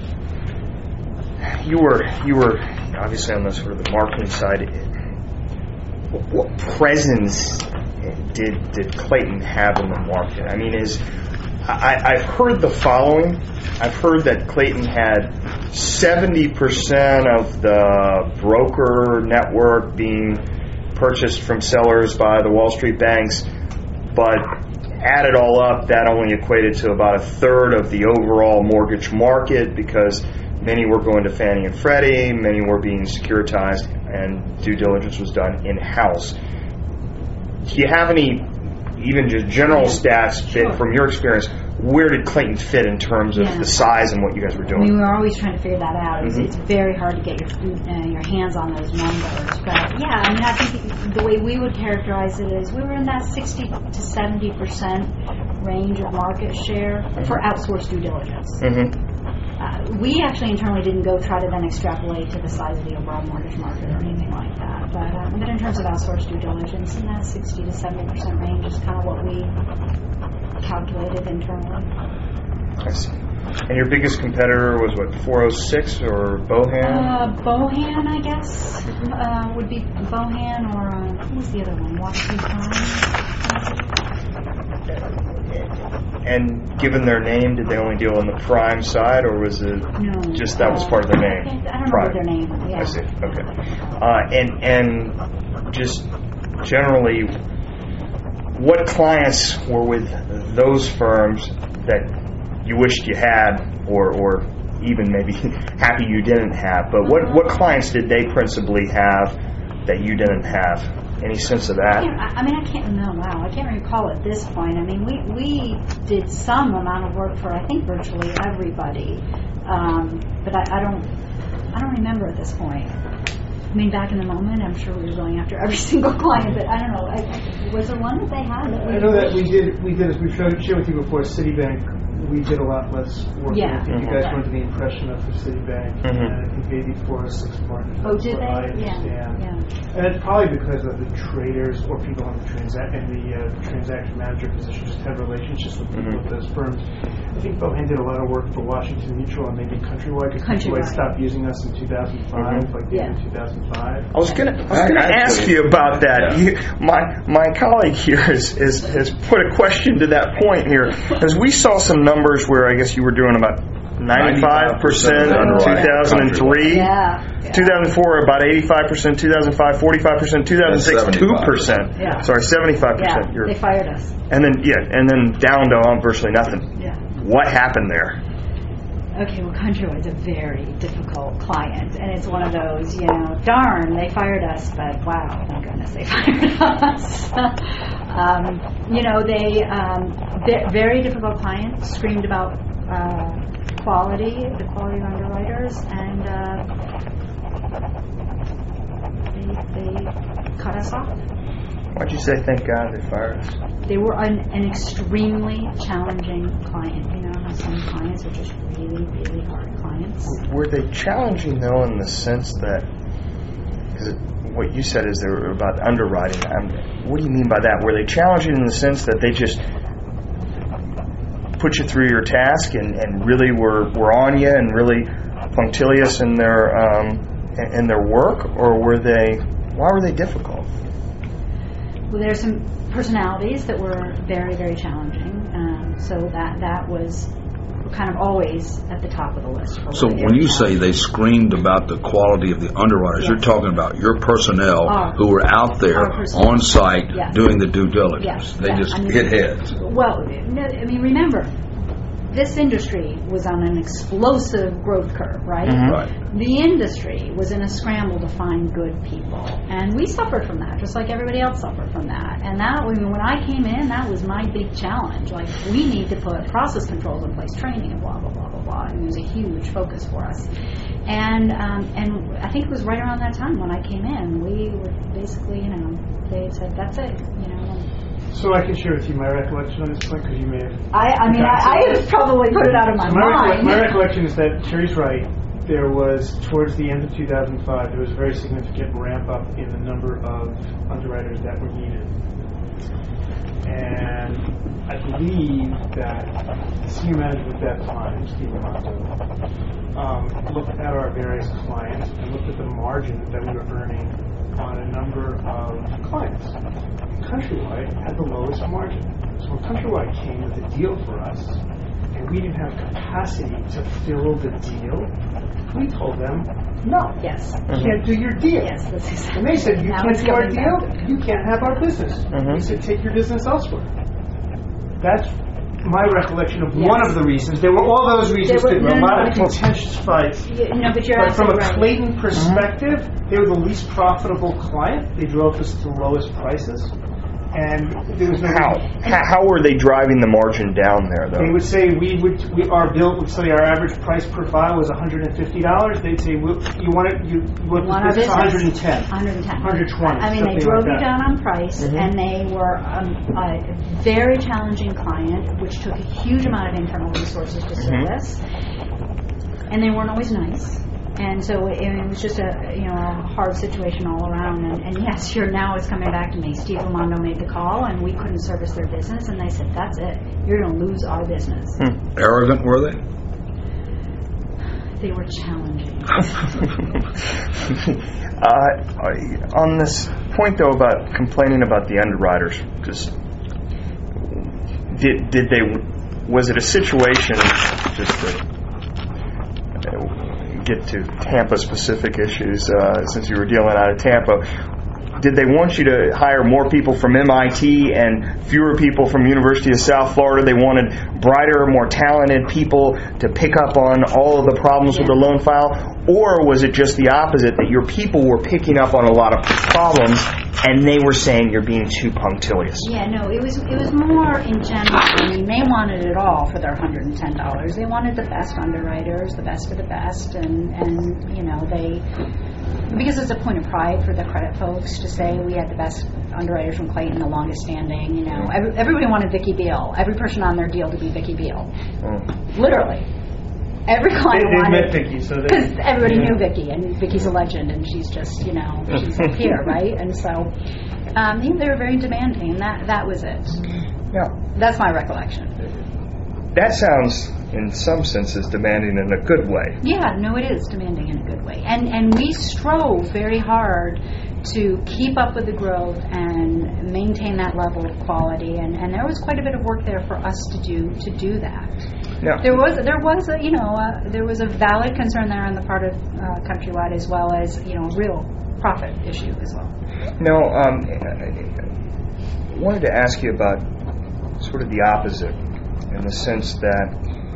you were you were obviously on the sort of the marketing side. What, what presence did did Clayton have in the market? I mean, is I, I've heard the following. I've heard that Clayton had seventy percent of the broker network being purchased from sellers by the Wall Street banks, but add it all up, that only equated to about a third of the overall mortgage market because many were going to Fannie and Freddie, many were being securitized, and due diligence was done in-house. Do you have any, even just general stats Sure. from your experience, where did Clayton fit in terms of Yeah. the size and what you guys were I doing? mean, we were always trying to figure that out. It's, Mhm. it's very hard to get your uh, your hands on those numbers. But yeah, I mean, I think the way we would characterize it is we were in that sixty to seventy percent range of market share for outsourced due diligence. Mm-hmm. Uh, we actually internally didn't go try to then extrapolate to the size of the overall mortgage market or anything like that. But, uh, but in terms of outsourced due diligence, in that sixty to seventy percent range is kind of what we calculated internally. I see. And your biggest competitor was what, four oh six or Bohan? Uh, Bohan, I guess, uh, would be Bohan, or uh, who was the other one? Washington Prime? And given their name, did they only deal on the prime side, or was it No. just that was uh, part of their name? I don't Prime. know their name. Yeah. I see. Okay. Uh, and and just generally, what clients were with those firms that you wished you had, or or even maybe happy you didn't have? But what what clients did they principally have that you didn't have? Any sense of I, that? can't, I I mean, I can't. No, wow, I can't recall at this point. I mean, we we did some amount of work for I think virtually everybody, um, but I, I don't I don't remember at this point. I mean, back in the moment, I'm sure we were going after every single client, but I don't know. I, I, was there one that they had? That we I know that we did, we did, as we've showed, shared with you before, Citibank we did a lot less work. Yeah. I think you Mhm. guys Right. went to the impression of for Citibank, Mhm. and I think eighty-four or six partners. Oh, That's did what they? I Yeah. understand. Yeah. And it's probably because of the traders or people in the, transa- in the uh, transaction manager position just have relationships with people Mhm. at those firms. I think Bohan did a lot of work for Washington Mutual and maybe Countrywide, because Countrywide Countrywide. stopped using us in two thousand five, Mhm. like Yeah. in two thousand five. I was gonna, I was I- gonna actually- ask you about that. Yeah. You, my my colleague here has, has has put a question to that point here, as we saw some numbers where I guess you were doing about ninety-five percent in two thousand three. Yeah. yeah. two thousand four about eighty-five percent, two thousand five forty-five percent, two thousand six two percent. Yeah. Sorry, seventy-five percent. Yeah, they fired us. And then yeah, and then down to virtually nothing. Yeah. What happened there? Okay, well, Countrywide's a very difficult client, and it's one of those, you know, darn, they fired us, but wow, thank goodness they fired us. um, you know, they, um, ve- very difficult client, screamed about uh, quality, the quality of underwriters, and uh, they, they cut us off. Why'd you say thank God they fired us? They were an, an extremely challenging client. You know how some clients are just really, really hard clients. Were they challenging though in the sense that, because what you said is they were about underwriting. Um, what do you mean by that? Were they challenging in the sense that they just put you through your task and, and really were, were on you and really punctilious in their um, in their work, or were they? Why were they difficult? Well, there's some personalities that were very, very challenging. Um, so that that was kind of always at the top of the list. For So what they when were you say challenging. they screamed about the quality of the underwriters, Yes. you're talking about your personnel Our- who were out there our personnel. on site Yes. doing the due diligence. Yes, They yeah, just I mean- hit heads. Well, no, I mean, remember, this industry was on an explosive growth curve, right? Mhm. Right. The industry was in a scramble to find good people, and we suffered from that, just like everybody else suffered from that. And that, I mean, when I came in, that was my big challenge. Like, we need to put process controls in place, training, and blah blah blah blah blah. And it was a huge focus for us. And um, and I think it was right around that time when I came in, we were basically, you know, they said that's it, you know. So I can share with you my recollection on this point, because you may have. I, I mean, I, I have probably put it out of my So my, recolle- mind. my recollection is that Terry's right. There was, towards the end of two thousand five, there was a very significant ramp up in the number of underwriters that were needed. And I believe that the senior manager at that time, Steve Amato, um, looked at our various clients and looked at the margin that we were earning on a number of clients. Countrywide had the lowest margin. So when Countrywide came with a deal for us, and we didn't have capacity to fill the deal, we told them, no, Yes. you can't do your deal. Yes, that's exactly. And they said, you Now can't it's do our coming deal, back to- you can't have our business. Mhm. We said, take your business elsewhere. That's my recollection of Yes. one of the reasons. There were all those reasons. There were- There were a no, lot no, of no. contentious fights. You, no, but you're But from a absolutely right. Clayton perspective, they were the least profitable client. They drove us to the lowest prices. And there was no How? How, how were they driving the margin down there, They though? would say we would we our bill would say our average price per file was one hundred fifty dollars. They'd say well, you want it you want Want the our business one hundred business? ten. one hundred ten. one hundred twenty. I mean, they something drove like you that. down on price, Mhm. and they were um, a very challenging client, which took a huge amount of internal resources to Mhm. service. And they weren't always nice. And so it, it was just a you know a hard situation all around. And, and yes, you're now it's coming back to me. Steve Ramondo made the call, and we couldn't service their business, and they said, "That's it. You're going to lose our business." Hmm. Arrogant were they? They were challenging. uh, on this point, though, about complaining about the underwriters, just did did they? Was it a situation? Just to uh, get to Tampa-specific issues, uh, since you were dealing out of Tampa. Did they want you to hire more people from M I T and fewer people from University of South Florida? They wanted brighter, more talented people to pick up on all of the problems with the loan file? Or was it just the opposite, that your people were picking up on a lot of problems and they were saying you're being too punctilious? Yeah, no, it was it was more in general. I mean, they wanted it all for their one hundred ten dollars. They wanted the best underwriters, the best of the best, and, and you know, they because it's a point of pride for the credit folks to say we had the best underwriters from Clayton, the longest standing. You know, every, everybody wanted Vicki Beal. Every person on their deal to be Vicki Beal. Mm. Literally, every client They, they wanted met Vicki, so they, because everybody yeah. knew Vicki, and Vicki's a legend, and she's just you know she's up here, right? And so um, you know, they were very demanding, and that that was it. Yeah. That's my recollection. That sounds, in some senses, demanding in a good way. Yeah, no, it is demanding in a good way. And and we strove very hard to keep up with the growth and maintain that level of quality. And, and there was quite a bit of work there for us to do to do that. Yeah. There was there was a you know uh, there was a valid concern there on the part of uh, Countrywide, as well as you know a real profit issue as well. No, um, I wanted to ask you about sort of the opposite, in the sense that,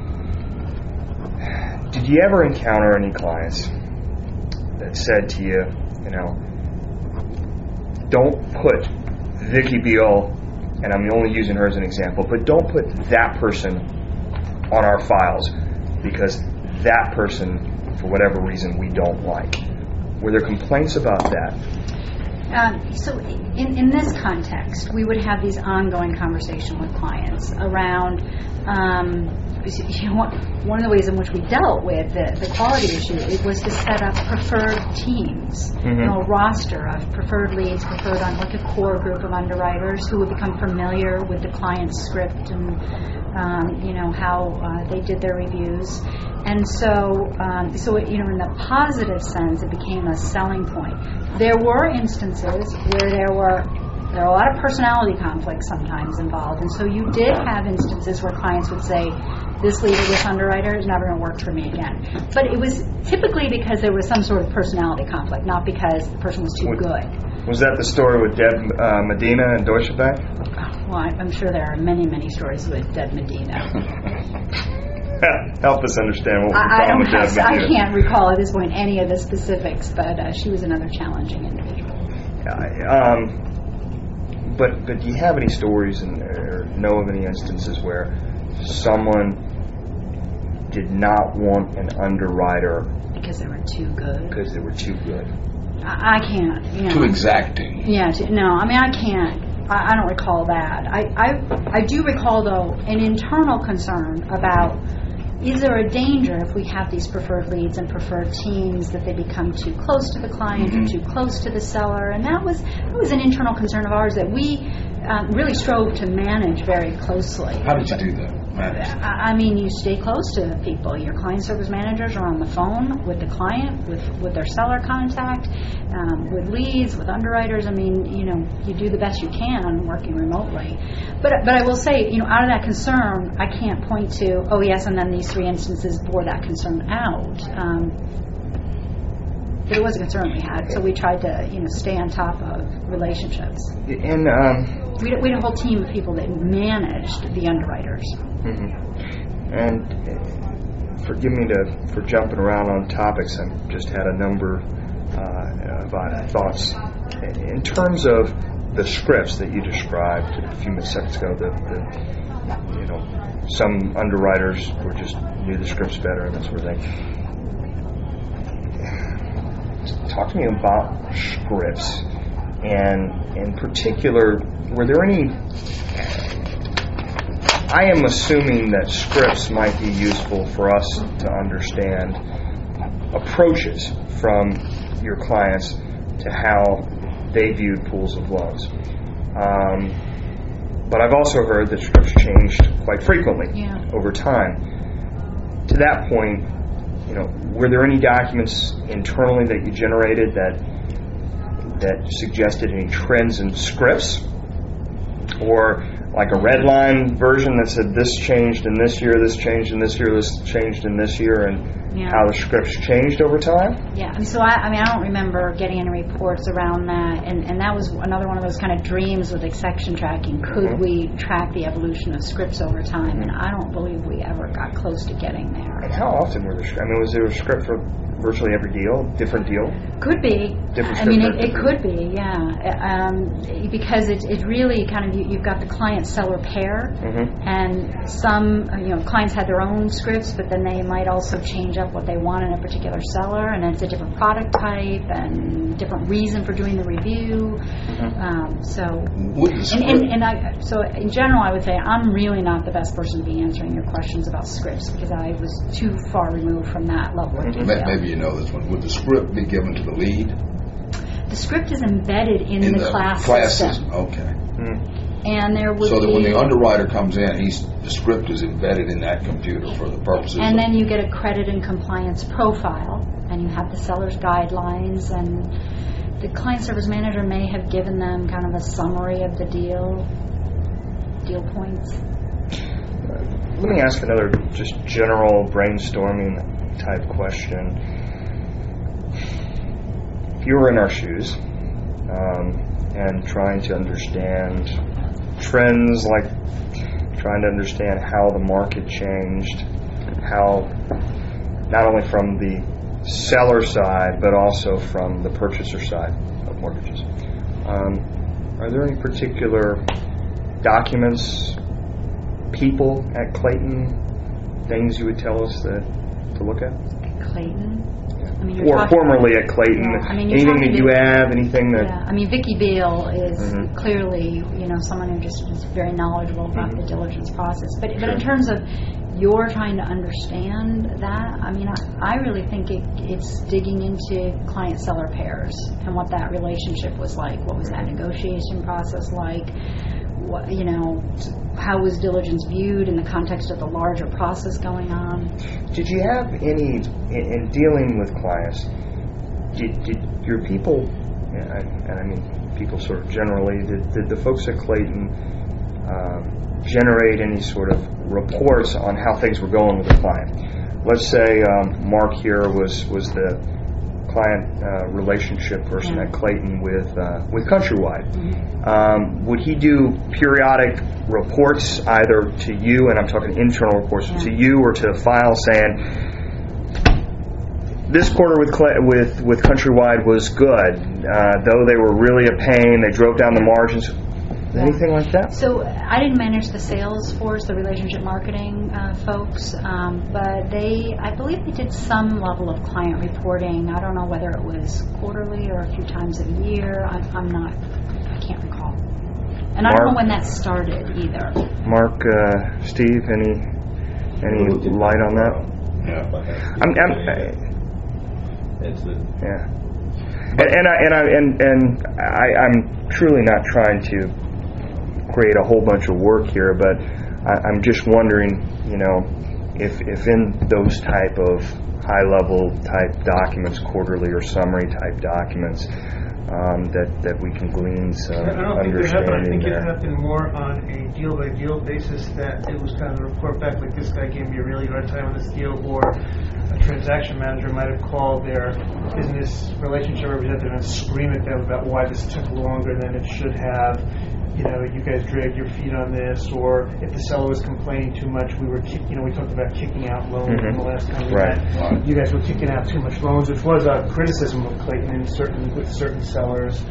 did you ever encounter any clients that said to you, you know, don't put Vicki Beal, and I'm only using her as an example, but don't put that person on our files because that person, for whatever reason, we don't like? Were there complaints about that? Um, so in, in this context, we would have these ongoing conversations with clients around um, you know, one, one of the ways in which we dealt with the, the quality issue, it was to set up preferred teams, mm-hmm. you know, a roster of preferred leads, preferred on like a core group of underwriters who would become familiar with the client's script and um, you know how uh, they did their reviews. And so, um, so it, you know, in the positive sense, it became a selling point. There were instances where there were there were a lot of personality conflicts sometimes involved, and so you did have instances where clients would say, "This lead or this underwriter is never going to work for me again." But it was typically because there was some sort of personality conflict, not because the person was too was, good. Was that the story with Deb uh, Medina and Deutsche Bank? Well, I'm sure there are many, many stories with Deb Medina. Help us understand what we're I, I talking don't about. have, I can't recall at this point any of the specifics, but uh, she was another challenging individual. Yeah, um, but but do you have any stories and or know of any instances where someone did not want an underwriter because they were too good? Because they were too good. I, I can't. You know. Too exacting. Yeah. Too, no, I mean I can't. I, I don't recall that. I, I I do recall though an internal concern about, is there a danger if we have these preferred leads and preferred teams that they become too close to the client mm-hmm. or too close to the seller? And that was that was an internal concern of ours that we um, really strove to manage very closely. How did you do that? Manage? I mean, you stay close to people. Your client service managers are on the phone with the client, with, with their seller contact, um, with leads, with underwriters. I mean, you know, you do the best you can working remotely. But but I will say, you know, out of that concern, I can't point to, oh yes, and then these three instances bore that concern out. Um, but it was a concern we had, so we tried to, you know, stay on top of relationships. And um, we had, we had a whole team of people that managed the underwriters. Mm-hmm. And uh, forgive me to for jumping around on topics. I just had a number uh, of uh, thoughts in terms of the scripts that you described a few minutes seconds ago. The, the you know, some underwriters were just knew the scripts better and that sort of thing. Talk to me about scripts, and in particular, were there any? I am assuming that scripts might be useful for us to understand approaches from your clients to how they viewed pools of loans. Um, but I've also heard that scripts changed quite frequently yeah. over time. To that point, you know, were there any documents internally that you generated that that suggested any trends in scripts, or like a red line version that said this changed in this year, this changed in this year, this changed in this year, and yeah. how the scripts changed over time? Yeah, I mean, so I, I mean, I don't remember getting any reports around that, and, and that was another one of those kind of dreams with exception tracking. Could mm-hmm. we track the evolution of scripts over time? Mm-hmm. And I don't believe we ever got close to getting there. And how often were there? I mean, was there a script for virtually every deal, different deal? Could be. Different I mean, it, it could be, yeah. Um, because it, it really kind of, you, you've got the client-seller pair, mm-hmm. and some, you know, clients had their own scripts, but then they might also change up what they want in a particular seller, and it's a different product type and different reason for doing the review. Mm-hmm. Um, so, With the and, script, and, and I, so in general, I would say I'm really not the best person to be answering your questions about scripts because I was too far removed from that level of detail. ma- maybe you know this one. Would the script be given to the lead The script is embedded in, in the, class, class system, system? Okay. and there would So that be, when the underwriter comes in, he's the script is embedded in that computer for the purposes. and of, then you get a credit and compliance profile, and you have the seller's guidelines, and the client service manager may have given them kind of a summary of the deal, deal points. Let me ask another just general brainstorming type question. If you were in our shoes um, and trying to understand trends, like trying to understand how the market changed, how not only from the seller side but also from the purchaser side of mortgages, um, are there any particular documents, people at Clayton, things you would tell us that to look at? Clayton? I mean, you're Or talking- formerly at Clayton, Yeah, I mean, you're anything talking that you to- have, anything that... Yeah, I mean, Vicki Beale is Mhm. clearly, you know, someone who just is very knowledgeable about the diligence process. But but in Sure. terms of you're trying to understand that, I mean, I, I really think it, it's digging into client-seller pairs and what that relationship was like. What was that negotiation process like? What, you know, how was diligence viewed in the context of the larger process going on? Did you have any, in, in dealing with clients, did, did your people, and I, and I mean people sort of generally, did, did the folks at Clayton um, generate any sort of reports on how things were going with the client? Let's say um, Mark here was, was the client uh, relationship person Yeah. at Clayton with uh, with Countrywide. Mm-hmm. Um, would he do periodic reports either to you, and I'm talking internal reports, Yeah. to you or to the file saying, this quarter with Clay, with with Countrywide was good, uh, though they were really a pain, they drove down the margins. Yeah. Anything like that? So I didn't manage the sales force, the relationship marketing uh, folks, um, but they, I believe they did some level of client reporting. I don't know whether it was quarterly or a few times a year. I, I'm not, I can't recall. And I don't know Mark? when that started either. Mark, uh, Steve, any any light on that? Yeah. I'm, I'm, It's the Yeah, and, and I and I and and I, I'm truly not trying to create a whole bunch of work here, but I, I'm just wondering, you know, if if in those type of high level type documents, quarterly or summary type documents, um, that that we can glean some I don't think it happened. I understanding think it there. happened more on a deal by deal basis, that it was kind of a report back like, this guy gave me a really hard time on this deal, or a transaction manager might have called their business relationship representative and scream at them about why this took longer than it should have. You know, you guys dragged your feet on this, or if the seller was complaining too much, we were, kick, you know, we talked about kicking out loans Mhm. in the last time we Right. met. Right. You guys were kicking out too much loans, which was a criticism of Clayton in certain with certain sellers.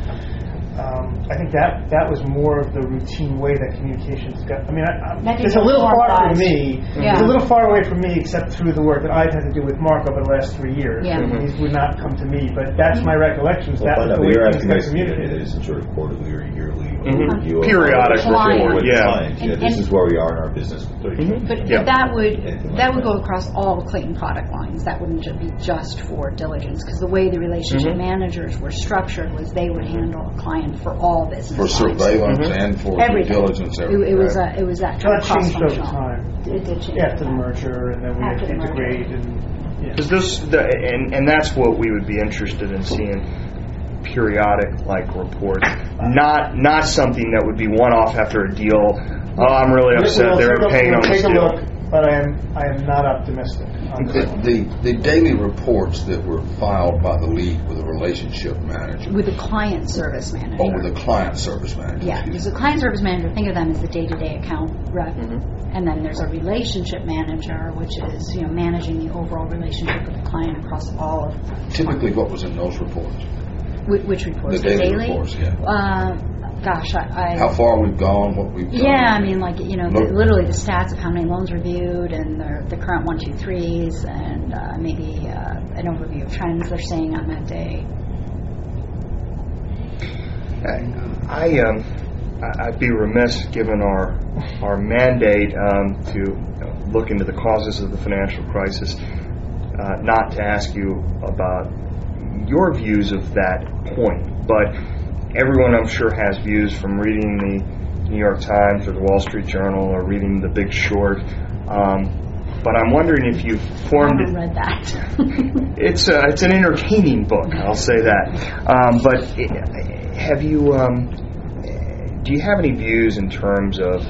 Um, I think that that was more of the routine way that communications got. I mean, I, I, That it's a little far from formalized. me. Yeah. It's a little far away from me, except through the work that I've had to do with Mark over the last three years. Yeah. And these would not come to me, but that's my recollections. Well, that find was out, the but you're way things asking got us to communicated. communicate some sort of quarterly or yearly Mhm. review of Periodic our relationship report, with the yeah. client. Yeah, And- this and- is where we are in our business. Mhm. But, Yeah. but that would Anything that like would that. go across all Clayton product lines. That wouldn't ju- be just for diligence, because the way the relationship Mhm. managers were structured was they would handle a client for all business For lines. surveillance Mhm. and for due Everything. diligence. It, Everything. it was a, it was that So kind that of changed over cross-functional. time It did change after the over time. merger, and then we had After to the merger. integrate and. Yeah. Because this, the, and, and that's what we would be interested in seeing, periodic like reports, not not something that would be one off after a deal. Oh, I'm really upset We'll they're take a- paying we'll on this take a deal. look, but I am I am not optimistic on this one. The, the, the daily reports that were filed by the lead with a relationship manager With the client service manager. or with a client service manager. Yeah, excuse because me. the client service manager, think of them as the day-to-day account rep. Mhm. And then there's a relationship manager, which is, you know, managing the overall relationship with the client across all of Typically, what was in those reports? Which, which reports? The daily reports, yeah. Uh, gosh, I, I How far we've gone, what we've done. yeah, I mean, like, you know, the, Look. literally the stats of how many loans reviewed and the, the current one, two, threes, and uh, maybe uh, an overview of trends they're seeing on that day. I, I um, I- I'd be remiss, given our our mandate um, to you know, look into the causes of the financial crisis, uh, not to ask you about your views of that point. But everyone, I'm sure, has views from reading the New York Times or the Wall Street Journal or reading The Big Short. Um, but I'm wondering if you've I formed haven't it. read that. It's a, it's an entertaining book, I'll say that. Um, but i- have you um, do you have any views in terms of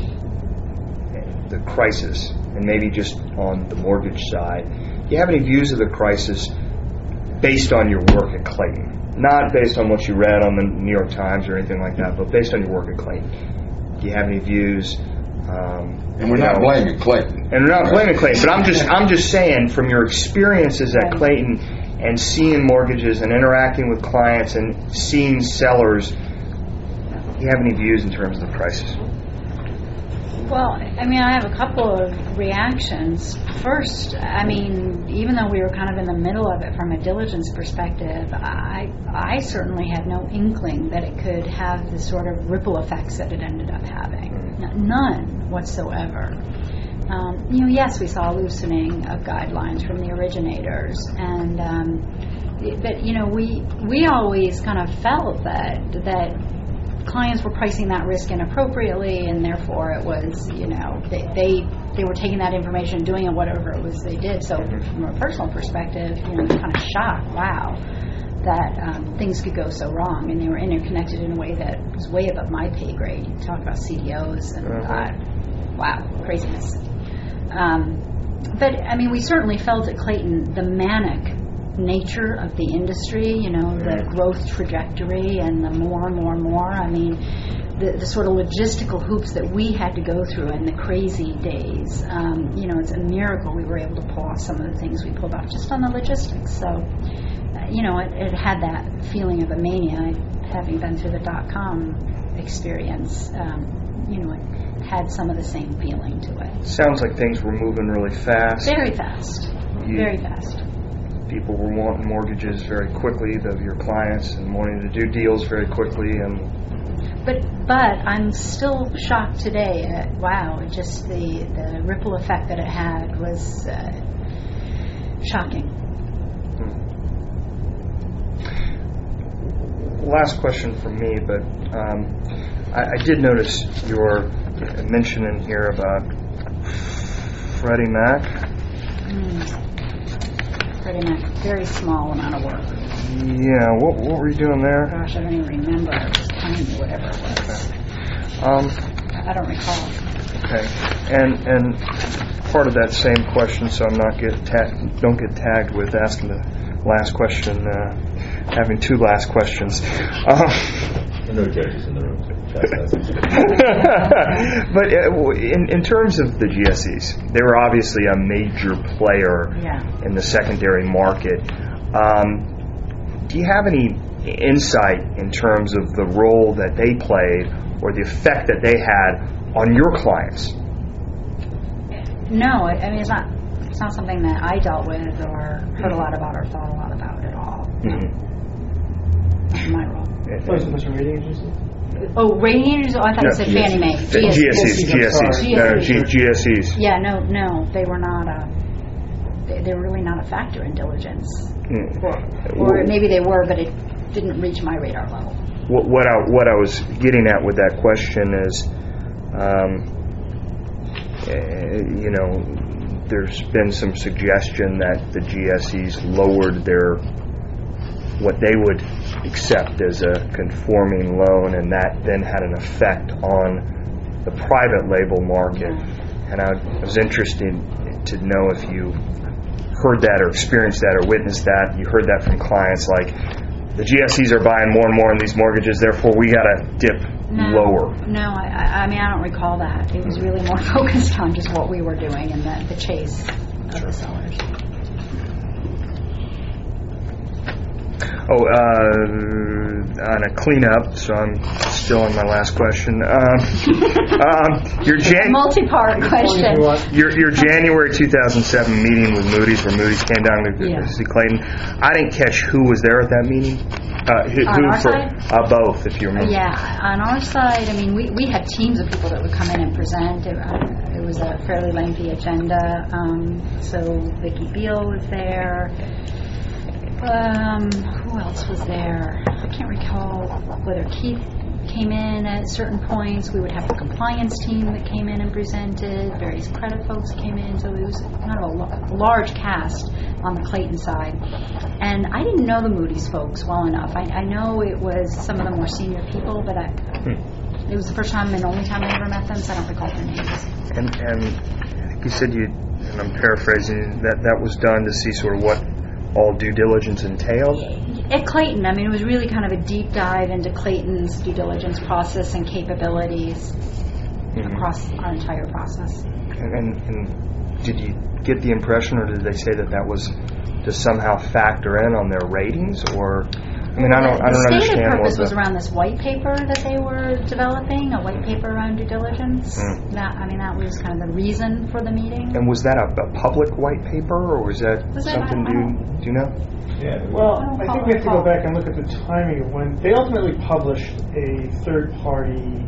the crisis, and maybe just on the mortgage side? Do you have any views of the crisis based on your work at Clayton? Not based on what you read on the New York Times or anything like that, but based on your work at Clayton. Do you have any views? Um, And we're you not know, blaming Clayton. And we're not blaming Clayton, but I'm just I'm just saying, from your experiences at Clayton and seeing mortgages and interacting with clients and seeing sellers, do you have any views in terms of the crisis? Well, I mean, I have a couple of reactions. First, I mean, even though we were kind of in the middle of it from a diligence perspective, I I certainly had no inkling that it could have the sort of ripple effects that it ended up having. N- None whatsoever. Um, you know, yes, we saw a loosening of guidelines from the originators, and um, but you know, we we always kind of felt that that. clients were pricing that risk inappropriately, and therefore it was, you know, they, they they were taking that information and doing it whatever it was they did. So from a personal perspective, you know, kind of shocked, wow, that um, things could go so wrong, and they were interconnected in a way that was way above my pay grade. You talk about C D Os and uh, wow, craziness. Um, but I mean, we certainly felt at Clayton the manic nature of the industry, you know, the growth trajectory and the more and more and more. I mean, the, the sort of logistical hoops that we had to go through in the crazy days. Um, you know, it's a miracle we were able to pull off some of the things we pulled off just on the logistics. So, uh, you know, it, it had that feeling of a mania. Having been through the dot-com experience, um, you know, it had some of the same feeling to it. Sounds like things were moving really fast. Very fast. You- Very fast. People were wanting mortgages very quickly, the, your clients, and wanting to do deals very quickly. And But but I'm still shocked today at, wow, just the, the ripple effect that it had was uh, shocking. last question from me, but um, I, I did notice your mention in here about Freddie Mac. Mm. Freddie Mac, very small amount of work. Yeah, what what were you doing there? Gosh, I don't even remember. It was tiny, whatever it was. Um, I don't recall. okay, and and part of that same question, so I'm not get ta- don't get tagged with asking the last question, uh, having two last questions. Um, No judges in the room. but uh, in, in terms of the G S Es, they were obviously a major player Yeah. in the secondary market. Um, do you have any insight in terms of the role that they played or the effect that they had on your clients? No, I I mean, it's not it's not something that I dealt with or heard a lot about or thought a lot about at all. Mm-hmm. Not my role. Oh, is it Mister Rating Agency? Oh, rating agencies? Oh, I thought you said Fannie Mae. G S Es, G S Es, no, G- G S Es. Yeah, no, no, they were not a. They, they were really not a factor in diligence. Mm. Or, or maybe they were, but it didn't reach my radar level. What, what I what I was getting at with that question is, um, uh, you know, there's been some suggestion that the G S Es lowered their what they would accept as a conforming loan, and that then had an effect on the private label market. And I was interested to know if you heard that or experienced that or witnessed that. You heard that from clients like, the G S Es are buying more and more in these mortgages, therefore we got to dip No, lower. No, I, I mean, I don't recall that. It was really more focused on just what we were doing and the, the chase of the sellers. Oh, uh, on a cleanup, so I'm still on my last question. Um, um, your, Jan- Multi-part question. your your January two thousand seven meeting with Moody's, where Moody's came down to Yeah. see Clayton. I didn't catch who was there at that meeting. Uh, who, On who our for, side? Uh, both, if you remember. Yeah, on our side, I mean, we, we had teams of people that would come in and present. It, uh, it was a fairly lengthy agenda. Um, so Vicki Beal was there. Um, who else was there? I can't recall whether Keith came in at certain points. We would have the compliance team that came in and presented. Various credit folks came in. So it was kind of a, lo- a large cast on the Clayton side. And I didn't know the Moody's folks well enough. I, I know it was some of the more senior people, but I, it was the first time and only time I ever met them, so I don't recall their names. And, and I think you said you, and I'm paraphrasing, that that was done to see sort of what all due diligence entailed? At Clayton, I mean, it was really kind of a deep dive into Clayton's due diligence process and capabilities Mm-hmm. across our entire process. And, and, and did you get the impression, or did they say that that was to somehow factor in on their ratings, or? I mean, I don't, I don't the understand. stated purpose what was the, around this white paper that they were developing, a white paper around due diligence. Mm. That, I mean, that was kind of the reason for the meeting. And was that a, a public white paper, or was that Was it? something? I Do you, don't- do you know? Yeah. Well, I don't I think follow we have to go Paul. back and look at the timing of when they ultimately published a third-party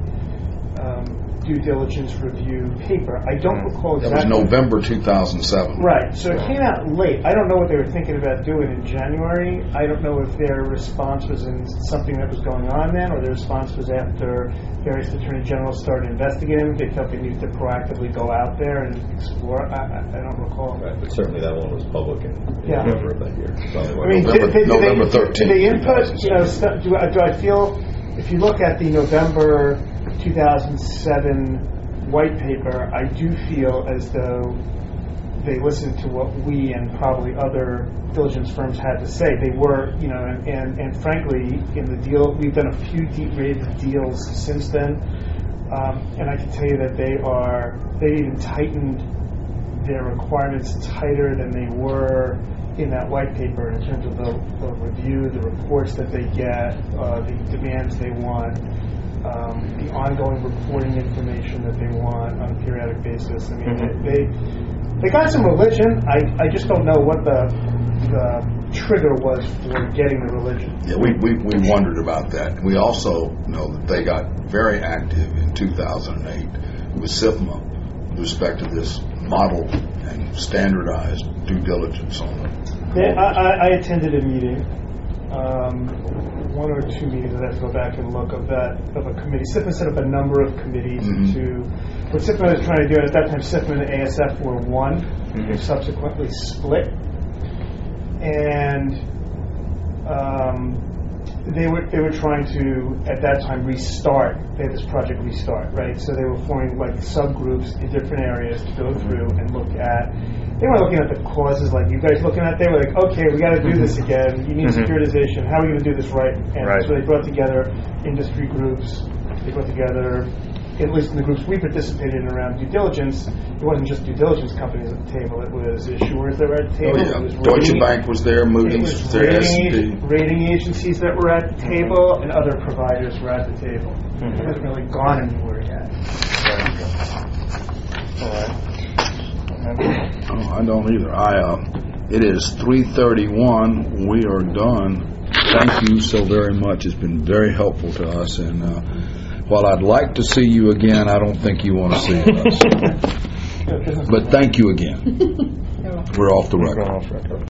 um, due diligence review paper. I don't Mm. recall That exactly. was November two thousand seven. Right, so it came out late. I don't know what they were thinking about doing in January. I don't know if their response was in something that was going on then, or their response was after various attorney generals started investigating. They felt they needed to proactively go out there and explore. I, I, I don't recall. Right, but certainly that one was public in, in Yeah. November of that year. So I mean, November- did, did, did November they, thirteenth, did they input, you know, two thousand seven. stu- do, I- do I feel, if you look at the November two thousand seven white paper, I do feel as though they listened to what we and probably other diligence firms had to say. They were, you know, and, and, and frankly, in the deal, we've done a few deep rated deals since then, um, and I can tell you that they are, they even tightened their requirements tighter than they were in that white paper in terms of the, the review, the reports that they get, uh, the demands they want, um, the ongoing reporting information that they want on a periodic basis. I mean, Mhm. they they got some religion. I, I just don't know what the the trigger was for getting the religion. Yeah, we, we, we wondered about that. We also know that they got very active in two thousand eight with SIFMA with respect to this model and standardized due diligence on it. They, I, I I attended a meeting, um, one or two meetings. I have to go back and look of that of a committee. SIFMA set up a number of committees Mhm. to. What SIFMA was trying to do at that time, SIFMA and A S F were one. Mhm. They subsequently split, and um, they were they were trying to at that time restart. They had this project restart, right? So they were forming like subgroups in different areas to go through and look at. They weren't looking at the causes like you guys looking at. They were like, okay, we got to do this again. You need Mhm. securitization. How are we going to do this right? And Right. so they brought together industry groups. They brought together, at least in the groups we participated in around due diligence, it wasn't just due diligence companies at the table. It was issuers that were at the Oh, table. yeah. It was Deutsche rating- Bank was there, it Moody's was was there, S and rating, P. rating agencies that were at the table, and other providers were at the table. Mhm. It hasn't really gone anywhere yet. All right. Oh, I don't either. I, uh, it is three thirty-one. We are done. Thank you so very much. It's been very helpful to us. And uh, while I'd like to see you again, I don't think you want to see us. But thank you again. We're off the We're record. going off record.